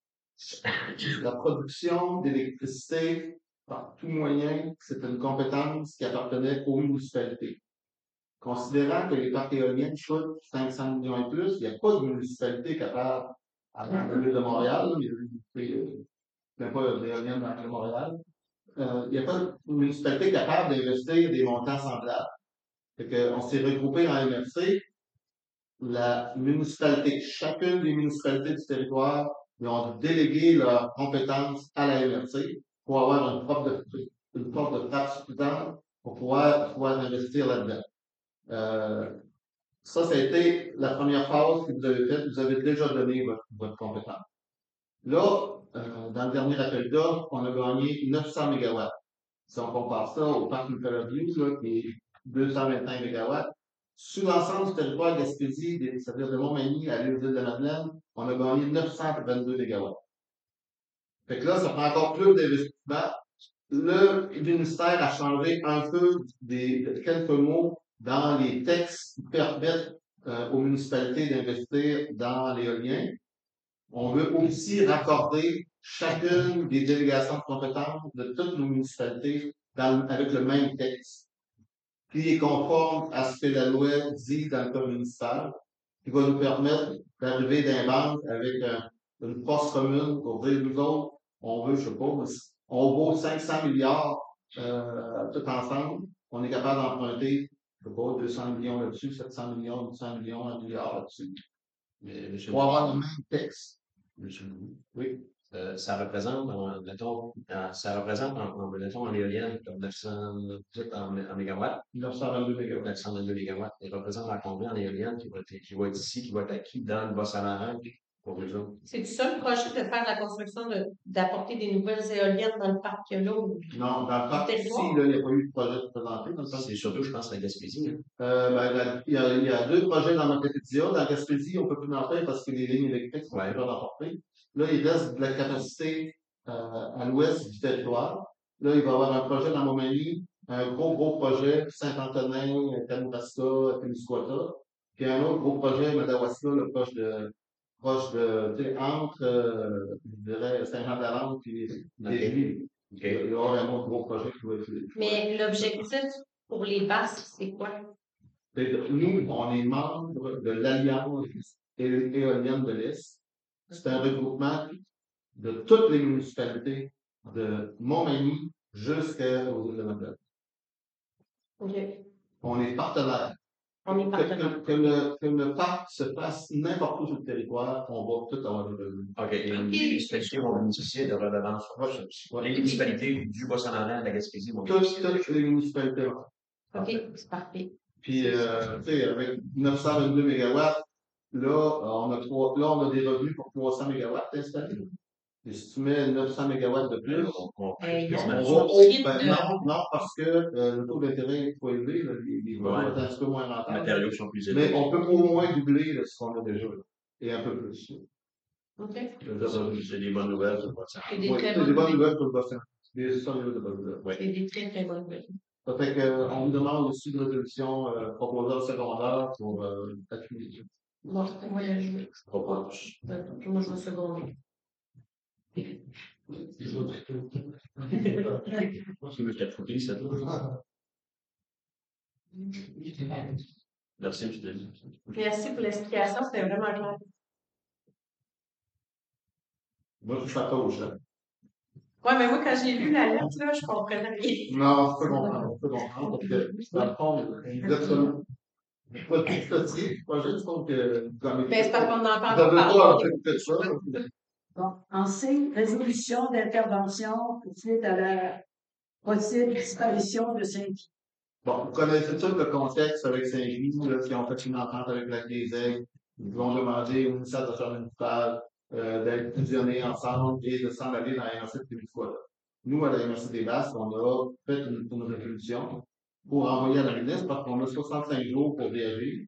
J: la production d'électricité par tout moyen, c'est une compétence qui appartenait aux municipalités. Considérant que les parcs éoliens coûtent cinq cents millions et plus, il n'y a pas de municipalité capable, à part la ville de Montréal, mais il n'y a pas d'éoliennes dans la ville de Montréal, euh, il n'y a pas de municipalité capable d'investir des montants semblables. Fait que, on s'est regroupé en M R C. La municipalité, chacune des municipalités du territoire, ils ont délégué leurs compétences à la M R C pour avoir une force de, une force de frappe suffisante pour pouvoir, pouvoir investir là-dedans. Euh, ça, ça a été la première phase que vous avez faite. Vous avez déjà donné votre, votre compétence. Là, euh, dans le dernier appel d'offres, on a gagné neuf cents mégawatts. Si on compare ça au parc Nicolas View, là, qui est deux cent vingt-cinq mégawatts, sur l'ensemble du territoire de Gaspésie, des- c'est-à-dire de Montmagny à l'île de la Madeleine, on a gagné neuf cent vingt-deux mégawatts. Fait que là, ça prend encore plus d'investissement. Le ministère a changé un peu des, de quelques mots dans les textes qui permettent euh, aux municipalités d'investir dans l'éolien. On veut aussi raccorder chacune des délégations de compétences de toutes nos municipalités dans- avec le même texte, qui est conforme à ce que la loi dit dans le code municipal, qui va nous permettre d'arriver d'un banque avec un- une force commune pour dire, nous autres, on veut, je sais pas, on vaut cinq cents milliards euh, tout ensemble, on est capable d'emprunter, je sais pas, deux cents millions là-dessus, sept cents millions, huit cents millions, un milliard là-dessus.
E: Mais, monsieur,
J: Pour avoir le même texte.
E: monsieur,
J: Oui.
E: euh, ça représente, en, mettons, en- ça représente, en, en, mettons, en éolienne, comme neuf cents, en, en mégawatts,
J: neuf cent vingt-deux mégawatts.
E: neuf cent vingt-deux mégawatts. Il représente à combien en éolienne qui va être, qui va être ici, qui va être acquis dans le Bas-Saint-Laurent pour les autres?
D: C'est ça le projet de faire la construction de, d'apporter des nouvelles éoliennes dans le parc là où
J: Non, dans le parc ici,
D: territoire.
J: là, il n'y a pas eu de projet de présenté dans le parc.
E: C'est surtout, je pense, la Gaspésie. Hein.
J: Euh, ben, la- il, y a, il y a deux projets dans Matapédia. Dans Gaspésie, on peut plus en faire parce que les lignes électriques sont
E: Ouais.
J: déjà emportées. Là, il reste de la capacité euh, à l'ouest du territoire. Là, il va y avoir un projet dans Montmagny, un gros, gros projet, Saint-Antonin, Kamouraska, Témiscouata. Puis un autre gros projet, Madawaska, là, proche de, proche de, tu sais, entre, euh, je dirais, Saint-Jean-de-la-Lande puis Lévis.
E: OK.
J: Il va y avoir un autre gros projet qui va être fait.
D: Mais l'objectif pour les basques, c'est quoi?
J: Et nous, on est membre de l'Alliance é- éolienne de l'Est. C'est un regroupement de toutes les municipalités de Montmagny jusqu'aux îles de Madeleine.
D: OK.
J: On est partenaires.
D: On est
J: Que,
D: partenaire.
J: que- que le, que le parc se fasse n'importe où sur le territoire, on va tout avoir des revenus.
E: OK. Et les municipalités vont bénéficier de redevances.
J: Ouais.
E: Les municipalités du Bas-Saint-Laurent, de la Gaspésie vont
J: Toutes,
E: bénéficier.
J: toutes les municipalités.
D: OK, c'est parfait.
J: Puis, euh, tu sais, avec neuf cent vingt-deux mégawatts, là, on a trois, là, on a des revenus pour trois cents mégawatts installés. Et si tu mets neuf cents mégawatts de plus,
E: On, on,
C: Euh,
E: fait
C: il y a
J: on
E: quasiment
J: va
C: une
E: ça.
J: haut,
C: doctrine
J: ben
C: de-
J: non, non, parce que euh, le taux d'intérêt est trop élevé, là, les, les projets
E: Ouais.
J: vont être un petit peu moins
E: Les
J: rentables.
E: matériaux qui sont plus
J: Mais
E: élevés.
J: on peut au moins doubler là, ce qu'on a déjà, là, et un peu plus.
C: OK.
E: C'est des bonnes nouvelles, c'est pas ça.
C: C'est des
J: Oui,
C: très
J: c'est des
C: bonnes
J: bonnes
C: nouvelles.
J: nouvelles pour le bassin. Des sérieuses de bonnes nouvelles.
E: Ouais.
C: C'est des très, très bonnes nouvelles.
J: Ça fait qu'on nous demande aussi une résolution euh, proposée secondaire pour euh, appuyer.
C: Bon, moi, je,
E: Je propose.
C: euh, moi, je vais seconder.
E: Tu veux quatre foutis, ça toi? Merci, M. Denis.
D: Merci pour l'explication, c'était vraiment clair.
J: Moi, je suis pas coach, là.
D: Ouais, mais moi, quand j'ai lu la lettre, là, je comprenais rien.
J: Non, je peux comprendre, je peux comprendre, parce que, dans le fond, vous êtes comme, pas tout petit, pas juste, donc, euh, vous avez
D: Ben, c'est parce qu'on entend
J: vous avez pas
D: parler.
J: fait ça.
B: Bon, en C, résolution d'intervention suite à la possible disparition de Saint-Guy.
J: Bon, vous connaissez tout le contexte avec Saint-Louis, là, qui ont fait une entente avec la des Aigles. Ils vont demander au ministère de l'Affaires municipales euh, d'être fusionnés ensemble et de s'en aller dans la M R C de Québécois. Nous, à la M R C des Basses, on a fait une, une résolution pour envoyer à la ministre parce qu'on a soixante-cinq jours pour réagir.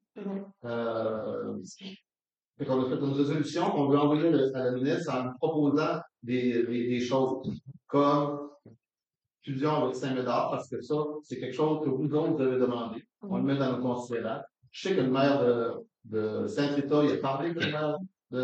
J: Euh, fait qu'on a fait une résolution qu'on veut envoyer à la ministre en lui proposant des, des, des choses comme fusion avec Saint-Médard, parce que ça, c'est quelque chose que vous autres, vous avez demandé. On le met dans nos considérables. Je sais que le maire de, de Saint-Rita, il a parlé avec le maire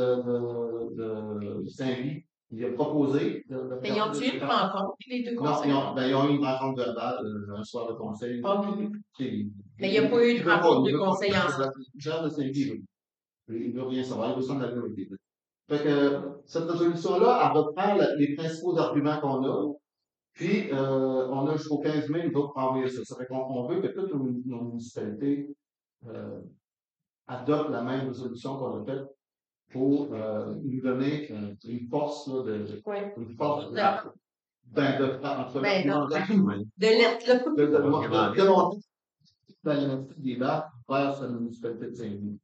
J: de, de, de Saint-Louis. Il a proposé. De, de
D: Mais ils ont eu une rencontre, les deux
J: Non,
D: conseils?
J: ils ont, ben, ils ont eu une rencontre verbale euh, un soir de conseil.
D: OK.
J: Qui-
D: Mais il n'y a pas eu de
J: il veut pas-
D: rencontre
J: il
D: de
J: veut pas-
D: conseil ensemble.
J: Jean de Saint-Louis, il ne veut rien savoir, il veut s'en aller avec des. Fait que cette résolution-là, elle reprend la- les principaux arguments qu'on a. Puis, euh, on a jusqu'au quinze mai, nous autres, pour envoyer ça. Ça fait qu'on on veut que toutes nos, nos municipalités euh, adoptent la même résolution qu'on a faite pour euh, nous donner euh, une force là, de,
D: Oui.
J: une force de,
D: D'accord.
J: ben, de, entre
D: Ben,
J: de,
D: De lettres, là.
J: de, de, de, de monter dans les débats vers cette municipalité de Saint-Louis.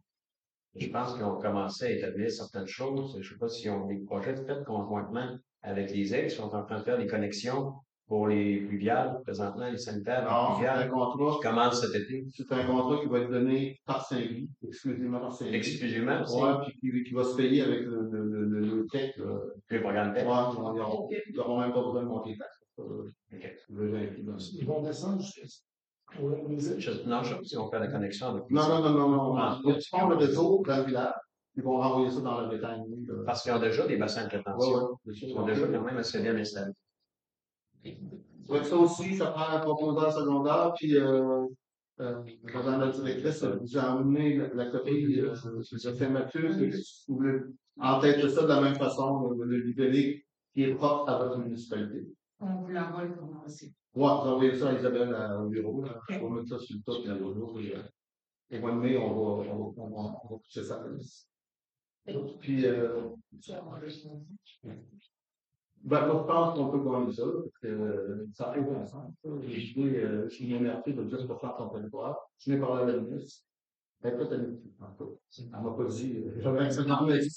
E: Je pense qu'ils ont commencé à établir certaines choses. Je ne sais pas s'ils ont des projets faits conjointement avec les ex. Ils sont en train de faire des connexions pour les pluviales, présentement, les sanitaires, les
J: Non, c'est un
E: pluviales,
J: contrat.
E: qui commencent cet été.
J: C'est un contrat qui va être donné par Saint-Louis, exclusivement par Saint-Louis.
E: Exclusivement, c'est
J: Ouais, puis qui, qui va se payer avec le, le, le, le, le tech, là.
E: le programme
J: Ouais,
E: tech.
J: ils n'auront même pas besoin de monter les taxes. Euh,
E: Ok.
J: je vais inclure dans ça.
G: Ils vont descendre jusqu'à pour la musique.
E: Je- Non, je sais pas si on fait la connexion avec
J: Non, non, non, non, non.
E: Ah,
J: Ils font le réseau dans le village. Ils vont renvoyer ça dans la Bretagne. là.
E: Parce qu'ils ont déjà des bassins de
J: Ouais,
E: rétention.
J: ouais.
E: Ils sont déjà quand même assez bien installés.
J: Ouais, ça aussi, ça prend un proposeur secondaire, puis euh, euh, Madame la directrice, euh, vous a amené la, la copie euh, de fait Mathieu, que vous voulez entêter ça de la même façon, vous le libérer, qui est propre à votre municipalité.
C: On vous l'envoie le courant aussi.
J: Ouais, vous envoyez ça à Isabelle à- au bureau, là. On va mettre ça sur le top, et à l'autre, et, euh, au mois de mai, on va, on va, on va, on va pousser ça à la liste. Puis, euh, ben, moi, je pense qu'on peut gagner ça, parce que euh, ça fait bon sens. J'ai joué, euh, je suis une M R P de dix pour cent de son territoire. Je n'ai parlé à la ministre. Elle est pas tellement, en tout cas, elle m'a pas dit, euh, j'avais un certain mais.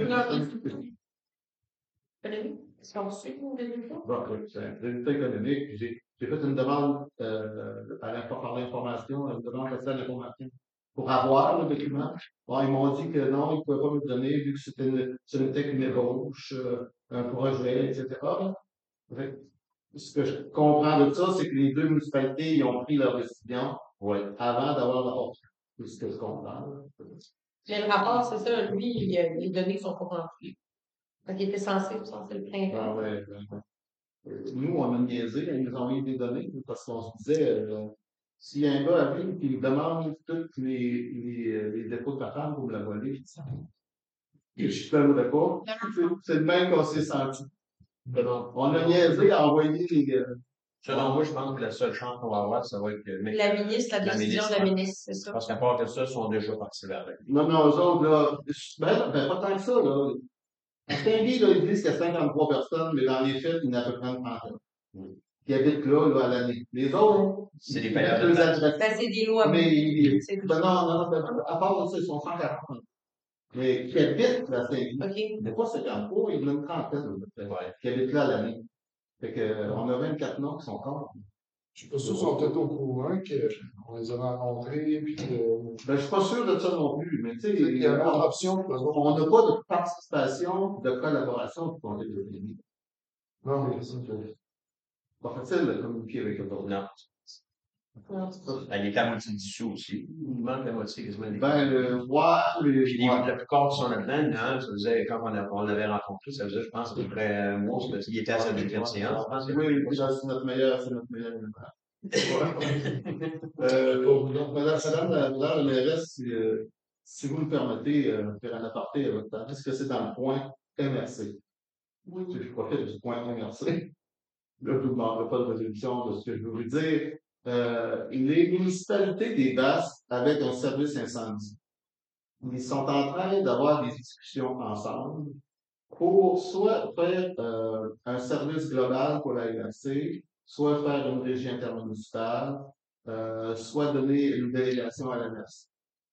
D: Est-ce qu'on suit ou des gens?
J: Bon, oui, c'est un résultat économique. Puis J'ai, j'ai fait une demande, euh, par, l'info- par l'information, une demande d'accès à l'information pour avoir le document. Bon, ils m'ont dit que non, ils ne pouvaient pas me le donner vu que c'était une, ce n'était qu'une ébauche, euh, un projet, et cetera. Fait que ce que je comprends de ça, c'est que les deux municipalités, ils ont pris leur décision
E: Oui.
J: avant d'avoir le rapport. C'est ce que je comprends. là.
D: Mais le rapport, c'est ça, lui, il, a- les données sont pas remplies. Donc, il était censé, censé le
J: Ah
D: prendre.
J: ouais, ouais, ouais. Euh, Nous, on a niaisé, ils nous ont envoyé des données, parce qu'on se disait, euh, s'il y a un gars arrive qui nous demande tous les, les, euh, les dépôts de patente pour me la voler, et je suis pas d'accord. C'est- C'est le même qu'on s'est senti. On a niaisé à envoyer les. euh,
E: Selon moi, je pense que la seule chance qu'on va avoir, ça va être que. mais-
D: La ministre, la
E: La
D: décision
E: ministre,
D: de la
E: ouais.
D: ministre, c'est ça.
E: Parce qu'à part de ça, ils sont déjà partis vers elle.
J: Non, non, eux autres, là, ben, ben, pas tant que ça, là. À Saint-Guy, là, ils disent qu'il y a cinquante-trois personnes, mais dans les faits, il y en a à peu près une trentaine. Qui habitent là, là, à l'année. Les autres,
E: C'est des
J: ils
E: payeurs
J: mettent
E: de
J: deux
E: taxes.
J: adresses.
D: Ben, c'est des lois.
J: Mais,
D: C'est tout.
J: ben non, non, ben, à part de ça, ils sont cent quarante. mais qui habitent la Saint-Guy.
D: OK.
J: Mais pas cinquante-trois, il y en a une trentaine,
E: Ouais.
J: qui habitent là l'année. Fait que, euh, on a vingt-quatre noms qui sont contre.
G: Je suis pas sûr qu'ils sont peut-être au courant qu'on les a rencontrés, puis euh,
J: Ben, je suis pas sûr de ça non plus, mais tu sais,
G: il y a une autre
J: on
G: option pour eux autres.
J: on n'a pas de participation, de collaboration pour compter de l'ennemi.
G: Non, mais c'est que-
J: Pas facile de communiquer avec eux autres.
E: Non.
D: Non.
E: Ben, il est à moitié dissous aussi. Il manque la moitié quasiment des
J: Ben, le voir, les,
E: Puis les- la plupart qui sont là-dedans, hein, ça faisait, quand on, a- on l'avait rencontré, ça faisait, je pense, à peu près un mois, parce qu'il était à sa deuxième séance, je pense.
J: oui, oui, ça, c'est notre meilleur, c'est notre meilleur élément. euh, donc, madame, madame, la- madame la mairesse, si, euh, si vous me permettez, euh, faire un aparté à votre temps, est-ce que c'est dans le point M R C? Oui. Je profite du point M R C. Là, je ne vous demanderai pas de résolution de ce que je veux vous dire. Euh, les municipalités des Basses avec un service incendie, ils sont en train d'avoir des discussions ensemble pour soit faire euh, un service global pour la M R C, soit faire une régie intermunicipale, euh, soit donner une délégation à la M R C.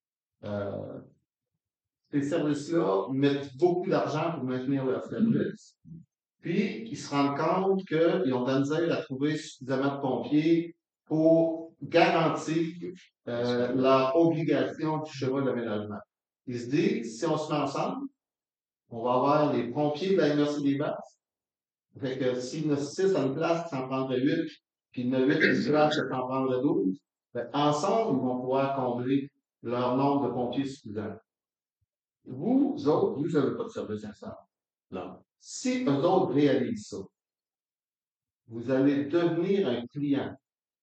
J: Euh, ces services-là mettent beaucoup d'argent pour maintenir leur service. Puis, ils se rendent compte qu'ils ont de la misère à trouver suffisamment de pompiers pour garantir euh, leur obligation du schéma d'aménagement. Ils se disent, si on se met ensemble, on va avoir les pompiers de la M R C des Basses. Fait que s'il y en a six à une place, ça en prendrait huit, puis il y en a huit à une place, ça en prendrait douze. Ben, ensemble, ils vont pouvoir combler leur nombre de pompiers suffisant. Vous, vous autres, vous n'avez pas de service incendie.
E: Non.
J: Si eux autres réalisent ça, vous allez devenir un client.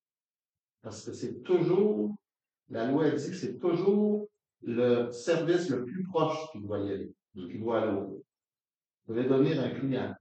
J: Parce que c'est toujours, la loi dit que c'est toujours le service le plus proche qui doit y aller, qui doit aller au bout. Vous allez devenir un client.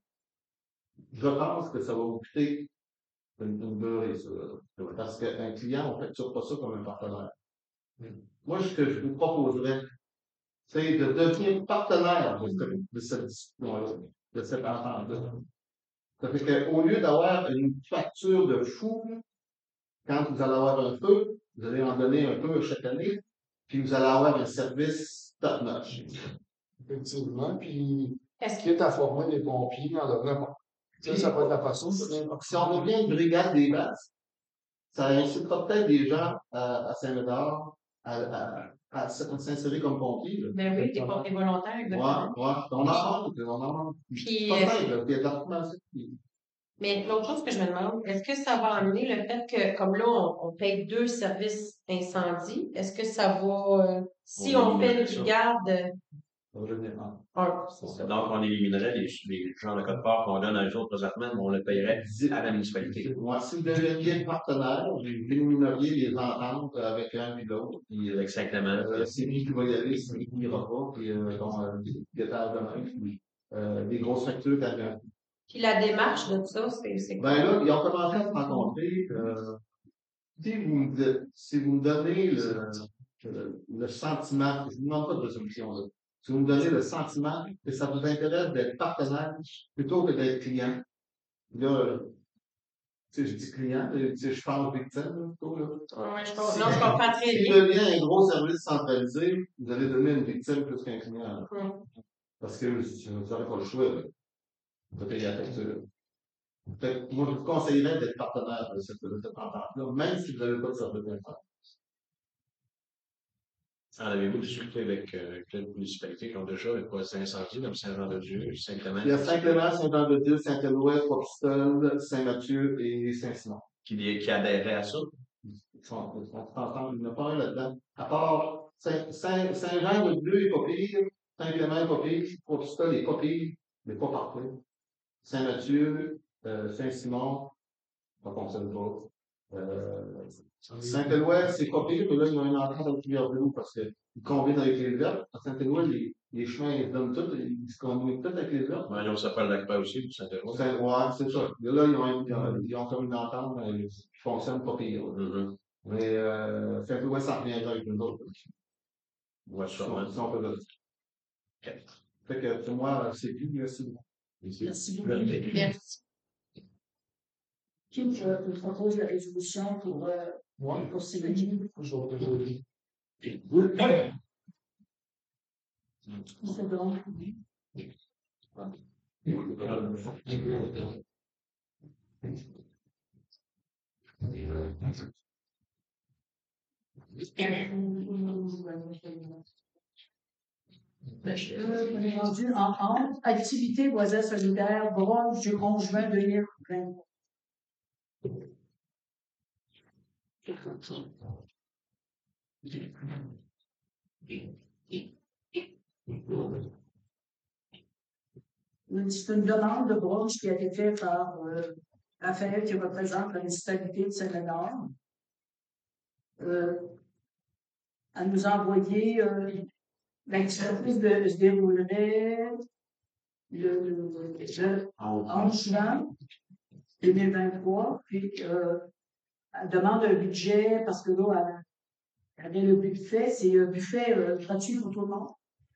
J: Je pense que ça va vous coûter une, une beurrée, ça. Parce qu'un client, on ne facture pas ça comme un partenaire. Moi, ce que je vous proposerais, c'est de devenir partenaire de, ce, de cette discussion-là, de cette entente-là. Ça fait qu'au lieu d'avoir une facture de fou, quand vous allez avoir un feu, vous allez en donner un peu chaque année, puis vous allez avoir un service top-notch.
G: Effectivement, puis
D: Est-ce
G: quitte à former des pompiers en leur donnant. Ça, ça peut être la façon.
J: Si on revient une brigade des Basses, ça incitera peut-être des gens à, à Saint-Médard à, à, à s'insérer comme pompiers.
D: Ben oui, des pompiers volontaires,
J: Ouais,
D: exactement.
J: ouais. On en parle, on en parle.
D: Puis,
J: Pas
D: euh,
J: simple, là, puis il y a de la formation.
D: Mais l'autre chose que je me demande, est-ce que ça va amener le fait que, comme là, on, on paye deux services incendie, est-ce que ça va, euh, si
E: On
D: on fait une
E: éliminerait ça.
D: brigade, euh,
J: Ça va devenir mal.
D: un, c'est ça.
E: Donc, on éliminerait les, les genres de code part qu'on donne à eux autres présentement, mais on le payerait à la municipalité.
J: Moi, si vous deveniez partenaire, vous élimineriez les ententes avec un et l'autre.
E: Puis avec Saint-Clément.
J: Euh, c'est lui qui va y aller, c'est lui qui n'ira pas, puis euh, bon, euh, des guettages de même, puis euh, des grosses factures qu'à
D: Puis la démarche de ça, c'est c'est quoi?
J: Ben là, ils ont commencé à se rencontrer. Euh, si, vous me, de- si vous me donnez le, le, le sentiment, je ne vous demande pas de résolution, là. Si vous me donnez le sentiment que ça vous intéresse d'être partenaire plutôt que d'être client, là, euh, tu sais, je dis client, mais, tu sais, je pense victime, là, plutôt, là.
D: Ouais, je comprends, non, je comprends très
J: Si
D: bien.
J: devient un gros service centralisé, vous allez devenir une victime plus qu'un client, là.
D: Hum.
J: Parce que vous n'aurez pas le choix, là. Vous payez la facture. Fait que moi, je vous conseillerais d'être partenaire de cette, de cette entente-là, même si vous n'avez pas de service d'info.
E: En avez-vous discuté avec euh, quelles municipalités qui ont déjà le poste incendie, comme Saint-Jean-de-Dieu, Saint-Clément,
J: Il y a Saint-Clément, Saint-Jean-de-Dieu, Saint-Éloi, Port-Paul, Saint-Mathieu et Saint-Simon.
E: qui, qui adhéraient à ça?
J: Ils sont, ils sont ensemble. Il n'y en a pas un là-dedans. À part Saint- Saint- Saint-Jean-de-Dieu est pas pire, Saint-Clément est pas pire, Port-Paul est pas pire, mais pas parfait. Saint-Mathieu, euh, Saint-Simon, ça fonctionne pas. Euh, Saint-Éloi, c'est pas pire, mais là, ils ont une entente avec Rivière-du-Loup parce qu'ils combinent avec les verts. À Saint-Éloi, les, les chemins, ils se donnent tous, ils se combinent tous avec les verts.
E: Ouais, ils ont s'appelle l'Acpa aussi, pour Saint-Éloi.
J: Saint- Ouais, c'est ça. Et là, ils ont, ils ont, ils ont comme une entente mais qui fonctionne pas pire. là.
E: Mhm.
J: Mais euh, Saint-Éloi, ça reviendra avec nous autres.
E: Ouais,
J: Si on,
E: sûrement.
J: si on peut le dire. Fait que pour moi, c'est plus, merci.
B: Merci beaucoup.
D: Merci.
B: Qui euh, vous propose la résolution pour, euh,
G: Ouais,
B: pour Sylvie?
G: je vais te le dire.
B: C'est donc. Euh, on est rendu en, en activité voisin solidaire, bronze du onze juin deux mille vingt. C'est une demande de bronze qui a été faite par euh, Raphaël qui représente la municipalité de Saint-Léonard. Euh, elle nous a envoyé euh, l'exercice de, se déroulerait le, le, le onze juin deux mille vingt-trois, puis euh, elle demande un budget parce que là, elle, elle avait le buffet, c'est un buffet euh, gratuit pour tout le monde.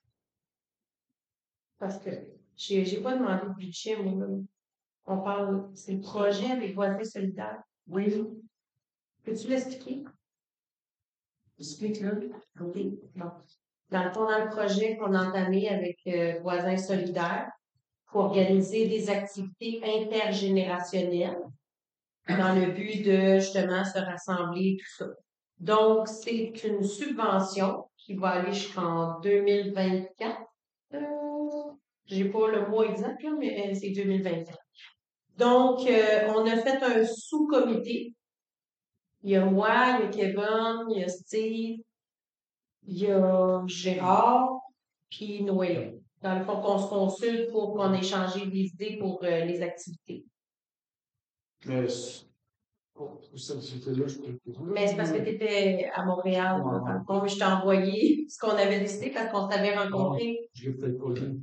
D: Parce que j'ai j'ai pas demandé de budget, moi. On parle, c'est le projet avec voisins solidaires.
B: Oui.
D: Peux-tu l'expliquer?
B: Explique-le.
D: OK. Bon. Dans le fond, dans le projet qu'on a entamé avec euh, voisins solidaires, pour organiser des activités intergénérationnelles dans le but de justement se rassembler, tout ça. Donc, c'est une subvention qui va aller jusqu'en deux mille vingt-quatre. Euh, j'ai pas le mois exact, là, mais c'est deux mille vingt-quatre. Donc, euh, on a fait un sous-comité. Il y a moi, il y a Kevin, il y a Steve, il y a Gérard, puis Noëlla. Dans le fond, qu'on se consulte pour qu'on échange des idées pour euh, les activités.
G: Mais pour cette activité-là, je peux le
D: Mais c'est parce que tu étais à Montréal.
G: Ouais.
D: Dans le fond, je t'ai envoyé ce qu'on avait décidé parce qu'on s'avait rencontrés.
G: Je l'ai peut-être pas lu.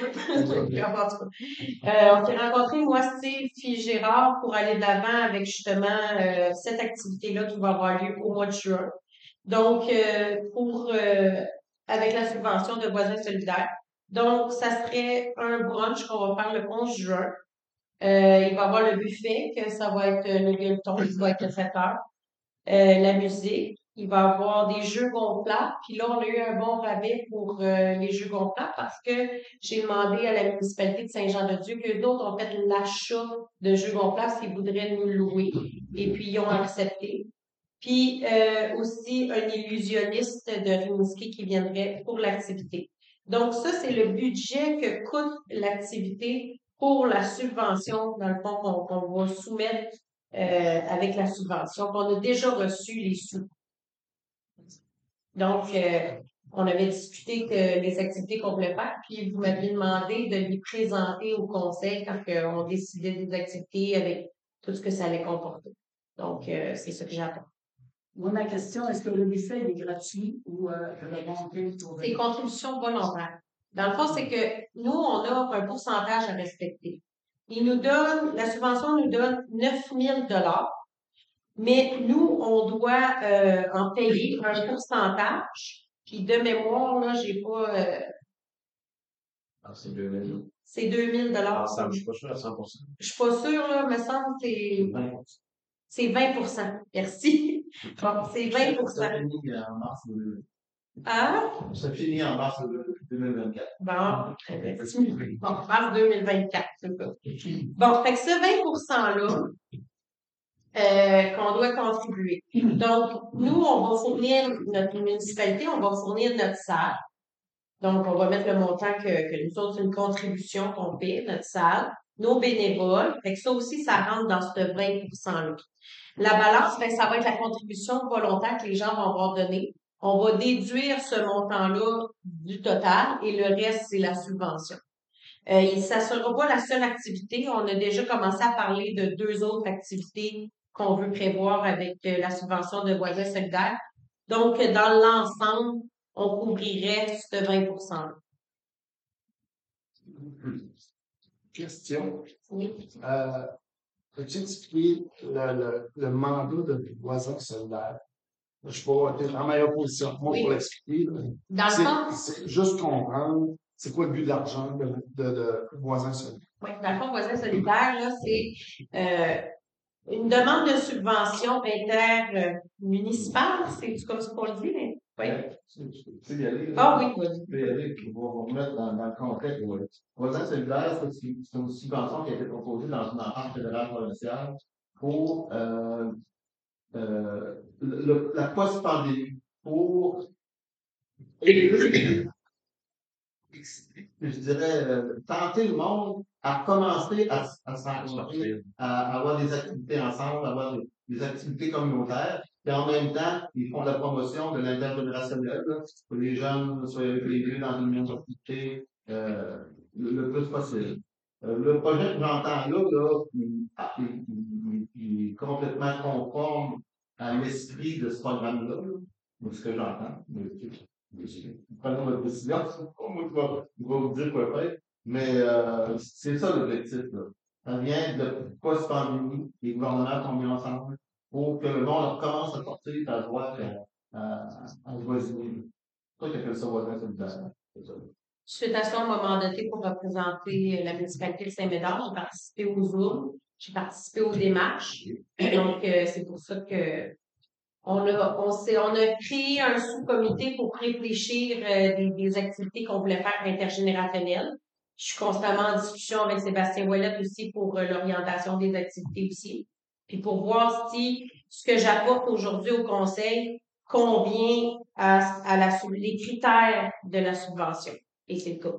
D: euh, on s'est rencontrés, moi, Steve, puis Gérard, pour aller de l'avant avec justement euh, cette activité-là qui va avoir lieu au mois de juin. Donc, euh, pour euh, avec la subvention de voisins solidaires. Donc, ça serait un brunch qu'on va faire le onze juin. Euh, il va y avoir le buffet, que ça va être le gueuleton, qui va être sept heures. Euh, la musique, il va y avoir des jeux gonflables. Puis là, on a eu un bon rabais pour euh, les jeux gonflables parce que j'ai demandé à la municipalité de Saint-Jean-de-Dieu que d'autres ont fait l'achat de jeux gonflables s'ils voudraient nous louer. Et puis, ils ont accepté. Puis euh, aussi un illusionniste de Rimouski qui viendrait pour l'activité. Donc ça, c'est le budget que coûte l'activité pour la subvention, dans le fond, qu'on qu'on va soumettre euh, avec la subvention, qu'on a déjà reçu les sous. Donc, euh, on avait discuté que les activités qu'on voulait faire, puis vous m'aviez demandé de les présenter au conseil quand on décidait des activités avec tout ce que ça allait comporter. Donc, euh, c'est ça que j'attends.
B: Moi, ma question, est-ce que le buffet est gratuit ou euh,
D: c'est contribution volontaire. Dans le fond, c'est que nous, on a un pourcentage à respecter. Ils nous donnent, la subvention nous donne neuf mille dollars, mais nous, on doit euh, en payer un pourcentage. Puis de mémoire, là, j'ai pas. Euh,
E: Ah, c'est deux mille.
D: C'est deux mille dollars.
E: Ah, je suis pas sûr à cent pour cent.
D: Je suis pas sûre, là, me semble que c'est. C'est vingt pour cent. Merci. Bon, c'est vingt pour cent.
J: Ça finit en mars deux mille vingt-quatre.
D: Ah?
J: Ça finit en mars deux mille vingt-quatre.
D: Bon, bon, mars deux mille vingt-quatre, c'est ça. Bon, fait que ce vingt pour cent-là, euh, qu'on doit contribuer. Donc, nous, on va fournir notre municipalité, on va fournir notre salle. Donc, on va mettre le montant que, que nous autres, c'est une contribution qu'on paie, notre salle, nos bénévoles. Fait que ça aussi, ça rentre dans ce vingt pour cent-là. La balance, ben, ça va être la contribution volontaire que les gens vont avoir donnée. On va déduire ce montant-là du total et le reste, c'est la subvention. Euh, et ça ne sera pas la seule activité. On a déjà commencé à parler de deux autres activités qu'on veut prévoir avec euh, la subvention de voisins solidaires. Donc, dans l'ensemble, on couvrirait ce vingt pour cent-là.
G: Question.
D: Oui.
G: Euh, peux-tu expliquer le, le, le mandat de voisins solidaires? Je ne suis pas en la meilleure position moi
D: Oui.
G: pour l'expliquer.
D: Dans le
G: C'est,
D: fond,
G: c'est juste comprendre c'est quoi le but de l'argent de, de, de voisins solidaires.
D: oui, dans le fond, voisins solidaires, là, c'est euh, une demande de subvention intermunicipale, c'est comme ça qu'on le dit, mais Oui.
J: Tu peux y aller.
D: Ah oui, vas-y.
J: Tu peux y aller, puis on va vous remettre dans, dans le contexte. Voisin solidaire, c'est c'est une subvention qui a été proposée dans une entente fédérale provinciale pour euh, euh, le- la post-pandémie, pour je dirais, euh, tenter le monde à commencer à, à se rencontrer, à, à avoir des activités ensemble, à avoir des, des activités communautaires. Et en même temps, ils font la promotion de l'intergénérationnel, là, que les jeunes soient avec les vieux dans une même activité euh, le, le plus possible. Euh, le projet que j'entends là, là il, il- il- il est complètement conforme à l'esprit de ce programme-là, là, de ce que j'entends. Prenons votre décision. Moi, je vais, je vais vous dire quoi faire. Mais euh, c'est ça l'objectif. Là. Ça vient de post-pandémie. Les gouvernements sont mis ensemble pour que le monde commence à sortir à voir à, à, à se voisiner. C'est toi qui appelles ça voisin solidaire. C'est ça.
D: Suite à ça, on m'a mandaté pour représenter la municipalité de Saint-Médard. J'ai participé aux Zooms, j'ai participé aux démarches. Donc, euh, c'est pour ça que on a, on s'est, on a créé un sous-comité pour réfléchir euh, des, des activités qu'on voulait faire intergénérationnelles. Je suis constamment en discussion avec Sébastien Ouellette aussi pour euh, l'orientation des activités aussi. Puis pour voir si ce que j'apporte aujourd'hui au conseil convient à, à la, les critères de la subvention. Et c'est le cas.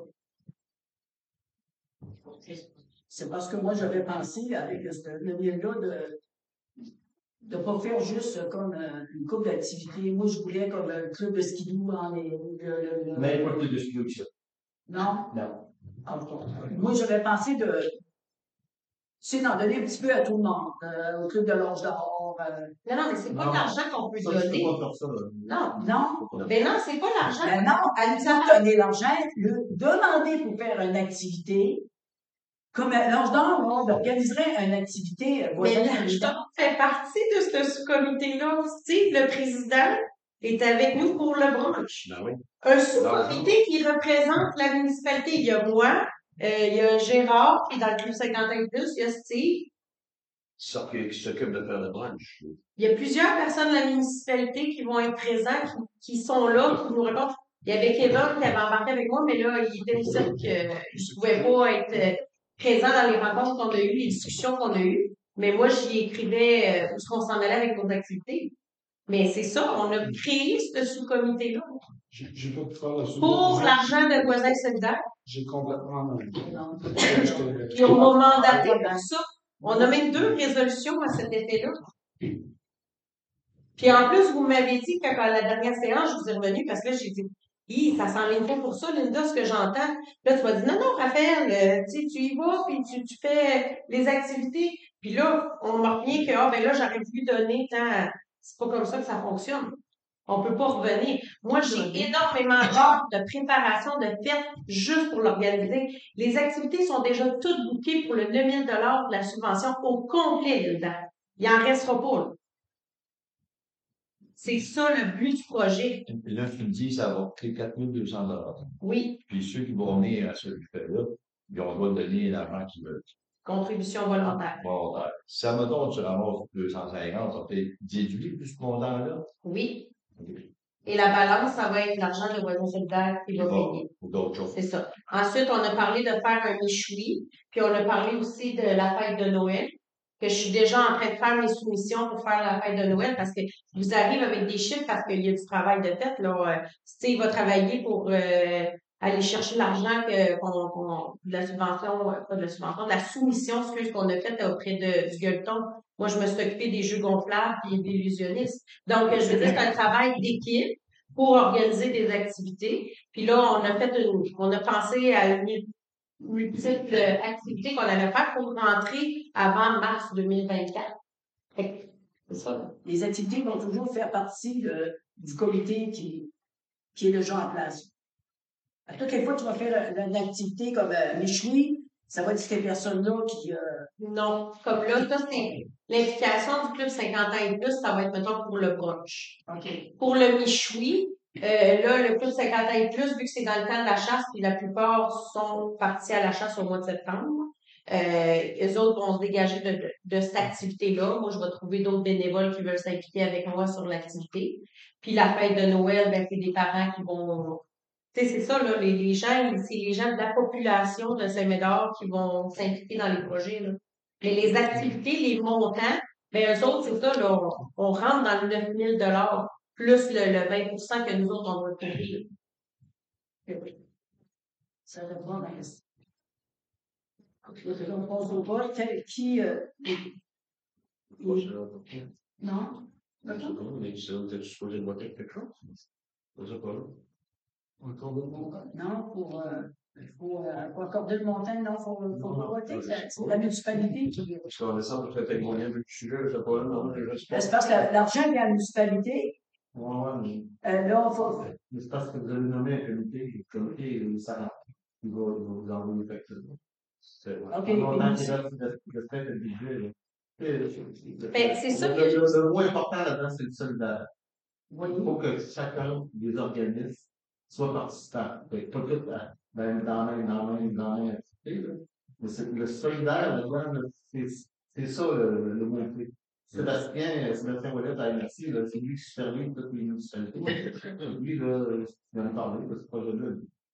B: C'est parce que moi, j'avais pensé avec ce- le lien-là de de pas faire juste comme euh, une couple d'activités. Moi, je voulais comme un club de skidoo en les. le- le- le-
E: Mais pas plus de studio que ça.
B: Non?
E: Non.
B: En tout cas, moi, j'avais pensé de. Tu sais, d'en donner un petit peu à tout le monde. euh, au club de l'Ange d'Or. euh,
D: Non, non, mais c'est pas
J: Non.
D: de l'argent qu'on peut
J: Ça, tu peux
D: donner.
J: pas faire ça. Là.
D: Non.
B: non?
D: Ben non, c'est pas l'argent.
B: Ben non, à nous en donner l'argent, le demander pour faire une activité. Comme euh, l'Ange d'Or, on organiserait une activité. euh,
D: Mais
B: voisin
D: l'Ange
B: solidaire.
D: d'Or fait partie de ce sous-comité-là. Steve, le président, est avec nous pour le brunch.
E: Ben oui.
D: Un sous-comité qui représente la municipalité. Il y a moi, euh, il y a Gérard, qui est dans le club cinquante ans et plus, il y a Steve.
E: Ça qui, qui s'occupe de faire le brunch.
D: Il y a plusieurs personnes de la municipalité qui vont être présentes, qui, qui sont là, qui nous répondent. Il y avait Kevin qui avait embarqué avec moi, mais là, il était certain qu'il ne pouvait pas être euh, présent dans les rencontres qu'on a eues, les discussions qu'on a eues. Mais moi, j'y écrivais euh, où est-ce qu'on s'en allait avec nos activités. Mais c'est ça, on a créé ce sous-comité-là
G: J'ai j'ai pas pu faire le suivi.
D: pour l'argent de voisins solidaires.
G: J'ai complètement.
B: Non.
D: Puis on m'a mandaté pour ça. On a même deux résolutions à cet effet-là. Puis en plus, vous m'avez dit qu'à la dernière séance, je vous ai revenu parce que là, j'ai dit, hi, ça s'enligne pas pour ça, Linda, ce que j'entends. Là, tu m'as dit, non, non, Raphaël, euh, tu sais, tu y vas, puis tu, tu fais les activités. Puis là, on m'a revenu que, ah, ben là, j'aurais voulu donner tant. à- C'est pas comme ça que ça fonctionne. On peut pas revenir. Moi, j'ai énormément d'heures de préparation, de fête, juste pour l'organiser. Les activités sont déjà toutes bookées pour le neuf mille dollars de la subvention au complet, Linda. Il en restera pas, là. C'est ça le but du projet.
H: Et là, tu me dis, ça va coûter quatre mille deux cents dollars.
D: Oui,
H: Puis ceux qui vont venir à ce buffet-là, ils ont le droit de donner l'argent qu'ils veulent.
D: contribution volontaire.
H: Bon, ben, ça me donne, tu ramasses deux cent cinquante, ça fait déduit plus ce montant-là.
D: Oui. Et la balance, ça va être l'argent de voisin solidaire qui va
H: Bon,
D: payer.
H: ou d'autres choses.
D: C'est ça. Ensuite, on a parlé de faire un méchoui, puis on a parlé aussi de la fête de Noël, que je suis déjà en train de faire mes soumissions pour faire la fête de Noël, parce que je vous arrive avec des chiffres, parce qu'il y a du travail de fait, là. Euh, Steve va travailler pour euh, aller chercher l'argent que, qu'on, qu'on- de la subvention, euh, pas de la subvention, de la soumission, ce qu'on a fait auprès de, du gueuleton. Moi, je me suis occupée des jeux gonflables et des illusionnistes. Donc, je veux dire, c'est un travail d'équipe pour organiser des activités. Puis là, on a fait une, on a pensé à une multiples activités qu'on allait faire pour rentrer avant mars deux mille vingt-quatre. Fait que, c'est ça, là.
B: Les activités vont toujours faire partie de- du comité qui, qui est déjà en place. À toutes les fois que tu vas faire une, une activité comme euh, méchoui, ça va être ces personnes-là qui. Euh,
D: Non, comme là, ça, c'est l'implication du club cinquante ans et plus, ça va être, mettons, pour le brunch.
B: OK.
D: Pour le méchoui, euh, là, le club cinquante ans et plus, vu que c'est dans le temps de la chasse, puis la plupart sont partis à la chasse au mois de septembre, Euh, eux autres vont se dégager de, de, de cette activité-là. Moi, je vais trouver d'autres bénévoles qui veulent s'impliquer avec moi sur l'activité. Puis la fête de Noël, ben, c'est des parents qui vont... Tu sais, c'est ça, là, les, les gens, c'est les gens de la population de Saint-Médard qui vont s'impliquer dans les projets, là. Mais les activités, les montants, ben, eux autres, c'est ça, là, on, on rentre dans le neuf mille dollars plus le, le vingt pour cent que nous autres, on va couvrir.
B: Ça répond à la question. On pose au vote qui. Euh,
E: Pas sûr.
B: non?
E: Non, mais c'est où t'es supposé voter quelque chose? Je sais pas, là.
G: Encore de montant.
B: Non, pour, euh, pour, euh, pour accorder le montant, non, il faut, faut pas voter. C'est c'est la municipalité qui.
E: Parce qu'on descend peut-être avec moyen du sujet, je sais pas, là, non, je sais pas.
B: C'est parce que l'argent vient à la municipalité.
J: Ouais, ouais, mais.
B: Euh, là, il faut.
J: Mais c'est parce que vous avez nommé un comité, le comité, le salaire, qui va vous envoyer effectivement. C'est vrai.
B: OK.
J: On a le fait le budget, là.
D: Ben, c'est ça
J: Le,
D: que-
J: le, le mot important là-dedans, c'est le solidaire.
B: Oui.
J: Il faut que chacun des organismes soit participant. Fait que pas tout à même dans la même, dans la même, dans la même activité, là. Mais c'est le solidaire, là-dedans, là, c'est c'est ça le, le mot clé. Sébastien, Sébastien Ouellet à M R C, là, c'est lui qui supervise toutes les municipalités. Lui, là, il vient de parler de ce projet-là.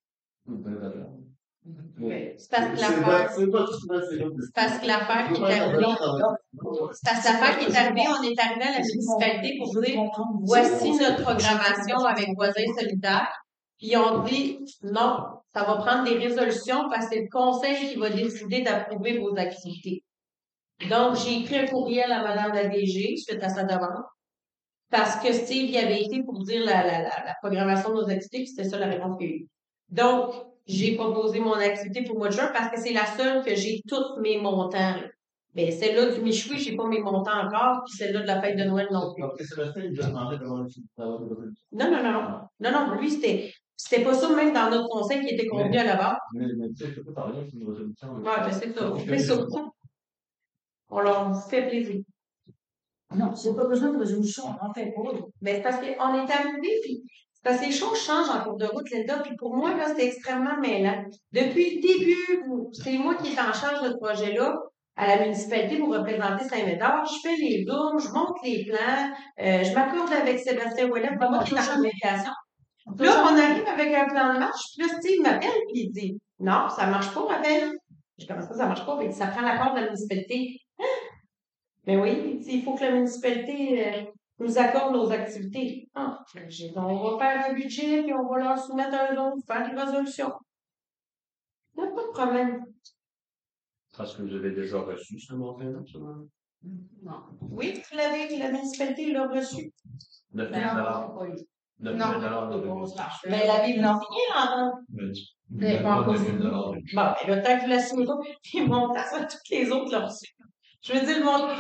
D: Oui. C'est parce que
J: C'est
D: l'affaire-
J: pas- c'est pas tout ce que c'est là.
D: C'est parce que l'affaire qui est
J: Ouais,
D: arrivée,
J: ouais,
D: c'est parce que l'affaire qui est arrivée, on est arrivé à la municipalité pour dire, voici notre programmation avec Voisins solidaires. Puis ils ont dit, non, ça va prendre des résolutions parce que c'est le conseil qui va décider d'approuver vos activités. Donc, j'ai écrit un courriel à Madame la D G suite à sa demande. Parce que Steve y avait été pour dire la, la, la, la programmation de nos activités, puis c'était ça la réponse qu'il y a eu. Donc, j'ai proposé mon activité pour le mois de juin parce que c'est la seule que j'ai tous mes montants. là. Mais celle-là du Michoui, j'ai pas mes montants encore, puis celle-là de la fête de Noël non plus.
J: Donc, Sébastien, il a demandé d'avoir une d'avoir une-
D: Non, non, non, non. Non, non, lui, c'était, c'était pas ça même dans notre conseil qui était convenu à la base.
J: Mais, mais tu sais, je peux parler sur une résolution. là.
D: Ouais, ben c'est ça. On fait ça. On leur fait plaisir.
B: Non, c'est pas besoin de résolution, on n'en fait pas.
D: Mais c'est parce qu'on est arrivé, puis c'est parce que les choses changent en cours de route, Linda, puis pour moi, là, c'est extrêmement mêlant. Depuis le début, où c'est moi qui est en charge de ce projet-là, à la municipalité pour représenter Saint-Médard, je fais les zooms, je monte les plans, euh, je m'accorde avec Sébastien Ouellet, pour moi qui est en communication. Là, on arrive avec un plan de marche, puis là, Steve m'appelle, puis il dit, non, ça marche pas, ma belle. Je commence ça, ça marche pas, mais ça prend l'accord de la municipalité. Hein? Mais oui, il dit, il faut que la municipalité euh, nous accorde nos activités. Ah, j'ai dit, on va faire un budget, puis on va leur soumettre un autre, faire des résolutions. Il n'y a pas de problème.
E: Est-ce que vous avez déjà reçu ce montant-là, ça?
B: Non.
D: Oui, vous l'avez, la municipalité l'a reçu.
E: neuf mille
B: Non,
E: dollars.
B: pas eu.
E: neuf
C: Non.
E: mille dollars de revenus.
D: Mais l'avez-vous signé, l'entente?
C: Mais pas encore signé.
D: Bon, ben, le temps que vous la signez pas, puis mon temps, ça, toutes les autres l'ont reçu. Je veux dire, le montant.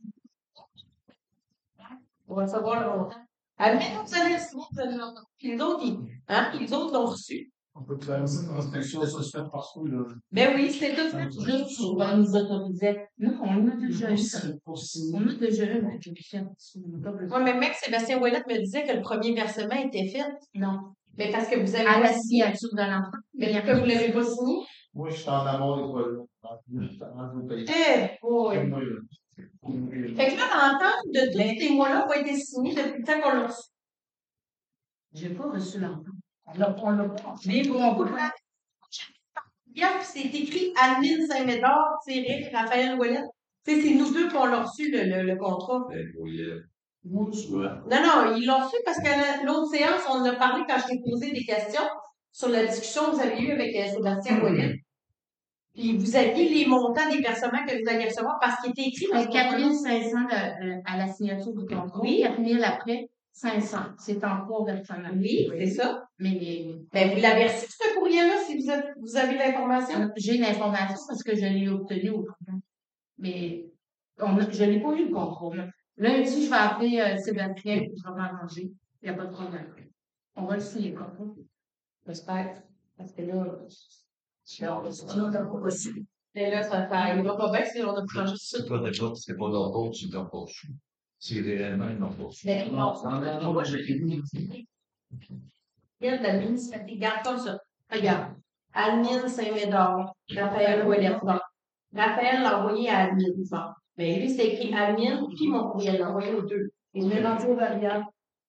D: On va savoir le montant. Admettons que vous allez le signer, vous allez l'entendre. Puis les autres, ils, hein, puis les autres l'ont reçu.
G: On peut faire une inspection suspecte partout, là.
D: Ben oui, c'est tout fait.
C: Juste pour euh, nous autoriser. Non, on a déjà eu ça.
G: Pour signer.
C: On a déjà eu une exécution.
D: Oui, mais mec, Sébastien Ouellet me disait que le premier versement était fait.
C: Non.
D: Mais parce que vous avez
C: À
D: pas
C: la
D: signé.
C: signature de l'enfant.
D: Mais pourquoi vous l'avez pas signé?
J: Moi, je suis en amour des projets. Avant de vous payer.
D: Eh, boy.
J: Moi, là.
D: Fait que là, l'entente de tous ces mois-là n'a pas été signée depuis le temps qu'on l'a reçu.
C: J'ai pas reçu l'enfant.
B: On l'a on l'a pas.
D: Mais pour mon coup, Regarde, puis c'est écrit Admin Saint-Médard, tiré Raphaël Ouellet. Tu sais, c'est nous deux qui ont reçu le, le, le contrat.
E: Ben, oui, euh,
B: Moi,
E: ouais.
D: Non, non, ils l'ont reçu parce qu'à la- l'autre séance, on en a parlé quand je t'ai posé des questions sur la discussion que vous avez eue avec euh, Sébastien Ouellet. Puis vous aviez les montants des versements que vous alliez recevoir parce qu'il était écrit dans ce
C: quatre
D: contrat.
C: mille cinq cents euh, à la signature du contrat.
D: Oui.
C: quatre mille après, cinq cents. C'est en trois versements.
D: Oui, c'est ça.
C: Mais
D: Ben, vous l'avez reçu, ce courrier-là, si vous, êtes- vous avez l'information.
C: j'ai l'information parce que je l'ai obtenue autrement. Mais on a- je n'ai pas eu le contrat. là. Lundi, je vais appeler euh, Sébastien pour je vais m'arranger. Il n'y a pas de problème. On va le signer, le contrat.
D: J'espère. Parce que là,
B: sinon, on l'a pas reçu.
D: mais là, ça fait, il va pas bien si on a changé ça.
H: C'est pas n'importe, c'est pas leur faute, c'est leur faute. C'est réellement leur faute.
D: Mais non, on va Regarde la municipalité, garde comme ça. Regarde. Admin Saint-Médard, Raphaël Ouellet. Bon. Raphaël l'a envoyé à admin. Bon. Mais lui, c'est écrit admin, puis mon courriel l'a envoyé aux deux.
B: On est rendu aux variables.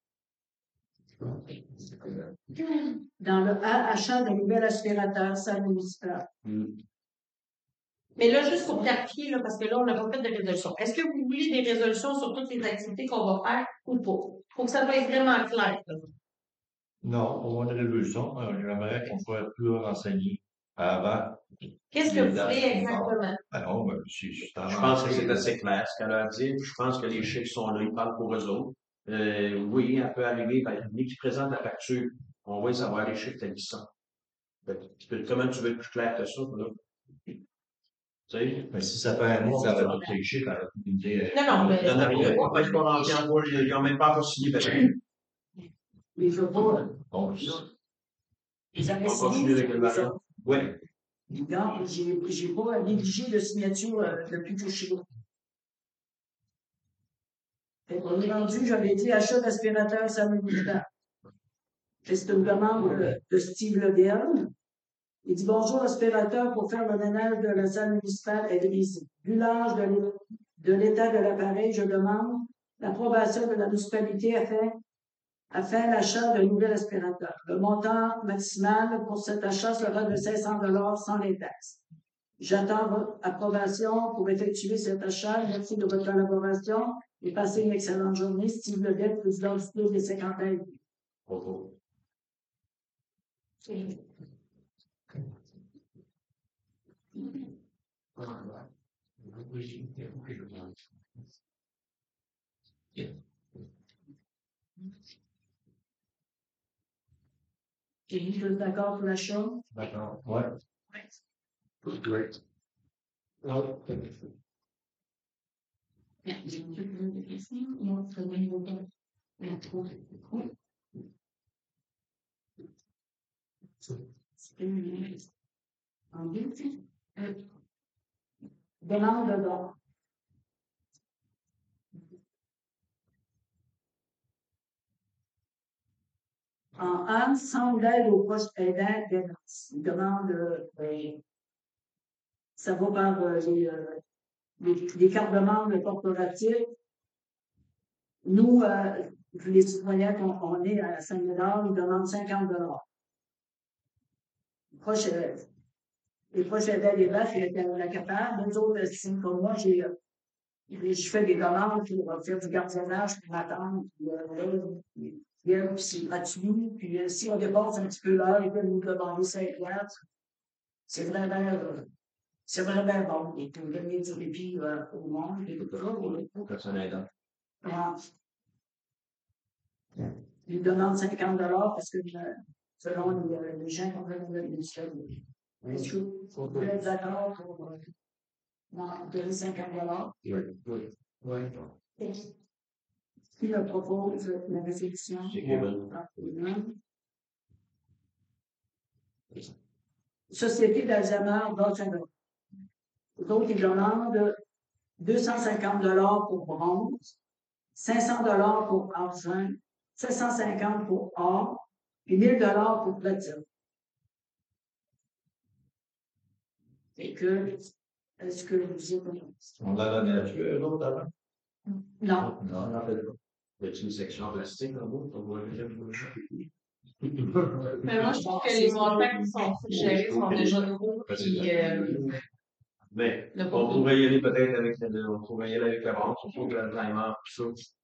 B: Dans le A, achat de nouvel aspirateur, salle municipale.
D: Mais là, juste pour clarifier, là, parce que là, on n'a pas fait de résolution. Est-ce que vous voulez des résolutions sur toutes les activités qu'on va faire ou pas? Faut que ça soit vraiment clair. Là.
H: Non, pour moi, une résolution, euh, j'aimerais qu'on soit plus renseigné avant.
D: Qu'est-ce que vous voulez exactement?
H: Ah non, ben, je, je,
E: Je pense que c'est assez clair ce qu'elle a dit. Je pense que les chiffres sont là, ils parlent pour eux autres. Euh, oui, elle peut arriver, ben, lui qui présente la facture, on va y savoir les chiffres tels qu'ils sont. Fait que tu peux- comment tu veux être plus clair que ça, là? Tu sais?
H: mais si ça fait un mois qu'elle a tous les chiffres, elle a pu nous dire.
D: Non, non, mais.
E: Il y en a rien. On va pas encore rempli encore, ils n'ont même pas encore signé, parce que
B: Mais je veux pas.
H: Bon,
B: Ils avaient
E: on va continuer avec le
B: signé.
E: mariage. Oui.
B: Non, j'ai, j'ai pas négligé de signature euh, depuis que je suis là. Fait qu'on est rendu, j'avais dit achat d'aspirateur salle municipale. C'est une demande de, de Steve Ledel. Il dit bonjour, aspirateur pour faire le ménage de la salle municipale est brisé. Vu l'âge de l'é- de l'état de l'appareil, je demande l'approbation de la municipalité afin, afin l'achat d'un nouvel aspirateur. Le montant maximal pour cet achat sera de cinq cents dollars sans les taxes. J'attends votre approbation pour effectuer cet achat. Merci de votre collaboration et passez une excellente journée. Steve Ledel, président du Club des cinquantaines.
E: Bravo.
B: Et vous êtes d'accord pour l'achat?
F: D'accord. Ouais. Great.
B: En deux, euh, demande de don. En un, sans d'aide aux proches aidants, dénonce. Il demande, euh, euh, ça va par euh, les, euh, les, les cartes de membres corporatives. Nous, euh, les citoyens qu'on on est à cinq dollars, nous demandent cinquante dollars. Proche, euh, les proches aidants des vaches, ils étaient la capable. Nous autres, c'est comme moi, j'ai, euh, je fais des demandes pour euh, faire du gardiennage pour m'attendre. Puis, euh, là, ils viennent, puis c'est gratuit. Puis euh, si on dépasse un petit peu l'heure, ils peuvent nous demander cinq piastres. C'est vraiment, euh, c'est vraiment bon. Et pour donner du répit euh, au monde. Et tout ça, oui.
E: Personne aidant.
B: Ah. Ils demandent cinquante dollars parce que euh, selon les, euh, les gens qui ont fait le ministère. Est-ce que vous êtes d'accord pour euh, non, donner cinquante dollars?
E: Oui. Oui. Oui.
B: Qui le propose la résolution?
E: C'est Kevin.
B: Ah, Kevin. Société d'Alzheimer d'Alzheimer. Donc, ils demandent deux cent cinquante dollars pour bronze, cinq cents dollars pour argent, sept cent cinquante pour or, et mille dollars pour platine. Et que, est-ce que vous êtes.
H: On a la nature, l'autre avant?
B: Non.
H: Non, non, pas.
E: Y a-t-il une section plastique dans le on voit le
D: Mais moi, je trouve que les montants qui sont suggérés sont déjà nouveaux. Puis, euh,
E: Mais,
D: Le
E: on
D: bon.
E: pourrait y aller peut-être avec le, on pourrait y aller avec la banque, surtout que l'Alzheimer, tout ça.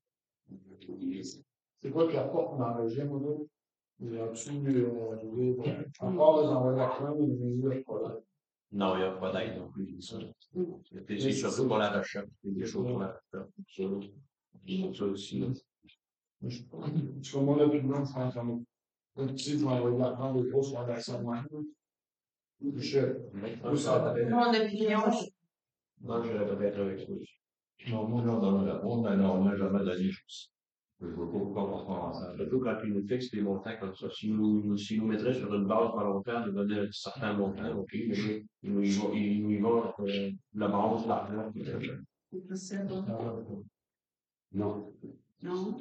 G: C'est quoi que la porte dans le régime, là? Il y a-tu, euh, je veux dire, encore dans la fin, il y a pas là.
E: Non, il n'y a pas d'aide non plus, c'est ça. C'est surtout pour la recherche. Il y a des choses pour la recherche. Ça, ça aussi, là.
G: Je je suis mon opinion, je pense, comme un petit, je vais envoyer de l'argent des grosses sur la somme. Je,
E: Moi, ça,
D: mon opinion,
E: non, je vais peut-être avec ça aussi.
H: Non, moi, non, dans la ronde, non, on n'a jamais donné juste. Je veux pas pourquoi on prend ensemble.
E: Surtout quand ils nous fixent des montants comme ça. Si nous, si nous mettraient sur une base volontaire, nous donner un certain montant, OK, mais là, ils nous y vont, ils nous y vont, euh, la base, l'argent. Non.
B: Non.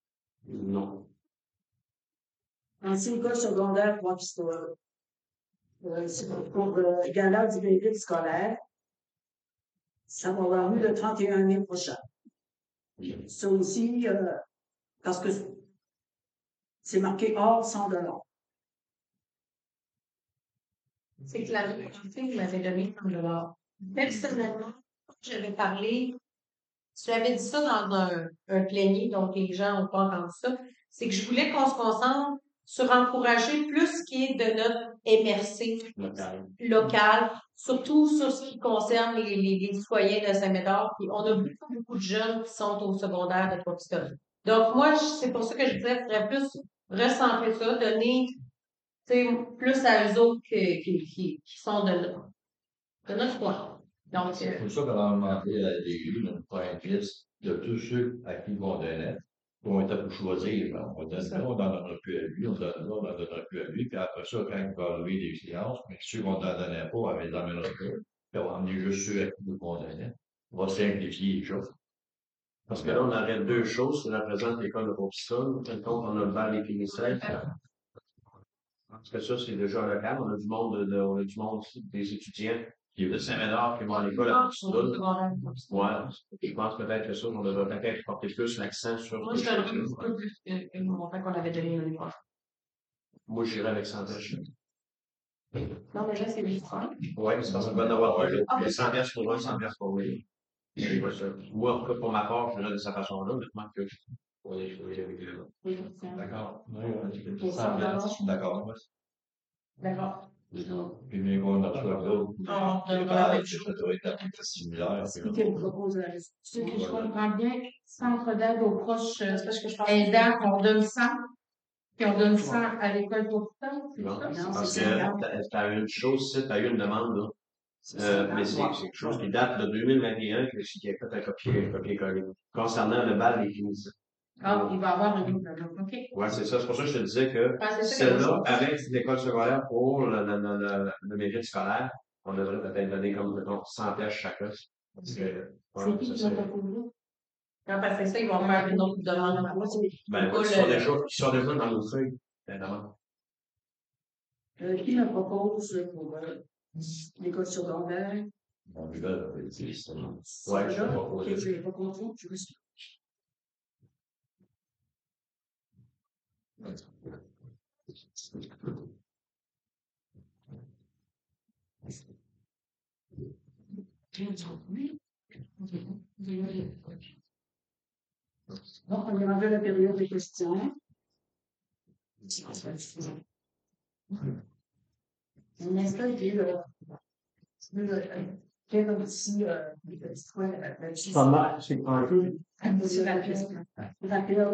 E: Non.
B: Ancien école secondaire, trois pistoles. Euh, c'est pour le gala du mérite scolaire. Ça va avoir lieu le trente et un mai prochain. Ça aussi, euh, parce que c'est marqué hors cent dollars.
D: C'est que la réalité m'avait donné cent dollars. Personnellement, j'avais parlé, tu avais dit ça dans un, un plénier, donc les gens n'ont pas entendu ça, c'est que je voulais qu'on se concentre sur encourager plus ce qui est de notre M R C
E: Local.
D: local, surtout sur ce qui concerne les, les, les citoyens de Saint-Médard. Puis on a beaucoup, beaucoup de jeunes qui sont au secondaire de Trois-Pistoles. Donc moi, je- c'est pour ça que je disais, il faudrait plus recentrer ça, donner tu sais, plus à eux autres qui, qui, qui, qui sont de, notre- de notre coin. Donc,
H: C'est
D: euh,
H: pour ça qu'on a demandé à l'Église de nous faire une liste de tous ceux à qui on donnait. On était pour choisir. Ben, on donne là, on n'en donnera plus à lui, on donne là, on n'en donnera plus à lui. Puis après ça, quand il va lever des séances, mais ceux qu'on n'en donnait pas, on les emmènera pas. Puis on va emmener juste ceux à qui on donnait. On va simplifier les choses.
E: Parce que là, on aurait deux choses qui représentent l'école de Beaupistol. Par contre, on a le bal des finisseurs. Parce que ça, c'est déjà local. On a du monde, de, de- on a du monde, des étudiants de Saint-Médard qui vont à l'école à Beaupistol. Ouais. Je pense peut-être que ça, on devrait peut-être porter plus l'accent sur.
D: moi, je donnerais un petit peu plus que que le montant qu'on avait donné l'année passée.
E: Moi, j'irais avec cent piastres.
D: Non, mais là, c'est les francs.
E: Oui, c'est parce qu'on va en avoir un. Les cent piastres pour un, cent piastres pour lui. C'est pas ça. Moi, en tout cas, pour ma part, je dirais de cette façon-là, maintenant que. Oui, je vais avec le.
D: Oui, c'est un-
H: D'accord. Oui, oui.
D: Pour cent dollars.
H: Je suis d'accord. moi.
D: D'accord.
H: Puis mieux qu'on en reçoive d'autres.
D: Ah,
H: Je
D: on
H: pense
D: devrait-
H: que ça doit être à peu près similaire.
B: C'est qui me propose la liste?
C: Ce que je comprends bien, centre d'aide aux proches euh,
D: C'est parce que je pense.
C: aidants, on donne cent, puis on donne cent à l'école pour tout c'est
E: Non,
C: ça?
B: Non,
E: parce
B: c'est
E: que
B: cinquante.
E: t'as- t'as une chose, c'est t'as eu une demande, là. Euh, mais c'est c'est quelque chose qui date de deux mille vingt et un que je qui a fait un copier, copier-coller. Concernant le bal des finissants.
C: Ah, il va y avoir un livre, là. OK.
E: Ouais, c'est ça. C'est pour ça que je te disais que
D: Ah, c'est ça que
E: celle-là,
D: je-
E: avec l'école secondaire pour le, le, le, le, le mérite scolaire, on devrait peut-être donner comme, mettons, cent piastres chacun. Parce que, ouais,
C: C'est qui
E: ça
C: qui va
E: serait-
C: proposer?
D: Non, parce que ça, ils vont faire une autre demande.
E: Ben,
D: Pas
E: ils sont
D: le-
E: déjà, ils sont déjà dans nos feuilles, évidemment.
B: Euh, qui me propose pour euh, l'école secondaire?
H: On lui donne, on va dire, c'est ça.
E: Ouais, je
B: Là,
E: vais
B: ok,
E: proposer.
B: je vais pas comprendre, je vais- Donc, on est rendu à la période des questions. Un instant, il est, euh, euh, quel outil, euh, c'est quoi, la- la-
E: Pas mal, c'est un peu.
B: C'est rapide. Rapide.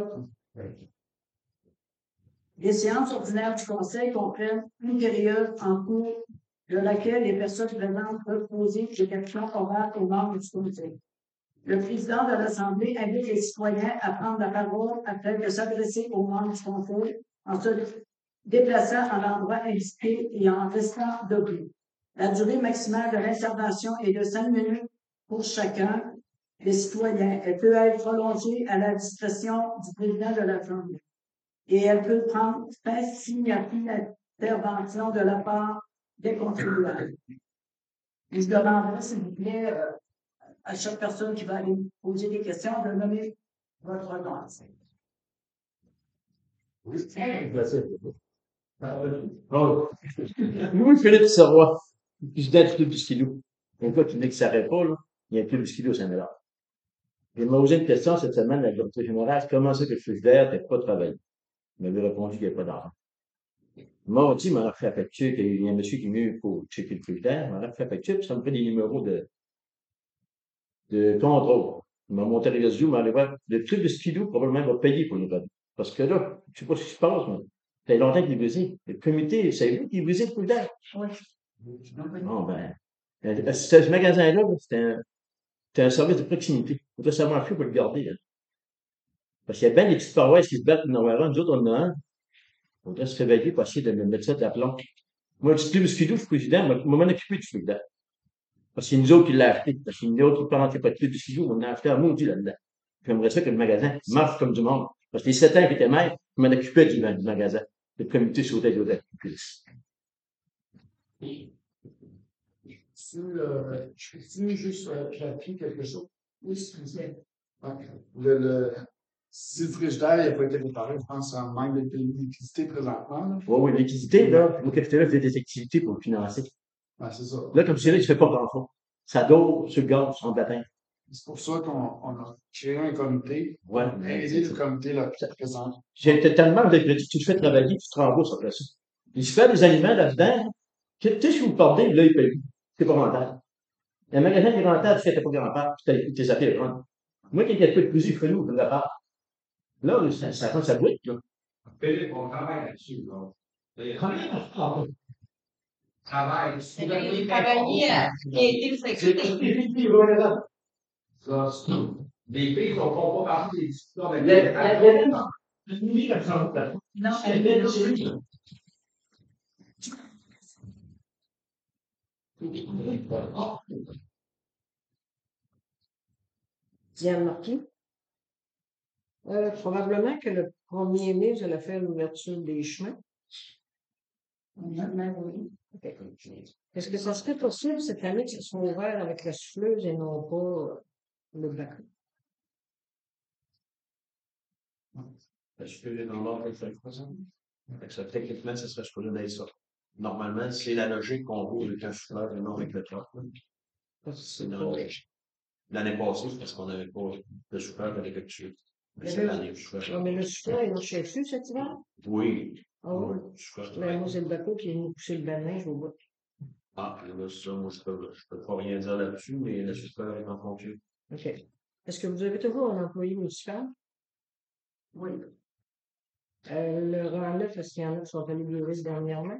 B: Les séances ordinaires du Conseil comprennent une période en cours de laquelle les personnes présentes peuvent poser des questions orales aux membres du Conseil. Le président de l'Assemblée invite les citoyens à prendre la parole afin de s'adresser aux membres du Conseil en se déplaçant à l'endroit indiqué et en restant debout. La durée maximale de l'intervention est de cinq minutes pour chacun des citoyens. Elle peut être prolongée à la discrétion du président de l'Assemblée. Et elle peut prendre fin s'il n'y a plus d'intervention de la part des contribuables. Et je demanderai, s'il vous plaît, euh, à chaque personne qui va aller poser des questions de nommer votre nom.
K: Oh. Louis-Philippe Serrois, président du Club du Skidoo. Un gars qui dit que ça ne pas, là. Il y a un Club du Skidoo au Saint-Médard. Il m'a posé une question cette semaine, la directrice générale, comment ça que le frigidaire n'était pas travaillé? Il m'avait répondu qu'il n'y avait pas d'argent. Mardi, il m'a fait la facture, qu'il y a un monsieur qui est venu pour checker le frigidaire, il m'a fait la facture, puis ça me fait des numéros de, de contrôle. Il m'a monté les réseaux, il m'a allé voir. Le Club de Skidoo, probablement, va payer pour les revenus. Parce que là, je ne sais pas ce qui se passe, mais ça fait longtemps qu'il est brisé. Le comité, c'est lui qui est brisé le frigidaire.
B: Oui.
K: Bon, ben, euh, ce magasin-là, là, c'était un, c'était un service de proximité. Il faut savoir faire pour le garder, là. Parce qu'il y a bien des petites paroisses qui se battent pour en avoir un. Nous autres, on en a un. On devrait se réveiller pour essayer de me mettre ça de la plomb. Moi, le Club Skidoo, je suis président, moi, moi, m'en occuper du frigidaire. Parce que c'est nous autres qui l'avons acheté. Parce que nous autres qui ne parlaient pas de Club du Skidoo, on a acheté un maudit là-dedans. J'aimerais ça que le magasin marche comme du monde. Parce que les sept ans que j'étais maire, je m'en occupais du, du magasin. Le comité sautait de l'hôtel.
G: Si, euh, je peux juste euh, clarifier quelque chose? Oui, s'il vous plaît. Ok. Le, le, si le frigidaire n'a pas été réparé, je pense en manque de d'électricité présentement. Là.
K: Oui, oui, l'électricité, là, mon cafétéria fait des activités pour le financer.
G: Ben, c'est ça.
K: Là, comme je disais, il ne fait pas grand-chose. Ça dort sur le gaz, en baptême.
G: C'est pour ça qu'on on a créé un comité.
K: Ouais.
G: Aider le comité là, présent.
K: J'ai été tellement avec le dit, tu te fais travailler, tu te rembourses après ça. Il se fait des aliments là-dedans. Tu sais, si vous parlez, là, il paye. C'est pas rentable. Le magasin qui est rentable, tu fais, t'es pas rentable, tu t'as tes affaires rentable. Moi, quand il y a de plus de nous, de la part. Là, ça, ça prend sa boîte, là.
E: Philippe, on travaille là-dessus, là.
K: Ah,
E: Travail.
D: Il a travaillé à aider le secteur.
E: Ça, c'est tout. Les filles ne font pas partie des discussions avec
K: Il y a- il y a- il y avait une une nuit comme ça, là.
C: Non,
K: Elle était chez lui.
I: Diane Marquis. Euh, probablement que le premier mai, vous allez faire l'ouverture des chemins. Ok. Est-ce que ça serait possible cette année que ce soit ouvert avec la souffleuse et non pas euh, le bac?
E: Est-ce que j'ai dans l'ordre de faire ça? Fait que ça, techniquement, ça serait supposé d'être ça. Normalement, c'est la logique qu'on roule avec un souffleur et non avec le truck. C'est dans la logique. L'année passée, c'est parce qu'on n'avait pas de souffleur avec le dessus. Mais
I: Mais
E: c'est
I: le-
E: l'année du souffleur.
I: Ouais, mais le souffleur, il marchait dessus cet hiver?
E: Oui.
I: Ah oui.
E: Le souffleur,
I: Mais moi, c'est le bateau qui est venu pousser le bain je vois.
E: Ah, là, ça, moi, je peux, je peux pas rien dire là-dessus, mais le souffleur est en fonction.
I: OK. Est-ce que vous avez toujours un employé municipal?
B: Oui.
I: Euh, le rang neuf, est-ce qu'il y en a qui sont allés bureau dernièrement?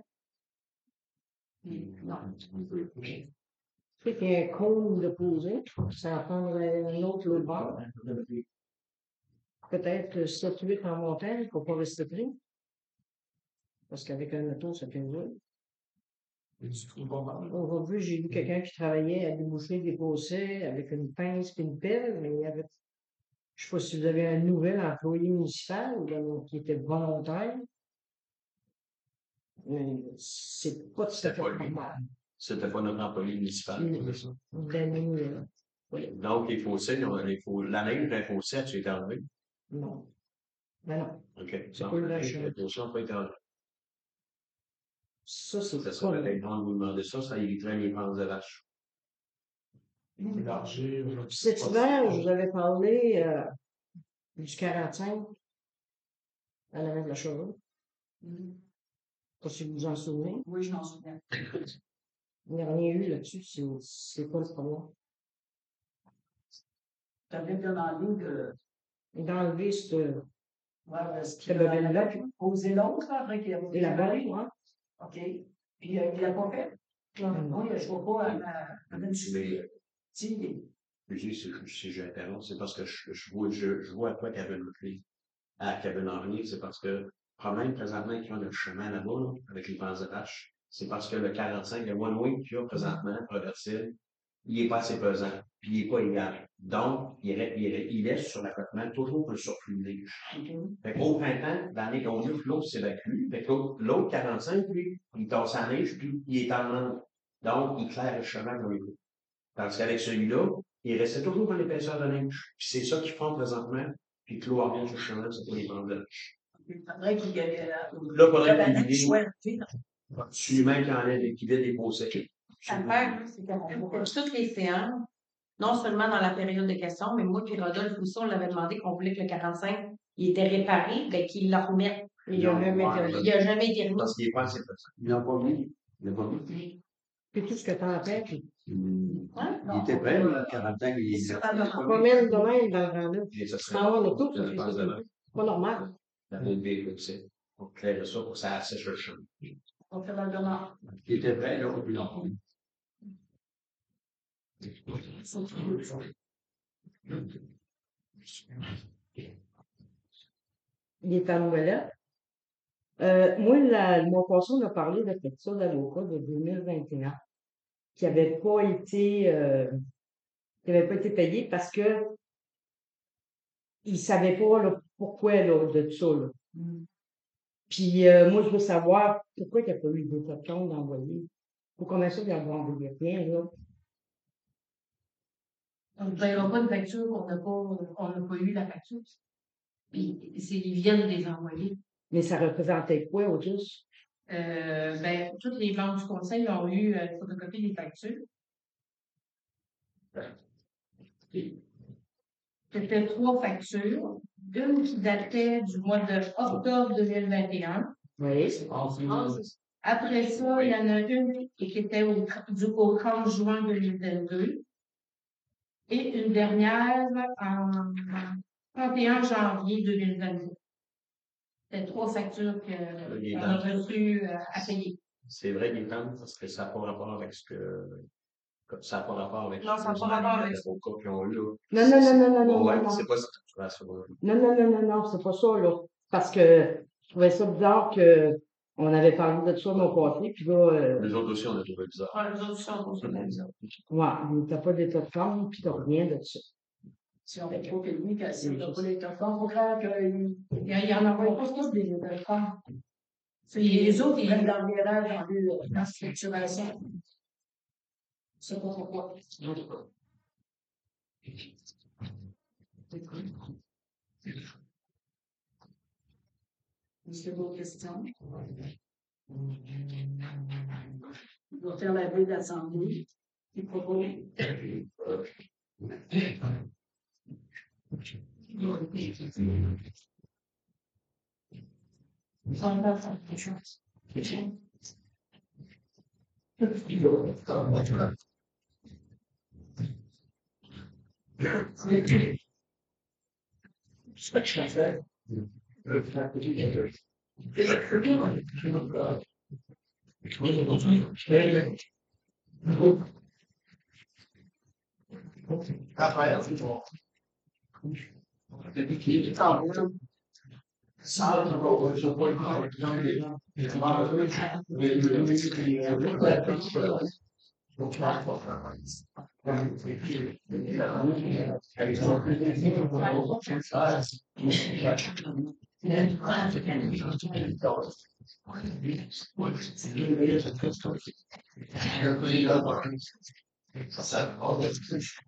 B: Non.
I: Je sais qu'il y a un cône de poser, ça en prendrait un autre l'autre bord. Peut-être sept huit en montagne pour pas rester pris. Parce qu'avec un auto, ça fait mieux. Aujourd'hui, j'ai vu quelqu'un qui travaillait à déboucher des fossés avec une pince et une pelle, mais il y avait, je ne sais pas si vous avez un nouvel employé municipal ou bien qui était volontaire. Mais c'est pas tout à
E: C'était
I: fait
E: pas lui.
I: normal.
E: C'était pas notre employé municipal.
I: Mm. Danny, euh, oui.
E: Donc, les fossés, ils ont- les faux- la neige d'un fossé, as-tu été enlevé?
I: Non. Ben non.
E: OK.
I: C'est
E: Donc,
I: pas le
E: les
I: rachat.
E: fossés n'ont pas été enlevés.
I: Ça, c'est
E: Ça
I: pas
E: serait
I: le-
E: peut-être bon de vous demander ça, ça éviterait les ventes de vaches.
G: Élargir. euh,
I: Cet hiver, je vous avais parlé euh, du quarante-cinq à la même de la Chevreau. Pas si vous vous en souvenez.
B: Oui, je m'en souviens.
I: Il n'y a rien eu là-dessus. C'est, c'est pas le problème.
B: Tu avais demandé de.
I: D'enlever cette,
B: Voilà, ce
I: cette bobine-là.
B: Poser l'autre après qu'il ait
I: Et la bonne, moi.
B: OK. Puis euh, il l'a pas fait? Non, je ne vois pas à ma. à ma-
E: Mais,
B: Si.
E: je dis, si, si j'interromps, c'est parce que je, je vois, je, je vois à toi Kevin Leclerc, à Kevin Henry, c'est parce que le problème présentement qu'il y a le chemin là-bas, là, avec les vents de vaches, c'est parce que le quarante-cinq, le one-way qu'il y a présentement, Proversil, il n'est pas assez pesant, puis il n'est pas égal. Donc, il, reste- il, reste- il laisse sur l'accotement toujours un surplus de neige. Fait qu'au printemps, l'année qu'on veut que l'autre s'évacue, fait que l'autre, l'autre quarante-cinq, lui, il tasse en neige, puis il est en langue. Donc, il claire le chemin comme il veut. Tandis qu'avec celui-là, il restait toujours dans l'épaisseur de neige. Puis c'est ça qu'ils font présentement, puis que l'eau revient sur le chemin, c'est pour les ventes de neige.
B: Il faudrait qu'il y ait.
E: Là, il faudrait
B: la
E: qu'il
B: neige
E: y ait
B: soit élevée.
E: celui-même qui enlève, qui vide les pots secs.
D: L'affaire, c'est qu'on pour toutes les séances, non seulement dans la période de questions, mais moi et Rodolphe aussi, on l'avait demandé qu'on voulait que le quarante-cinq, il était réparé, ben qu'il le remette.
I: Il n'y a jamais
E: Ouais,
I: été.
D: Il n'a jamais été remis.
E: Parce qu'il n'est pas assez pesant.
G: Il n'a pas mis. Il n'a pas mis.
I: Puis tout ce que tu en fais, puis
D: Hein?
H: Il était prêt, le quarante-cinq, il
B: C'est
H: est
B: pas normal.
I: tu promènes de même dans le grand neuf.
E: Et ça
I: Tu
E: serait
I: t'en vas en auto,
E: je
I: ça fait
E: pense
I: ça.
E: demain.
I: C'est pas normal.
E: La mobilité, là, c'est. On claire ça pour que ça assèche le chemin.
B: On fait la demande.
H: il était prêt, là, puis non.
I: Il est à Noël. Euh, moi, la, le mois passé, on a parlé de cette ça d'avocat de deux mille vingt et un qui n'avait pas été euh, qui avait pas été payé parce que il savait pas là, pourquoi là, de ça. Là. Puis euh, moi, je veux savoir pourquoi il n'y a pas eu d'autres comptes d'envoyer. Faut qu'on achète la bombe de rien, là.
C: On ne paiera pas une facture qu'on n'a pas, on n'a pas eu la facture. Puis, c'est, ils viennent les envoyer.
I: Mais ça représentait quoi au juste?
C: Euh, ben, toutes les membres du conseil ont eu euh, photocopie des factures. C'était trois factures. Une qui datait du mois d'octobre deux mille vingt et un.
I: Oui.
C: Après ça, il y en a une qui était au, du, au trente juin deux mille vingt-deux. Et une dernière en trente et un janvier deux mille vingt-deux. C'était trois factures qu'on a reçues euh, à payer.
E: C'est vrai, Gaëtan, parce que ça n'a pas rapport avec ce que. Ça n'a pas rapport avec
C: Non, ça n'a pas rapport avec
E: ce qu'on qu'ils ont eu.
I: Non, non, non, non, non, non,
E: Ouais,
I: non.
E: c'est pas cette facturation-là.
I: Non, non, non, non, non, c'est pas ça, là. Parce que je trouvais ça bizarre que on avait parlé de ça mon passé, puis là, euh,
E: Les autres aussi, on a trouvé bizarre.
C: Ouais, les autres aussi ont trouvé bizarre.
I: ouais, t'as pas d'état de forme, puis t'as rien de ça.
B: Si on retrouve que lui, que s'il n'a pas l'état de forme, il faut croire qu'il
C: Il y, il y en a pas tous des états de forme.
B: c'est les autres, ils prennent dans le garage dans le- dans la structuration. Je sais pas pourquoi. Est-ce qu'il y a d'autres questions? Il doit faire la veille d'assemblée. Il propose. Ça va faire quelque chose.